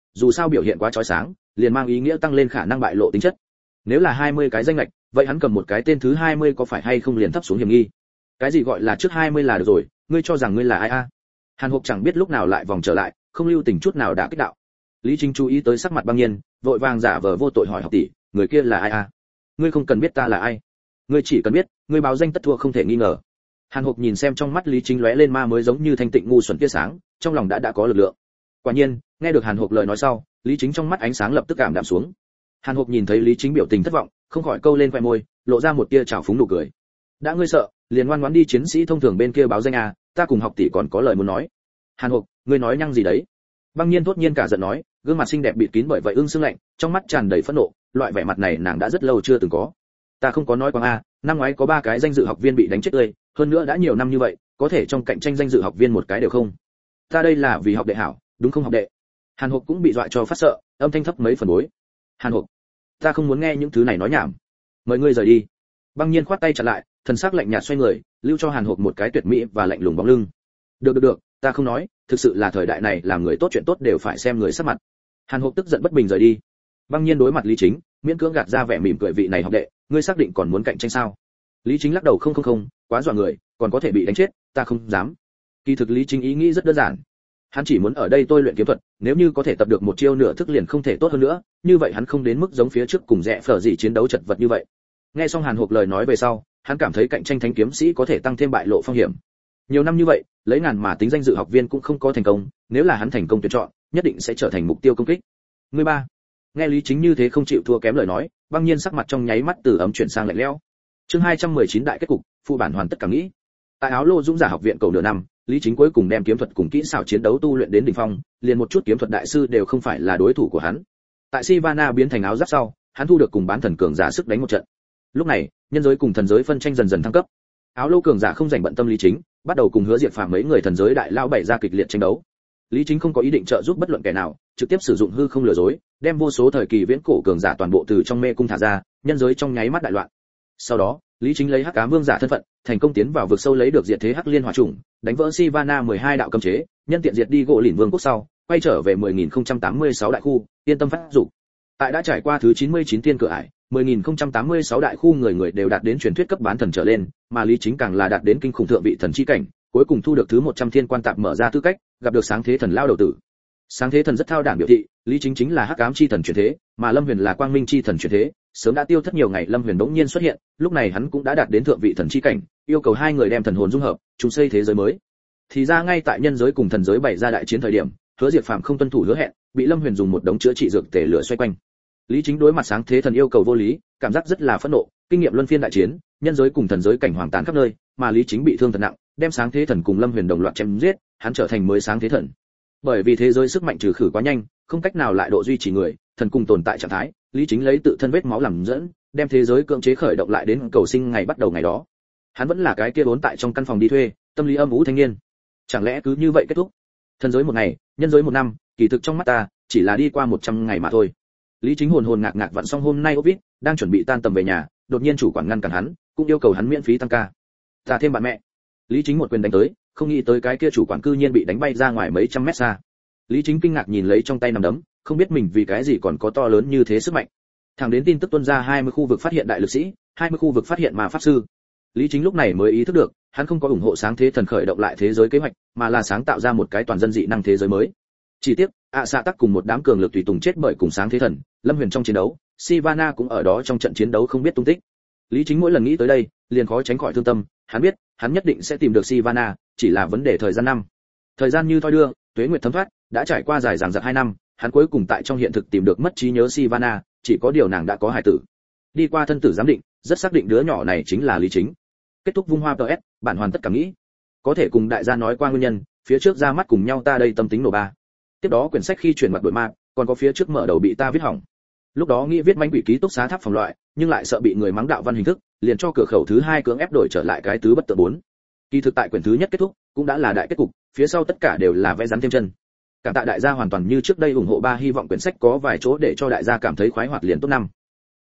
A: dù sao biểu hiện quá chói sáng, liền mang ý nghĩa tăng lên khả năng bại lộ tính chất. Nếu là hai mươi cái danh lệch, vậy hắn cầm một cái tên thứ hai mươi có phải hay không liền thấp xuống hiểm nghi. Cái gì gọi là trước hai mươi là được rồi, ngươi cho rằng ngươi là ai a? Hàn Hộc chẳng biết lúc nào lại vòng trở lại, không lưu tình chút nào đã kích đạo. Lý Chính chú ý tới sắc mặt Băng Nhiên, vội vàng giả vờ vô tội hỏi học tỷ, người kia là ai a? Ngươi không cần biết ta là ai, ngươi chỉ cần biết, ngươi báo danh tất thua không thể nghi ngờ. Hàn Hộc nhìn xem trong mắt Lý Chính lóe lên ma mới giống như thanh tịnh ngu xuẩn tia sáng, trong lòng đã đã có lực lượng. Quả nhiên, nghe được Hàn Hộc lời nói sau, Lý Chính trong mắt ánh sáng lập tức cảm đạm xuống. Hàn Hộc nhìn thấy Lý Chính biểu tình thất vọng, không khỏi câu lên khóe môi, lộ ra một tia trào phúng nụ cười. Đã ngươi sợ, liền ngoan ngoãn đi chiến sĩ thông thường bên kia báo danh à, ta cùng học tỷ còn có lời muốn nói. Hàn Hộc, ngươi nói nhăng gì đấy? Băng Nhiên thốt nhiên cả giận nói, gương mặt xinh đẹp bịt kín bởi vậy ưng sương lạnh, trong mắt tràn đầy phẫn nộ, loại vẻ mặt này nàng đã rất lâu chưa từng có. Ta không có nói quang a, năm ngoái có ba cái danh dự học viên bị đánh chết tươi, hơn nữa đã nhiều năm như vậy, có thể trong cạnh tranh danh dự học viên một cái đều không. Ta đây là vì học đệ hảo, đúng không học đệ? Hàn Hộc cũng bị dọa cho phát sợ, âm thanh thấp mấy phần bối. Hàn Hộc, ta không muốn nghe những thứ này nói nhảm, mời ngươi rời đi. Băng Nhiên khoát tay chặn lại, thần sắc lạnh nhạt xoay người, lưu cho Hàn Hộc một cái tuyệt mỹ và lạnh lùng bóng lưng. Được được được, ta không nói, thực sự là thời đại này làm người tốt chuyện tốt đều phải xem người sắc mặt. Hàn Hộc tức giận bất bình rời đi. Băng Nhiên đối mặt Lý Chính, miễn cưỡng gạt ra vẻ mỉm cười, vị này học đệ, ngươi xác định còn muốn cạnh tranh sao? Lý Chính lắc đầu, không không không, quá dọa người, còn có thể bị đánh chết, ta không dám. Kỳ thực Lý Chính ý nghĩ rất đơn giản, hắn chỉ muốn ở đây tôi luyện kiếm thuật, nếu như có thể tập được một chiêu nửa thức liền không thể tốt hơn nữa, như vậy hắn không đến mức giống phía trước cùng rẽ phở gì chiến đấu chật vật như vậy. Nghe xong Hàn Hộc lời nói về sau, hắn cảm thấy cạnh tranh thánh kiếm sĩ có thể tăng thêm bại lộ phong hiểm. Nhiều năm như vậy, lấy ngàn mà tính danh dự học viên cũng không có thành công, nếu là hắn thành công tuyển chọn, nhất định sẽ trở thành mục tiêu công kích. Người ba. Nghe Lý Chính như thế không chịu thua kém lời nói, Băng Nhiên sắc mặt trong nháy mắt từ ấm chuyển sang lạnh lẽo. Chương hai trăm mười chín đại kết cục, phụ bản hoàn tất cả nghĩ. Tại Áo Lô Dũng giả học viện cầu nửa năm, Lý Chính cuối cùng đem kiếm thuật cùng kỹ xảo chiến đấu tu luyện đến đỉnh phong, liền một chút kiếm thuật đại sư đều không phải là đối thủ của hắn. Tại Sivana biến thành áo giáp sau, hắn thu được cùng bán thần cường giả sức đánh một trận. Lúc này, nhân giới cùng thần giới phân tranh dần dần thăng cấp. Áo Lô cường giả không dành bận tâm Lý Chính, bắt đầu cùng Hứa Diệp Phàm mấy người thần giới đại lao bày ra kịch liệt tranh đấu. Lý Chính không có ý định trợ giúp bất luận kẻ nào, trực tiếp sử dụng hư không lừa dối, đem vô số thời kỳ viễn cổ cường giả toàn bộ từ trong mê cung thả ra, nhân giới trong nháy mắt đại loạn. Sau đó, Lý Chính lấy Hắc Ám Vương giả thân phận, thành công tiến vào vực sâu lấy được diệt thế Hắc Liên Hỏa Chủng, đánh vỡ Sivana mười hai đạo cấm chế, nhân tiện diệt đi gỗ lìn vương quốc sau, quay trở về mười nghìn không trăm tám mươi sáu đại khu, yên tâm phát dục. Tại đã trải qua thứ chín mươi chín tiên cửa ải, mười nghìn không trăm tám mươi sáu đại khu người người đều đạt đến truyền thuyết cấp bán thần trở lên, mà Lý Chính càng là đạt đến kinh khủng thượng vị thần chi cảnh, cuối cùng thu được thứ một trăm thiên quan tạp mở ra tư cách, gặp được sáng thế thần lao đầu tử. Sáng thế thần rất thao đản biểu thị, Lý Chính chính là Hắc Ám chi thần chuyển thế, mà Lâm Huyền là Quang Minh chi thần chuyển thế. Sớm đã tiêu thất nhiều ngày, Lâm Huyền bỗng nhiên xuất hiện, lúc này hắn cũng đã đạt đến thượng vị thần chi cảnh, yêu cầu hai người đem thần hồn dung hợp, chúng xây thế giới mới. Thì ra ngay tại nhân giới cùng thần giới bày ra đại chiến thời điểm, Hứa Diệp Phàm không tuân thủ hứa hẹn, bị Lâm Huyền dùng một đống chữa trị dược tề lửa xoay quanh. Lý Chính đối mặt sáng thế thần yêu cầu vô lý, cảm giác rất là phẫn nộ, kinh nghiệm luân phiên đại chiến, nhân giới cùng thần giới cảnh hoàng tàn khắp nơi, mà Lý Chính bị thương thật nặng, đem sáng thế thần cùng Lâm Huyền đồng loạt chém giết, hắn trở thành mới sáng thế thần. Bởi vì thế giới sức mạnh trừ khử quá nhanh, không cách nào lại độ duy trì người, thần cùng tồn tại trạng thái, Lý Chính lấy tự thân vết máu làm dẫn, đem thế giới cưỡng chế khởi động lại đến cầu sinh ngày bắt đầu ngày đó. Hắn vẫn là cái kia vốn tại trong căn phòng đi thuê, tâm lý âm u thanh niên. Chẳng lẽ cứ như vậy kết thúc? Thần giới một ngày, nhân giới một năm, kỳ thực trong mắt ta, chỉ là đi qua một trăm ngày mà thôi. Lý Chính hồn hồn ngạc ngạc vặn xong hôm nay Ốp Vít, đang chuẩn bị tan tầm về nhà, đột nhiên chủ quản ngăn cản hắn, cũng yêu cầu hắn miễn phí tăng ca. Ta thêm bạn mẹ. Lý Chính một quyền đánh tới, không nghĩ tới cái kia chủ quản cư nhiên bị đánh bay ra ngoài mấy trăm mét xa. Lý Chính kinh ngạc nhìn lấy trong tay nắm đấm, không biết mình vì cái gì còn có to lớn như thế sức mạnh. Thẳng đến tin tức tuôn ra hai mươi khu vực phát hiện đại lực sĩ, hai mươi khu vực phát hiện ma pháp sư. Lý Chính lúc này mới ý thức được, hắn không có ủng hộ sáng thế thần khởi động lại thế giới kế hoạch, mà là sáng tạo ra một cái toàn dân dị năng thế giới mới. Chỉ tiếc, ạ xạ tắc cùng một đám cường lực tùy tùng chết bởi cùng sáng thế thần, Lâm Huyền trong chiến đấu, Sivana cũng ở đó trong trận chiến đấu không biết tung tích. Lý Chính mỗi lần nghĩ tới đây, liền khó tránh khỏi thương tâm, hắn biết, hắn nhất định sẽ tìm được Sivana, chỉ là vấn đề thời gian năm. Thời gian như thoi đưa, tuế nguyệt thấm thoát, đã trải qua dài dằng dặc hai năm, hắn cuối cùng tại trong hiện thực tìm được mất trí nhớ Sivana, chỉ có điều nàng đã có hài tử. Đi qua thân tử giám định, rất xác định đứa nhỏ này chính là Lý Chính. Kết thúc vung hoa ps, bản hoàn tất cả nghĩ. Có thể cùng đại gia nói qua nguyên nhân, phía trước ra mắt cùng nhau ta đây tâm tính nổ ba. Tiếp đó quyển sách khi chuyển mặt đổi ma, còn có phía trước mở đầu bị ta viết hỏng. Lúc đó nghĩ viết manh quỷ ký túc xá tháp phòng loại, nhưng lại sợ bị người mắng đạo văn hình thức, liền cho cửa khẩu thứ hai cưỡng ép đổi trở lại cái tứ bất tự bốn. Kỳ thực tại quyển thứ nhất kết thúc, cũng đã là đại kết cục, phía sau tất cả đều là vẽ rắn thêm chân. Cảm tạ đại gia hoàn toàn như trước đây ủng hộ ba, hy vọng quyển sách có vài chỗ để cho đại gia cảm thấy khoái hoạt liền tốt năm.